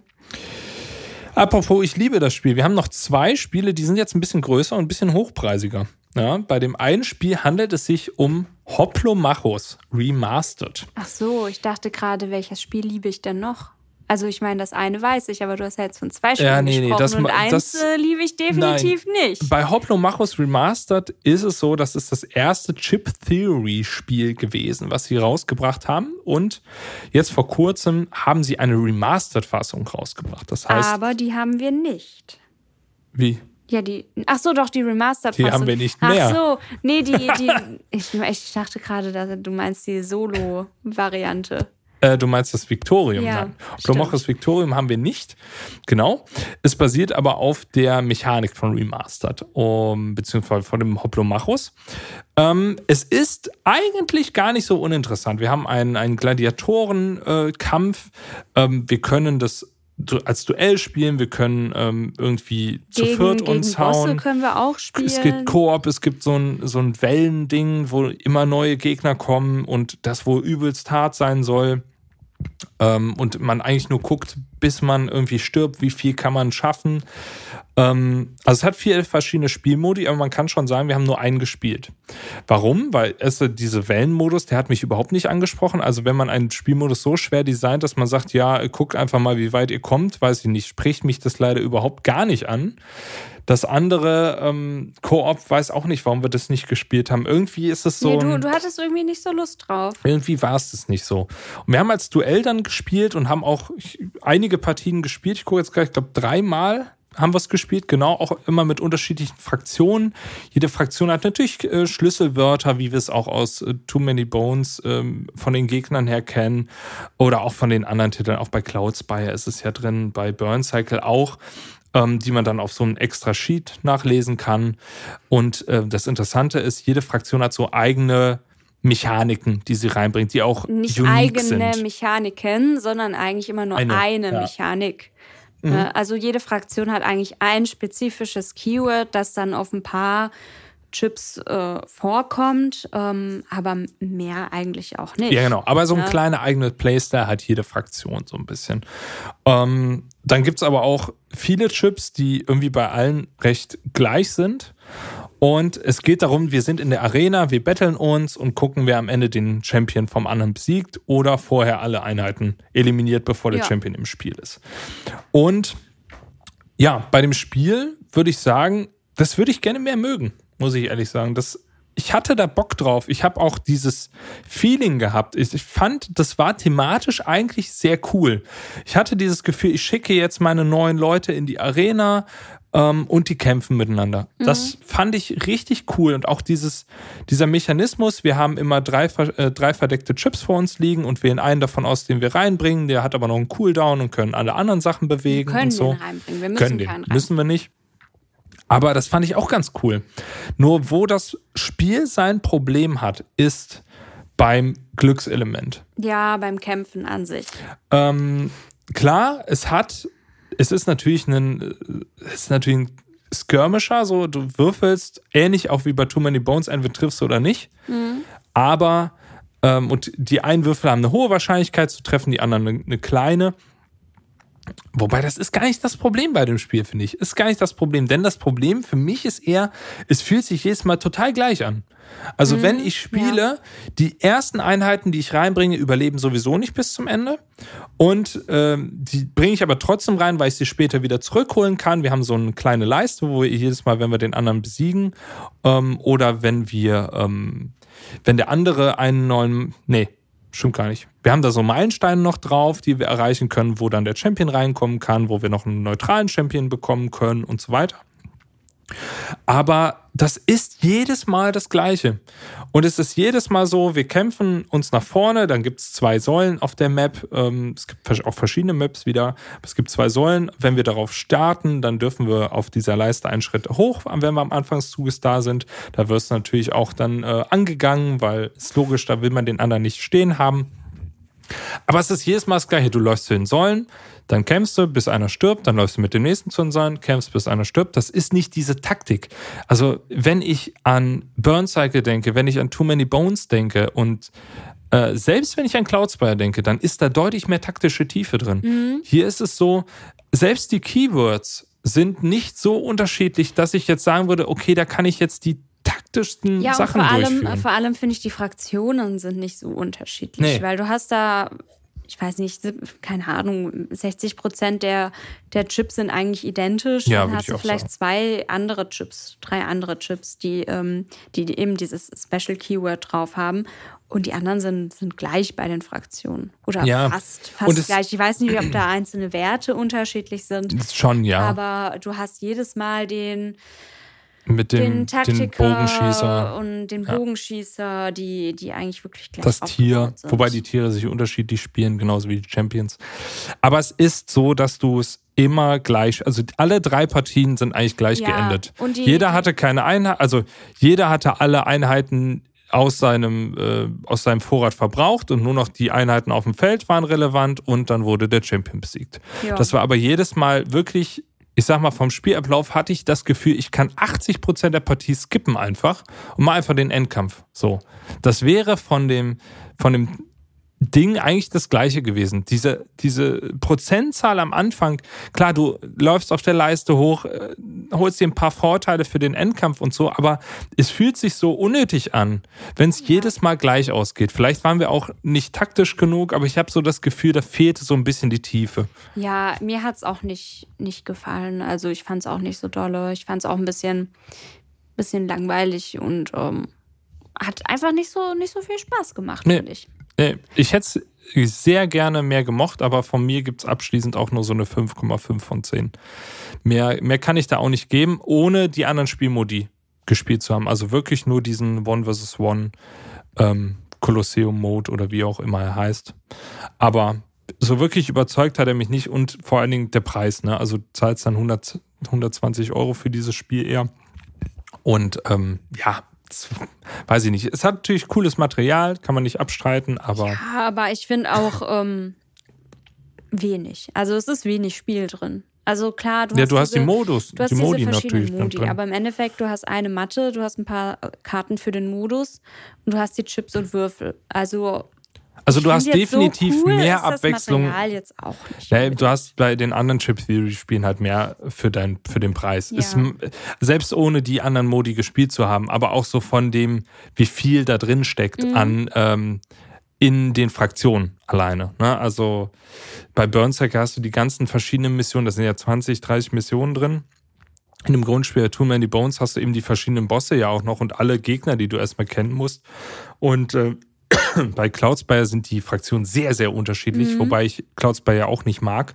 Apropos, ich liebe das Spiel. Wir haben noch zwei Spiele, die sind jetzt ein bisschen größer und ein bisschen hochpreisiger. Ja, bei dem einen Spiel handelt es sich um Hoplomachus Remastered. Ach so, ich dachte gerade, welches Spiel liebe ich denn noch? Also ich meine, das eine weiß ich, aber du hast ja jetzt von zwei Spielen ja, nee, gesprochen nee, das, und eins das, äh, liebe ich definitiv nein. nicht. Bei Hoplomachus Remastered ist es so, das ist das erste Chip Theory Spiel gewesen, was sie rausgebracht haben, und jetzt vor kurzem haben sie eine Remastered-Fassung rausgebracht. Das heißt, aber die haben wir nicht. Wie? Ja, die, ach so, doch, die Remastered-Fassung. Die haben wir nicht mehr. Ach so, nee, die, die ich, ich dachte gerade, dass du meinst die Solo-Variante. Äh, du meinst das Victorium. Ja, Hoplomachus Victorium haben wir nicht. Genau. Es basiert aber auf der Mechanik von Remastered, um, beziehungsweise von dem Hoplomachus. Ähm, es ist eigentlich gar nicht so uninteressant. Wir haben einen, einen Gladiatorenkampf. Äh, ähm, wir können das als Duell spielen, wir können ähm, irgendwie gegen, zu viert gegen uns Bosse hauen. Können wir auch spielen. Es gibt Koop, es gibt so ein, so ein Wellending, wo immer neue Gegner kommen und das wohl übelst hart sein soll. Ähm, und man eigentlich nur guckt, bis man irgendwie stirbt, wie viel kann man schaffen. Ähm, also es hat vier verschiedene Spielmodi, aber man kann schon sagen, wir haben nur einen gespielt. Warum? Weil es diese Wellenmodus, der hat mich überhaupt nicht angesprochen. Also wenn man einen Spielmodus so schwer designt, dass man sagt, ja, guckt einfach mal, wie weit ihr kommt, weiß ich nicht, spricht mich das leider überhaupt gar nicht an. Das andere, ähm, Koop, weiß auch nicht, warum wir das nicht gespielt haben. Irgendwie ist es so. Nee, du, du hattest irgendwie nicht so Lust drauf. Irgendwie war es das nicht so. Und wir haben als Duell dann gespielt und haben auch einige Partien gespielt. Ich gucke jetzt gleich, ich glaube, dreimal haben wir es gespielt, genau, auch immer mit unterschiedlichen Fraktionen. Jede Fraktion hat natürlich äh, Schlüsselwörter, wie wir es auch aus äh, Too Many Bones ähm, von den Gegnern her kennen oder auch von den anderen Titeln. Auch bei Cloudspire ist es ja drin, bei Burn Cycle auch, ähm, die man dann auf so einem extra Sheet nachlesen kann. Und äh, das Interessante ist, jede Fraktion hat so eigene Mechaniken, die sie reinbringt, die auch nicht unique eigene sind. Mechaniken, sondern eigentlich immer nur eine, eine ja. Mechanik. Mhm. Also jede Fraktion hat eigentlich ein spezifisches Keyword, das dann auf ein paar Chips äh, vorkommt, ähm, aber mehr eigentlich auch nicht. Ja, genau. Aber so ein ja. kleiner eigener Playstyle hat jede Fraktion so ein bisschen. Ähm, dann gibt es aber auch viele Chips, die irgendwie bei allen recht gleich sind. Und es geht darum, wir sind in der Arena, wir battlen uns und gucken, wer am Ende den Champion vom anderen besiegt oder vorher alle Einheiten eliminiert, bevor der ja. Champion im Spiel ist. Und ja, bei dem Spiel würde ich sagen, das würde ich gerne mehr mögen, muss ich ehrlich sagen. Das, ich hatte da Bock drauf. Ich habe auch dieses Feeling gehabt. Ich, ich fand, das war thematisch eigentlich sehr cool. Ich hatte dieses Gefühl, ich schicke jetzt meine neuen Leute in die Arena ähm, und die kämpfen miteinander. Mhm. Das fand ich richtig cool. Und auch dieses, dieser Mechanismus, wir haben immer drei, äh, drei verdeckte Chips vor uns liegen und wählen einen davon aus, den wir reinbringen. Der hat aber noch einen Cooldown und können alle anderen Sachen bewegen. Wir können und so. den reinbringen. Wir müssen können keinen den. reinbringen. Müssen wir nicht. Aber das fand ich auch ganz cool. Nur wo das Spiel sein Problem hat, ist beim Glückselement. Ja, beim Kämpfen an sich. Ähm, klar, es hat, es ist natürlich ein, es ist natürlich ein Skirmisher, so du würfelst ähnlich auch wie bei Too Many Bones, entweder triffst du oder nicht. Mhm. Aber ähm, und die einen Würfel haben eine hohe Wahrscheinlichkeit zu treffen, die anderen eine, eine kleine. Wobei, das ist gar nicht das Problem bei dem Spiel, finde ich. Ist gar nicht das Problem. Denn das Problem für mich ist eher, es fühlt sich jedes Mal total gleich an. Also mhm, wenn ich spiele, ja. die ersten Einheiten, die ich reinbringe, überleben sowieso nicht bis zum Ende. Und ähm, die bringe ich aber trotzdem rein, weil ich sie später wieder zurückholen kann. Wir haben so eine kleine Leiste, wo wir jedes Mal, wenn wir den anderen besiegen, ähm, oder wenn wir, ähm, wenn der andere einen neuen, nee, stimmt gar nicht. Wir haben da so Meilensteine noch drauf, die wir erreichen können, wo dann der Champion reinkommen kann, wo wir noch einen neutralen Champion bekommen können und so weiter. Aber das ist jedes Mal das Gleiche. Und es ist jedes Mal so, wir kämpfen uns nach vorne, dann gibt es zwei Säulen auf der Map. Es gibt auch verschiedene Maps wieder. Es gibt zwei Säulen. Wenn wir darauf starten, dann dürfen wir auf dieser Leiste einen Schritt hoch, wenn wir am Anfang des Zuges da sind. Da wirst du natürlich auch dann äh, angegangen, weil es logisch, da will man den anderen nicht stehen haben. Aber es ist jedes Mal das Gleiche. Du läufst zu den Säulen, dann kämpfst du, bis einer stirbt, dann läufst du mit dem nächsten zu den Säulen, kämpfst, bis einer stirbt. Das ist nicht diese Taktik. Also wenn ich an Burn Cycle denke, wenn ich an Too Many Bones denke und äh, selbst wenn ich an Cloudspire denke, dann ist da deutlich mehr taktische Tiefe drin. Mhm. Hier ist es so, selbst die Keywords sind nicht so unterschiedlich, dass ich jetzt sagen würde, okay, da kann ich jetzt die taktischsten ja, Sachen vor allem, durchführen. Vor allem finde ich, die Fraktionen sind nicht so unterschiedlich, nee. Weil du hast da, ich weiß nicht, keine Ahnung, sechzig Prozent der, der Chips sind eigentlich identisch. Ja, dann hast du vielleicht sagen. zwei andere Chips, drei andere Chips, die, ähm, die eben dieses Special Keyword drauf haben. Und die anderen sind, sind gleich bei den Fraktionen. Oder ja. fast, fast gleich. Ich weiß nicht, ob da einzelne Werte unterschiedlich sind. Schon, ja. Aber du hast jedes Mal den mit dem den Taktiker den Bogenschießer und den Bogenschießer, ja. die, die eigentlich wirklich gleich das Tier, sind. Wobei die Tiere sich unterschiedlich spielen, genauso wie die Champions. Aber es ist so, dass du es immer gleich, also alle drei Partien sind eigentlich gleich ja. geendet. Und die, jeder hatte keine Einheit, also jeder hatte alle Einheiten aus seinem, äh, aus seinem Vorrat verbraucht und nur noch die Einheiten auf dem Feld waren relevant und dann wurde der Champion besiegt. Ja. Das war aber jedes Mal wirklich, ich sag mal, vom Spielablauf hatte ich das Gefühl, ich kann achtzig Prozent der Partie skippen einfach und mal einfach den Endkampf. So. Das wäre von dem, von dem Ding eigentlich das Gleiche gewesen. Diese, diese Prozentzahl am Anfang, klar, du läufst auf der Leiste hoch, äh, holst dir ein paar Vorteile für den Endkampf und so, aber es fühlt sich so unnötig an, wenn es ja. jedes Mal gleich ausgeht. Vielleicht waren wir auch nicht taktisch genug, aber ich habe so das Gefühl, da fehlte so ein bisschen die Tiefe. Ja, mir hat es auch nicht, nicht gefallen. Also ich fand es auch nicht so dolle. Ich fand es auch ein bisschen, bisschen langweilig und ähm, hat einfach nicht so, nicht so viel Spaß gemacht, nee. finde ich. Nee, ich hätte es sehr gerne mehr gemocht, aber von mir gibt es abschließend auch nur so eine fünf Komma fünf von zehn. Mehr, mehr kann ich da auch nicht geben, ohne die anderen Spielmodi gespielt zu haben. Also wirklich nur diesen One versus One ähm, Colosseum-Mode oder wie auch immer er heißt. Aber so wirklich überzeugt hat er mich nicht und vor allen Dingen der Preis. Ne? Also du zahlst dann hundert, hundertzwanzig Euro für dieses Spiel eher. Und ähm, ja, das, weiß ich nicht. Es hat natürlich cooles Material, kann man nicht abstreiten, aber... Ja, aber ich finde auch ähm, wenig. Also es ist wenig Spiel drin. Also klar, du ja, hast, du hast diese, die Modus, du hast die diese Modi verschiedenen natürlich Modi, drin. aber im Endeffekt, du hast eine Matte, du hast ein paar Karten für den Modus und du hast die Chips und Würfel. Also Also ich du hast find jetzt definitiv so cool mehr ist das Abwechslung. Material jetzt auch nicht. Ja, du hast bei den anderen Chip-Theory-Spielen halt mehr für, dein, für den Preis. Ja. Ist, selbst ohne die anderen Modi gespielt zu haben, aber auch so von dem, wie viel da drin steckt Mhm. an ähm, in den Fraktionen alleine. Ne? Also bei Berserker hast du die ganzen verschiedenen Missionen, da sind ja zwanzig, dreißig Missionen drin. In dem Grundspiel Too Many Bones hast du eben die verschiedenen Bosse ja auch noch und alle Gegner, die du erstmal kennen musst. Und äh, bei Cloudspire sind die Fraktionen sehr, sehr unterschiedlich, Mhm. wobei ich Cloudspire ja auch nicht mag.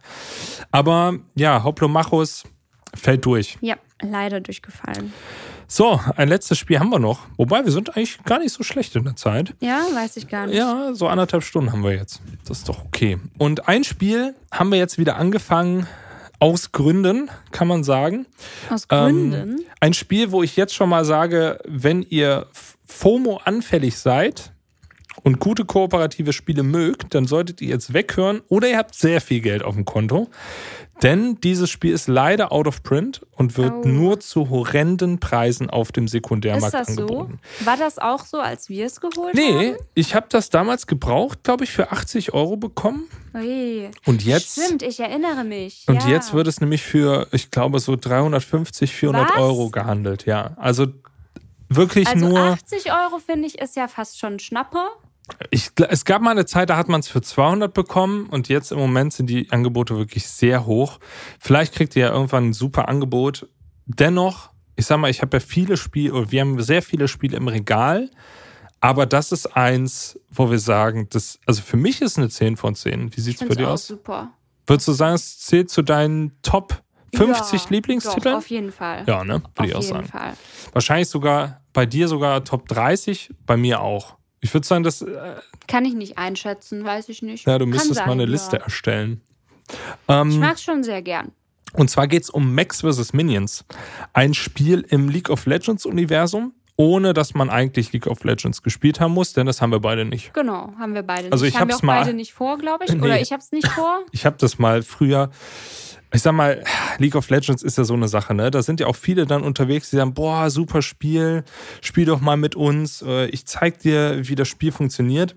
Aber ja, Hoplomachus fällt durch. Ja, leider durchgefallen. So, ein letztes Spiel haben wir noch. Wobei, wir sind eigentlich gar nicht so schlecht in der Zeit. Ja, weiß ich gar nicht. Ja, so anderthalb Stunden haben wir jetzt. Das ist doch okay. Und ein Spiel haben wir jetzt wieder angefangen, aus Gründen, kann man sagen. Aus Gründen? Ähm, ein Spiel, wo ich jetzt schon mal sage, wenn ihr FOMO anfällig seid und gute kooperative Spiele mögt, dann solltet ihr jetzt weghören oder ihr habt sehr viel Geld auf dem Konto. Denn dieses Spiel ist leider out of print und wird Oh. nur zu horrenden Preisen auf dem Sekundärmarkt Ist das angeboten. so? War das auch so, als wir es geholt Nee, haben? ich habe das damals gebraucht, glaube ich, für achtzig Euro bekommen. Ui. Und jetzt, Stimmt, ich erinnere mich. und ja. jetzt wird es nämlich für, ich glaube, so dreihundertfünfzig, vierhundert Was? Euro gehandelt. Ja, also wirklich Also nur. achtzig Euro finde ich ist ja fast schon ein Schnapper. Ich, es gab mal eine Zeit, da hat man es für zweihundert bekommen und jetzt im Moment sind die Angebote wirklich sehr hoch. Vielleicht kriegt ihr ja irgendwann ein super Angebot. Dennoch, ich sag mal, ich habe ja viele Spiele, oder wir haben sehr viele Spiele im Regal, aber das ist eins, wo wir sagen, das, also für mich ist eine zehn von zehn. Wie sieht's Ich bei finde dir es auch aus? super. Würdest du sagen, es zählt zu deinen Top fünfzig ja, Lieblingstiteln? Doch, auf jeden Fall. Ja, ne? Würde Auf ich auch jeden sagen. Fall. Wahrscheinlich sogar bei dir sogar Top dreißig, bei mir auch. Ich würde sagen, dass äh, Kann ich nicht einschätzen, weiß ich nicht. ja, du Kann müsstest sein, mal eine ja. Liste erstellen. Ich Ähm, mag es schon sehr gern. und zwar geht es um Max versus. Minions. Ein Spiel im League of Legends Universum, ohne dass man eigentlich League of Legends gespielt haben muss, denn das haben wir beide nicht. Genau, haben wir beide nicht. Also ich haben wir hab's auch mal- beide nicht vor, glaube ich. Nee. Oder ich habe es nicht vor. Ich habe das mal früher, ich sag mal, League of Legends ist ja so eine Sache, ne? Da sind ja auch viele dann unterwegs, die sagen, boah, super Spiel, spiel doch mal mit uns, äh, ich zeig dir, wie das Spiel funktioniert.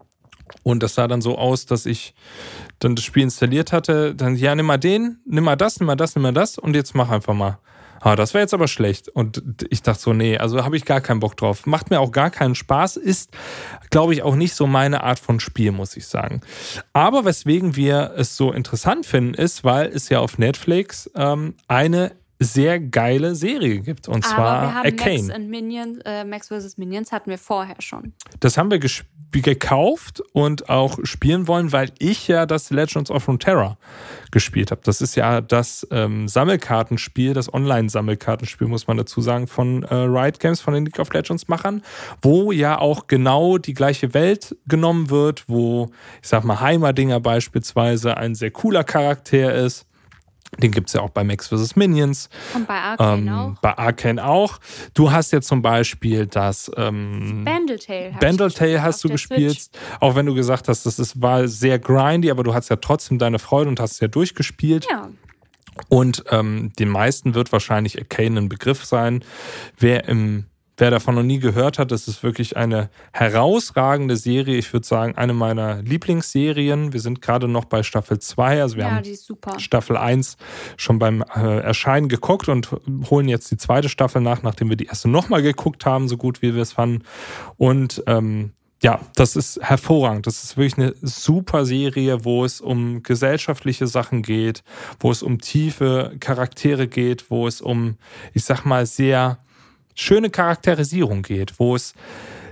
Und das sah dann so aus, dass ich dann das Spiel installiert hatte, dann, ja, nimm mal den, nimm mal das, nimm mal das, nimm mal das und jetzt mach einfach mal. Ah, das wäre jetzt aber schlecht. Und ich dachte so, nee, also habe ich gar keinen Bock drauf. Macht mir auch gar keinen Spaß, ist, glaube ich, auch nicht so meine Art von Spiel, muss ich sagen. Aber weswegen wir es so interessant finden, ist, weil es ja auf Netflix ähm, eine sehr geile Serie gibt. Und Aber zwar wir haben Arcane. Max, und Minions, äh, Max versus. Minions hatten wir vorher schon. Das haben wir gesp- gekauft und auch spielen wollen, weil ich ja das Legends of Runeterra gespielt habe. Das ist ja das ähm, Sammelkartenspiel, das Online-Sammelkartenspiel, muss man dazu sagen, von äh, Riot Games, von den League of Legends-Machern, wo ja auch genau die gleiche Welt genommen wird, wo, ich sag mal, Heimerdinger beispielsweise ein sehr cooler Charakter ist. Den gibt's ja auch bei Max versus. Minions. Und bei Arcane Ähm, auch. bei Arcane auch. Du hast ja zum Beispiel das ähm, Bandletale. hab ich Bandletale gespielt hast auf du der gespielt. Switch. Auch wenn du gesagt hast, das ist, war sehr grindy, aber du hast ja trotzdem deine Freude und hast es ja durchgespielt. Ja, Und ähm, den meisten wird wahrscheinlich Arcane ein Begriff sein. Wer im Wer davon noch nie gehört hat, das ist wirklich eine herausragende Serie. Ich würde sagen, eine meiner Lieblingsserien. Wir sind gerade noch bei Staffel zwei. Also wir ja haben die ist super. Staffel eins schon beim äh, Erscheinen geguckt und holen jetzt die zweite Staffel nach, nachdem wir die erste nochmal geguckt haben, so gut wie wir es fanden. Und ähm, ja, das ist hervorragend. Das ist wirklich eine super Serie, wo es um gesellschaftliche Sachen geht, wo es um tiefe Charaktere geht, wo es um, ich sag mal, sehr schöne Charakterisierung geht, wo es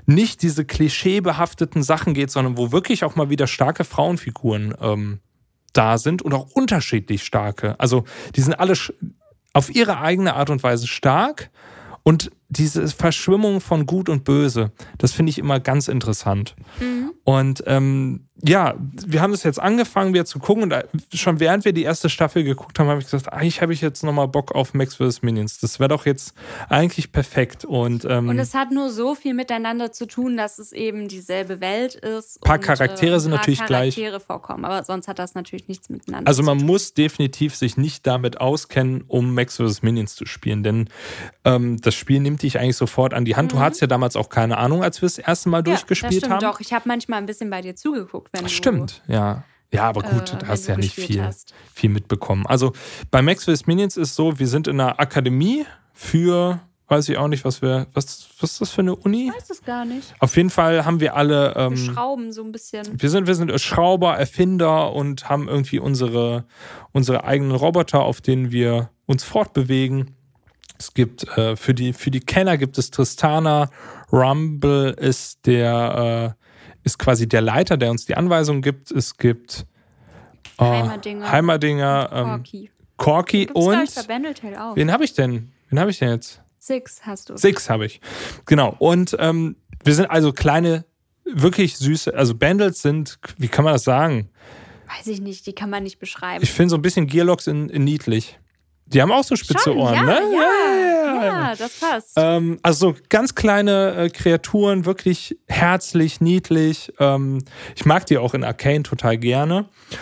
nicht diese klischeebehafteten Sachen geht, sondern wo wirklich auch mal wieder starke Frauenfiguren ähm, da sind und auch unterschiedlich starke. Also die sind alle auf ihre eigene Art und Weise stark und diese Verschwimmung von Gut und Böse, das finde ich immer ganz interessant. Mhm. Und ähm, ja, wir haben das jetzt angefangen, wieder zu gucken und schon während wir die erste Staffel geguckt haben, habe ich gesagt, eigentlich habe ich jetzt nochmal Bock auf Max versus. Minions. Das wäre doch jetzt eigentlich perfekt. Und, ähm, und es hat nur so viel miteinander zu tun, dass es eben dieselbe Welt ist. Ein paar und, Charaktere äh, sind natürlich Charaktere gleich. Charaktere vorkommen, aber sonst hat das natürlich nichts miteinander also zu tun. Also man muss definitiv sich nicht damit auskennen, um Max versus. Minions zu spielen, denn ähm, das Spiel nimmt dich eigentlich sofort an die Hand. Mhm. Du hattest ja damals auch keine Ahnung, als wir das erste Mal ja, durchgespielt das stimmt haben. Doch, ich habe manchmal ein bisschen bei dir zugeguckt, wenn Ach, du... Stimmt, ja. Ja, aber gut, äh, da hast du ja nicht viel, hast. viel mitbekommen. Also bei Max versus. Minions ist so, wir sind in einer Akademie für, weiß ich auch nicht, was wir, was, was ist das für eine Uni? Ich weiß es gar nicht. Auf jeden Fall haben wir alle... Ähm, wir schrauben so ein bisschen. Wir sind, wir sind Schrauber, Erfinder und haben irgendwie unsere, unsere eigenen Roboter, auf denen wir uns fortbewegen. Es gibt, äh, für die, für die Kenner gibt es Tristana. Rumble ist der, äh, ist quasi der Leiter, der uns die Anweisungen gibt. Es gibt äh, Heimerdinger. Heimerdinger, ähm, Corky. Corky Gibt's, und. Ich, bei Bandletail auch. Wen habe ich denn? Wen habe ich denn jetzt? Six hast du. Six habe ich. Genau. Und ähm, wir sind also kleine, wirklich süße, also Bandles sind, wie kann man das sagen? Weiß ich nicht, die kann man nicht beschreiben. Ich finde so ein bisschen Gearlocks in, in niedlich. Die haben auch so spitze Schon, Ohren, ja, ne? Ja, ja, ja, das passt. Ähm, also so ganz kleine äh, Kreaturen, wirklich herzlich, niedlich. Ähm, ich mag die auch in Arcane total gerne.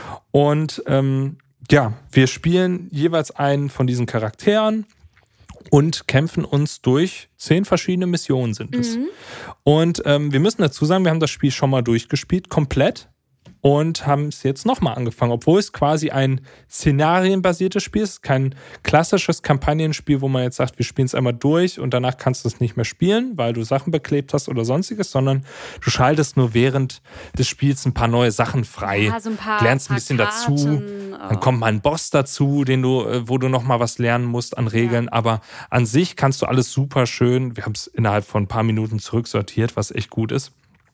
Und ähm, ja, wir spielen jeweils einen von diesen Charakteren und kämpfen uns durch zehn verschiedene Missionen sind es. Mhm. Und ähm, wir müssen dazu sagen, wir haben das Spiel schon mal durchgespielt, komplett. Und haben es jetzt nochmal angefangen, obwohl es quasi ein szenarienbasiertes Spiel ist, kein klassisches Kampagnenspiel, wo man jetzt sagt, wir spielen es einmal durch und danach kannst du es nicht mehr spielen, weil du Sachen beklebt hast oder sonstiges, sondern du schaltest nur während des Spiels ein paar neue Sachen frei, ja, so ein paar, lernst ein paar bisschen Karten, dazu, oh. dann kommt mal ein Boss dazu, den du, wo du nochmal was lernen musst an Regeln, ja. Aber an sich kannst du alles super schön, wir haben es innerhalb von ein paar Minuten zurücksortiert, was echt gut ist.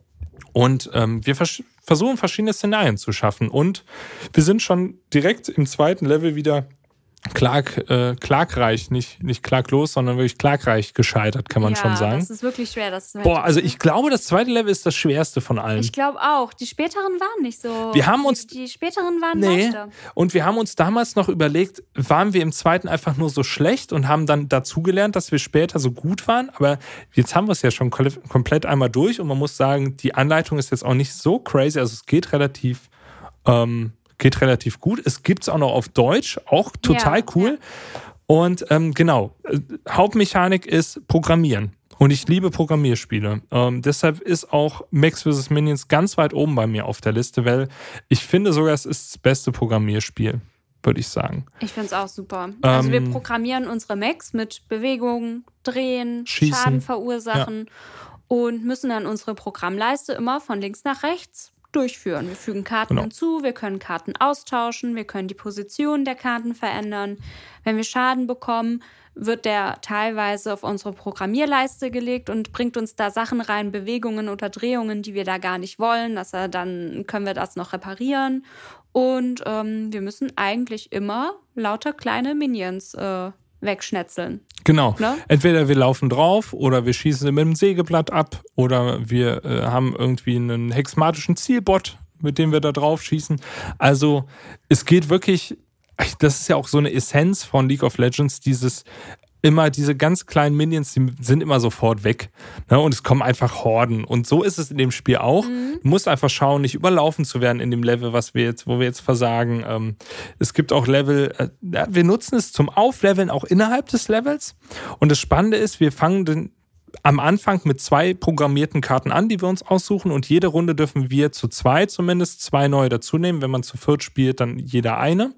Und ähm, wir vers- versuchen verschiedene Szenarien zu schaffen. Und wir sind schon direkt im zweiten Level wieder klag, äh, klagreich, nicht, nicht klaglos, sondern wirklich klagreich gescheitert, kann man ja, schon sagen. Das ist wirklich schwer. Das Boah, also ich glaube, das zweite Level ist das schwerste von allen. Ich glaube auch. Die späteren waren nicht so. Wir haben uns, die, die späteren waren nee. leichter. Und wir haben uns damals noch überlegt, waren wir im zweiten einfach nur so schlecht und haben dann dazugelernt, dass wir später so gut waren. Aber jetzt haben wir es ja schon komplett einmal durch und man muss sagen, die Anleitung ist jetzt auch nicht so crazy. Also es geht relativ ähm, Geht relativ gut. Es gibt es auch noch auf Deutsch, auch total ja, cool. Ja. Und ähm, genau, Hauptmechanik ist Programmieren. Und ich liebe Programmierspiele. Ähm, deshalb ist auch Max versus. Minions ganz weit oben bei mir auf der Liste, weil ich finde sogar, es ist das beste Programmierspiel, würde ich sagen. Ich finde es auch super. Also ähm, wir programmieren unsere Max mit Bewegungen, Drehen, Schießen. Schaden verursachen ja. und müssen dann unsere Programmleiste immer von links nach rechts durchführen. Wir fügen Karten genau. hinzu, wir können Karten austauschen, wir können die Position der Karten verändern. Wenn wir Schaden bekommen, wird der teilweise auf unsere Programmierleiste gelegt und bringt uns da Sachen rein, Bewegungen oder Drehungen, die wir da gar nicht wollen. Dass er, dann können wir das noch reparieren. Und ähm, wir müssen eigentlich immer lauter kleine Minions äh, wegschnetzeln. Genau. Ne? Entweder wir laufen drauf oder wir schießen sie mit dem Sägeblatt ab oder wir äh, haben irgendwie einen hexmatischen Zielbot, mit dem wir da drauf schießen. Also es geht wirklich, das ist ja auch so eine Essenz von League of Legends, dieses immer diese ganz kleinen Minions, die sind immer sofort weg. Ne? Und es kommen einfach Horden. Und so ist es in dem Spiel auch. Mhm. Du musst einfach schauen, nicht überlaufen zu werden in dem Level, was wir jetzt, wo wir jetzt versagen. Ähm, es gibt auch Level, äh, ja, wir nutzen es zum Aufleveln auch innerhalb des Levels. Und das Spannende ist, wir fangen den, am Anfang mit zwei programmierten Karten an, die wir uns aussuchen. Und jede Runde dürfen wir zu zwei zumindest zwei neue dazu nehmen. Wenn man zu viert spielt, dann jeder eine.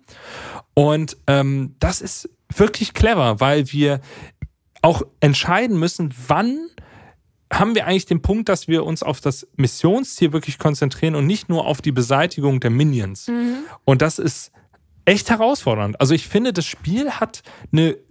Und ähm, das ist wirklich clever, weil wir auch entscheiden müssen, wann haben wir eigentlich den Punkt, dass wir uns auf das Missionsziel wirklich konzentrieren und nicht nur auf die Beseitigung der Minions. Mhm. Und das ist echt herausfordernd. Also ich finde, das Spiel hat eine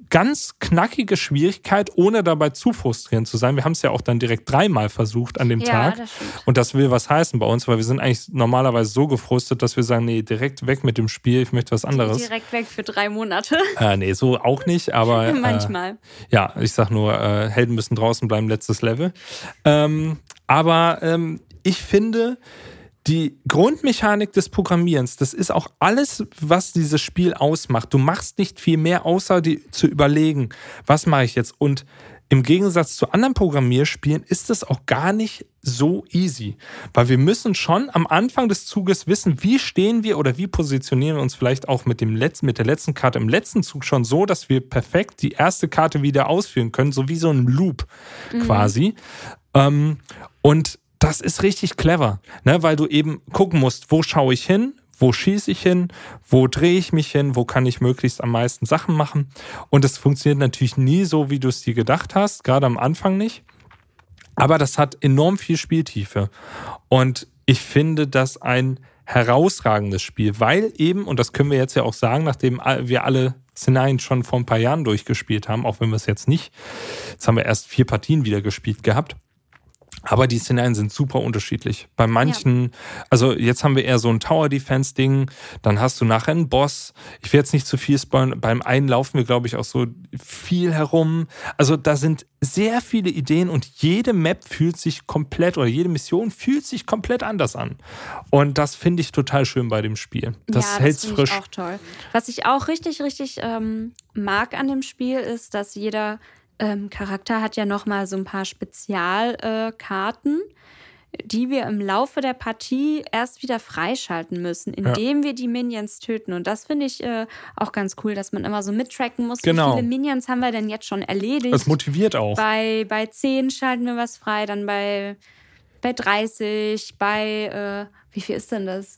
ganz knackige Schwierigkeit, ohne dabei zu frustrierend zu sein. Wir haben es ja auch dann direkt dreimal versucht an dem ja, Tag. Das stimmt. Und das will was heißen bei uns, weil wir sind eigentlich normalerweise so gefrustet, dass wir sagen, nee, direkt weg mit dem Spiel, ich möchte was anderes. Direkt weg für drei Monate. Äh, nee, so auch nicht, aber äh, manchmal. Ja, ich sag nur, äh, Helden müssen draußen bleiben, letztes Level. Ähm, aber ähm, ich finde, die Grundmechanik des Programmierens, das ist auch alles, was dieses Spiel ausmacht. Du machst nicht viel mehr, außer die, zu überlegen, was mache ich jetzt? Und im Gegensatz zu anderen Programmierspielen ist es auch gar nicht so easy. Weil wir müssen schon am Anfang des Zuges wissen, wie stehen wir oder wie positionieren wir uns vielleicht auch mit, dem letzten, mit der letzten Karte im letzten Zug schon so, dass wir perfekt die erste Karte wieder ausführen können, so wie so ein Loop mhm. quasi. Ähm, und das ist richtig clever, ne? Weil du eben gucken musst, wo schaue ich hin, wo schieße ich hin, wo drehe ich mich hin, wo kann ich möglichst am meisten Sachen machen. Und das funktioniert natürlich nie so, wie du es dir gedacht hast, gerade am Anfang nicht. Aber das hat enorm viel Spieltiefe. Und ich finde das ein herausragendes Spiel, weil eben, und das können wir jetzt ja auch sagen, nachdem wir alle Szenarien schon vor ein paar Jahren durchgespielt haben, auch wenn wir es jetzt nicht, jetzt haben wir erst vier Partien wieder gespielt gehabt. Aber die Szenarien sind super unterschiedlich. Bei manchen, ja. also jetzt haben wir eher so ein Tower-Defense-Ding, dann hast du nachher einen Boss. Ich will jetzt nicht zu viel spoilern. Beim einen laufen wir, glaube ich, auch so viel herum. Also da sind sehr viele Ideen und jede Map fühlt sich komplett oder jede Mission fühlt sich komplett anders an. Und das finde ich total schön bei dem Spiel. Das ja, hält das es frisch. Ich auch toll. Was ich auch richtig, richtig ähm, mag an dem Spiel ist, dass jeder Ähm, Charakter hat ja nochmal so ein paar Spezialkarten, äh, die wir im Laufe der Partie erst wieder freischalten müssen, indem ja. wir die Minions töten. Und das finde ich äh, auch ganz cool, dass man immer so mittracken muss, genau. wie viele Minions haben wir denn jetzt schon erledigt. Das motiviert auch. Bei, bei zehn schalten wir was frei, dann bei, bei dreißig, bei, äh, wie viel ist denn das?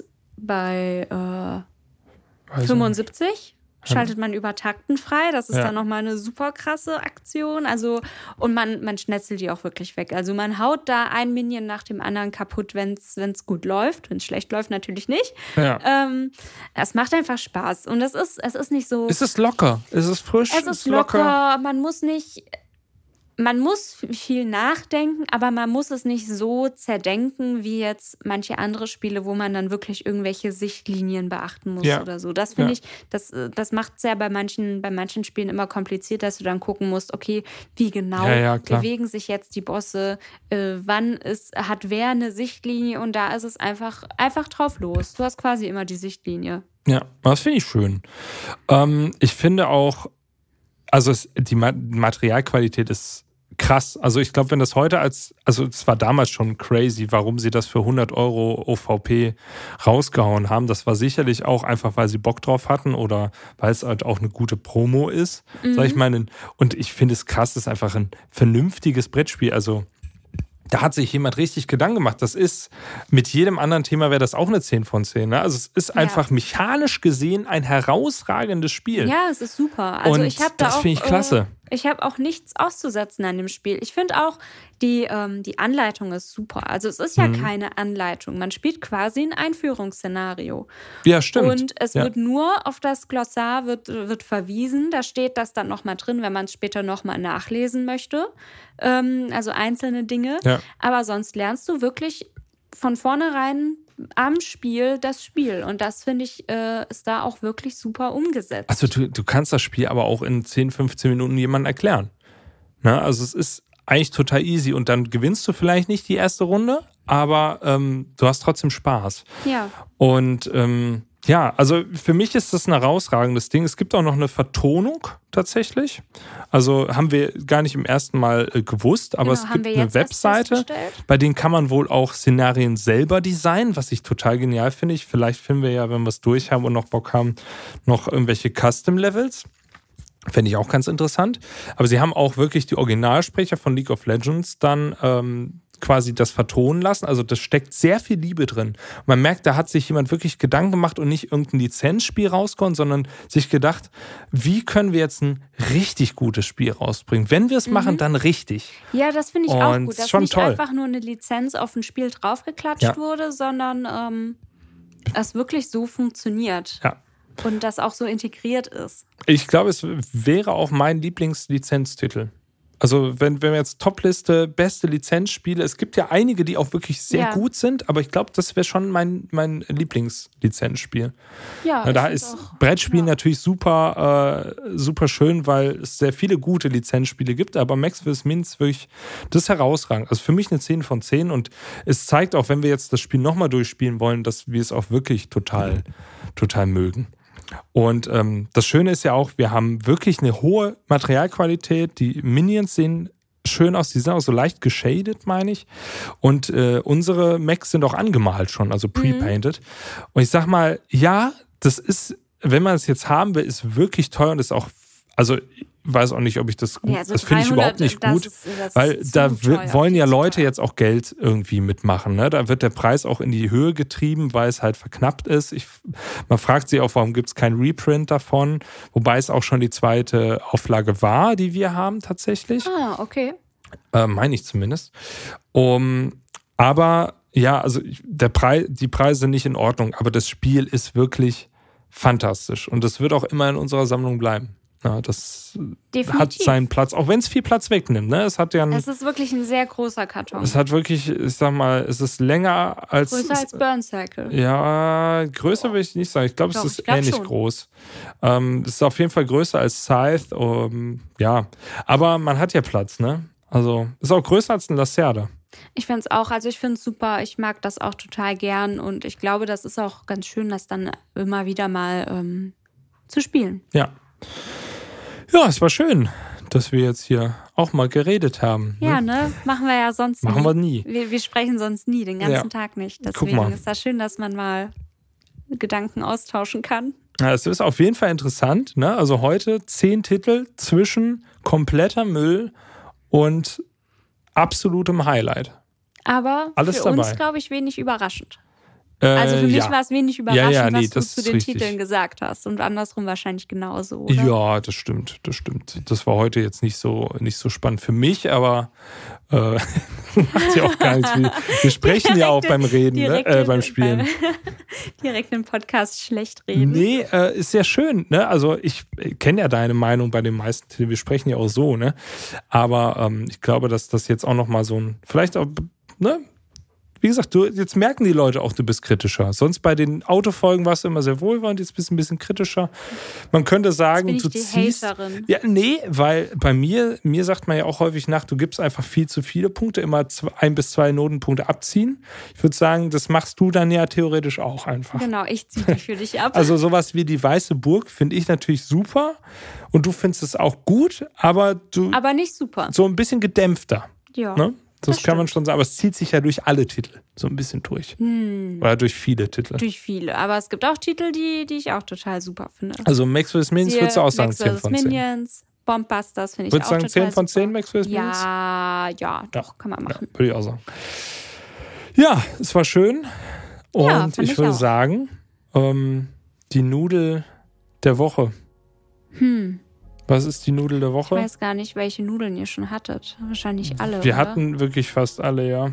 Bei äh, also fünfundsiebzig? Schaltet man über Takten frei. Das ist ja. dann nochmal eine super krasse Aktion. Also, und man, man schnetzelt die auch wirklich weg. Also man haut da ein Minion nach dem anderen kaputt, wenn es gut läuft. Wenn es schlecht läuft, natürlich nicht. Ja. Ähm, es macht einfach Spaß. Und es ist, es ist nicht so... Es ist locker. Es ist frisch. Es ist locker. locker. Man muss nicht... Man muss viel nachdenken, aber man muss es nicht so zerdenken wie jetzt manche andere Spiele, wo man dann wirklich irgendwelche Sichtlinien beachten muss ja. oder so. Das finde ja. ich, das, das macht es ja bei manchen, bei manchen Spielen immer kompliziert, dass du dann gucken musst, okay, wie genau ja, ja, bewegen sich jetzt die Bosse, äh, wann ist, hat wer eine Sichtlinie und da ist es einfach, einfach drauf los. Du hast quasi immer die Sichtlinie. Ja, das finde ich schön. Ähm, ich finde auch, also es, die Materialqualität ist krass. Also ich glaube, wenn das heute als, also es war damals schon crazy, warum sie das für hundert Euro O V P rausgehauen haben. Das war sicherlich auch einfach, weil sie Bock drauf hatten oder weil es halt auch eine gute Promo ist, mhm. sag ich mal. Und ich finde es krass, das ist einfach ein vernünftiges Brettspiel. Also da hat sich jemand richtig Gedanken gemacht. Das ist, mit jedem anderen Thema wäre das auch eine zehn von zehn. Ne? Also es ist ja. einfach mechanisch gesehen ein herausragendes Spiel. Ja, es ist super. Also und ich habe da das finde ich klasse. Äh, ich habe auch nichts auszusetzen an dem Spiel. Ich finde auch, die, ähm, die Anleitung ist super. Also es ist ja mhm. keine Anleitung. Man spielt quasi ein Einführungsszenario. Ja, stimmt. Und es ja. wird nur auf das Glossar wird, wird verwiesen. Da steht das dann nochmal drin, wenn man es später nochmal nachlesen möchte. Ähm, also einzelne Dinge. Ja. Aber sonst lernst du wirklich von vornherein am Spiel das Spiel. Und das, finde ich, äh, ist da auch wirklich super umgesetzt. Also du, du kannst das Spiel aber auch in zehn, fünfzehn Minuten jemandem erklären. Ne? Also es ist eigentlich total easy. Und dann gewinnst du vielleicht nicht die erste Runde, aber ähm, du hast trotzdem Spaß. Ja. Und ähm, ja, also für mich ist das ein herausragendes Ding. Es gibt auch noch eine Vertonung tatsächlich. Also haben wir gar nicht im ersten Mal äh, gewusst, aber genau, es gibt eine Webseite, bei denen kann man wohl auch Szenarien selber designen, was ich total genial finde. Ich, vielleicht finden wir ja, wenn wir es durch haben und noch Bock haben, noch irgendwelche Custom-Levels. Fände ich auch ganz interessant. Aber sie haben auch wirklich die Originalsprecher von League of Legends dann ähm, quasi das vertonen lassen. Also das steckt sehr viel Liebe drin. Man merkt, da hat sich jemand wirklich Gedanken gemacht und nicht irgendein Lizenzspiel rausgehauen, sondern sich gedacht, wie können wir jetzt ein richtig gutes Spiel rausbringen? Wenn wir es mhm. machen, dann richtig. Ja, das finde ich und auch gut, dass schon nicht toll. einfach nur eine Lizenz auf ein Spiel draufgeklatscht ja. wurde, sondern ähm, es wirklich so funktioniert. Ja. Und das auch so integriert ist. Ich glaube, es wäre auch mein Lieblingslizenztitel. Also wenn, wenn wir jetzt Topliste, beste Lizenzspiele, es gibt ja einige, die auch wirklich sehr ja. gut sind, aber ich glaube, das wäre schon mein, mein Lieblingslizenzspiel. Ja, Na, da ist auch, Brettspielen ja. natürlich super, äh, super schön, weil es sehr viele gute Lizenzspiele gibt, aber Max versus. Minions wirklich, das ist herausragend. Also für mich eine zehn von zehn und es zeigt auch, wenn wir jetzt das Spiel nochmal durchspielen wollen, dass wir es auch wirklich total, total mögen. Und ähm, das Schöne ist ja auch, wir haben wirklich eine hohe Materialqualität. Die Minions sehen schön aus, die sind auch so leicht geshadet, meine ich. Und äh, unsere Mechs sind auch angemalt schon, also pre-painted. Mhm. Und ich sag mal, ja, das ist, wenn man es jetzt haben will, ist wirklich teuer und ist auch, also ich weiß auch nicht, ob ich das gut, ja, also das finde ich überhaupt nicht gut, ist, weil da w- wollen ja Leute jetzt auch Geld irgendwie mitmachen. Ne? Da wird der Preis auch in die Höhe getrieben, weil es halt verknappt ist. Ich, man fragt sich auch, warum gibt es kein Reprint davon, wobei es auch schon die zweite Auflage war, die wir haben tatsächlich. Ah, okay. Äh, meine ich zumindest. Um, aber ja, also der Preis, die Preise sind nicht in Ordnung, aber das Spiel ist wirklich fantastisch und das wird auch immer in unserer Sammlung bleiben. Ja, das Definitiv. Hat seinen Platz, auch wenn es viel Platz wegnimmt. Ne? Es hat ja einen, es ist wirklich ein sehr großer Karton. Es hat wirklich, ich sag mal, es ist länger als... Größer als Burn Cycle. Ja, größer oh. will ich nicht sagen. Ich glaube, es ist ähnlich schon. groß. Ähm, es ist auf jeden Fall größer als Scythe. Um, ja, aber man hat ja Platz, ne? Also, ist auch größer als ein Lacerda. Ich finde es auch, also ich finde es super, ich mag das auch total gern und ich glaube, das ist auch ganz schön, das dann immer wieder mal ähm, zu spielen. Ja. Ja, es war schön, dass wir jetzt hier auch mal geredet haben. Ja, ne? ne? Machen wir ja sonst Machen nie. wir nie. Wir, wir sprechen sonst nie, den ganzen ja. Tag nicht. Deswegen ist das schön, dass man mal Gedanken austauschen kann. Ja, es ist auf jeden Fall interessant. Ne? Also heute zehn Titel zwischen kompletter Müll und absolutem Highlight. Aber Alles für dabei. uns, glaube ich, wenig überraschend. Also für mich ja. war es wenig überraschend, ja, ja, nee, was du zu den richtig. Titeln gesagt hast. Und andersrum wahrscheinlich genauso, oder? Ja, das stimmt, das stimmt. Das war heute jetzt nicht so, nicht so spannend für mich, aber äh, macht ja auch gar nichts. Wir, wir sprechen direkt, ja auch beim Reden, ne? äh, beim Spielen. Beim, direkt im Podcast schlecht reden. Nee, äh, ist ja schön. Ne? Also ich kenne ja deine Meinung bei den meisten Titeln. Wir sprechen ja auch so, ne? Aber ähm, ich glaube, dass das jetzt auch nochmal so ein, vielleicht auch, ne? Wie gesagt, du, jetzt merken die Leute auch, du bist kritischer. Sonst bei den Autofolgen warst du immer sehr wohlwollend, jetzt bist du ein bisschen kritischer. Man könnte sagen, jetzt bin du ich die ziehst... Haterin. Ja, nee, weil bei mir, mir sagt man ja auch häufig nach, du gibst einfach viel zu viele Punkte, immer zwei, ein bis zwei Notenpunkte abziehen. Ich würde sagen, das machst du dann ja theoretisch auch einfach. Genau, ich ziehe die für dich ab. Also sowas wie die Weiße Burg finde ich natürlich super und du findest es auch gut, aber du... Aber nicht super. So ein bisschen gedämpfter. Ja. Ne? Das, das kann man stimmt. schon sagen, aber es zieht sich ja durch alle Titel so ein bisschen durch. Hm. Oder durch viele Titel. Durch viele, aber es gibt auch Titel, die, die ich auch total super finde. Also Max versus. Minions würdest du auch sagen Max zehn von zehn. Minions, Bombbusters finde ich würdest auch sagen total zehn von zehn super. Max versus. Minions? Ja, ja, doch, ja, kann man machen. Ja, würde ich auch sagen. Ja, es war schön. Und ja, ich, ich würde auch. sagen, ähm, die Nudel der Woche. Hm. Was ist die Nudel der Woche? Ich weiß gar nicht, welche Nudeln ihr schon hattet. Wahrscheinlich alle, Wir oder? hatten wirklich fast alle, ja.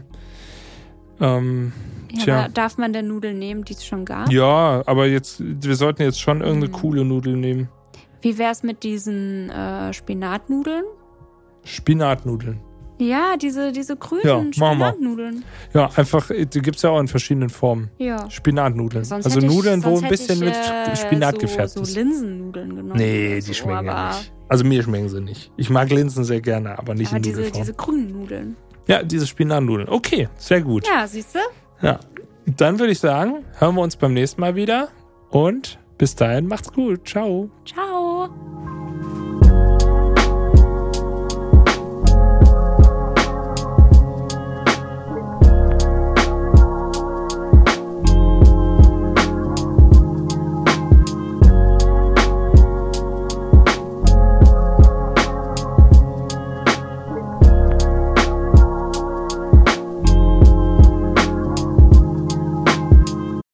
Ähm, ja, tja. aber darf man denn Nudeln nehmen, die es schon gab? Ja, aber jetzt, wir sollten jetzt schon irgendeine hm. coole Nudel nehmen. Wie wär's mit diesen äh, Spinatnudeln? Spinatnudeln. Ja, diese, diese grünen ja, Spinatnudeln. Ja, einfach, die gibt es ja auch in verschiedenen Formen. Ja. Spinatnudeln. Sonst also ich, Nudeln, wo ein bisschen ich, mit äh, Spinat so, gefärbt so ist. So Linsennudeln genommen. Nee, so, die schmecken ja aber, nicht. Also mir schmecken sie nicht. Ich mag Linsen sehr gerne, aber nicht aber in diese, Nudelform. diese grünen Nudeln. Ja, diese Spinatnudeln. Okay, sehr gut. Ja, siehst du? Ja, dann würde ich sagen, hören wir uns beim nächsten Mal wieder und bis dahin macht's gut. Ciao. Ciao.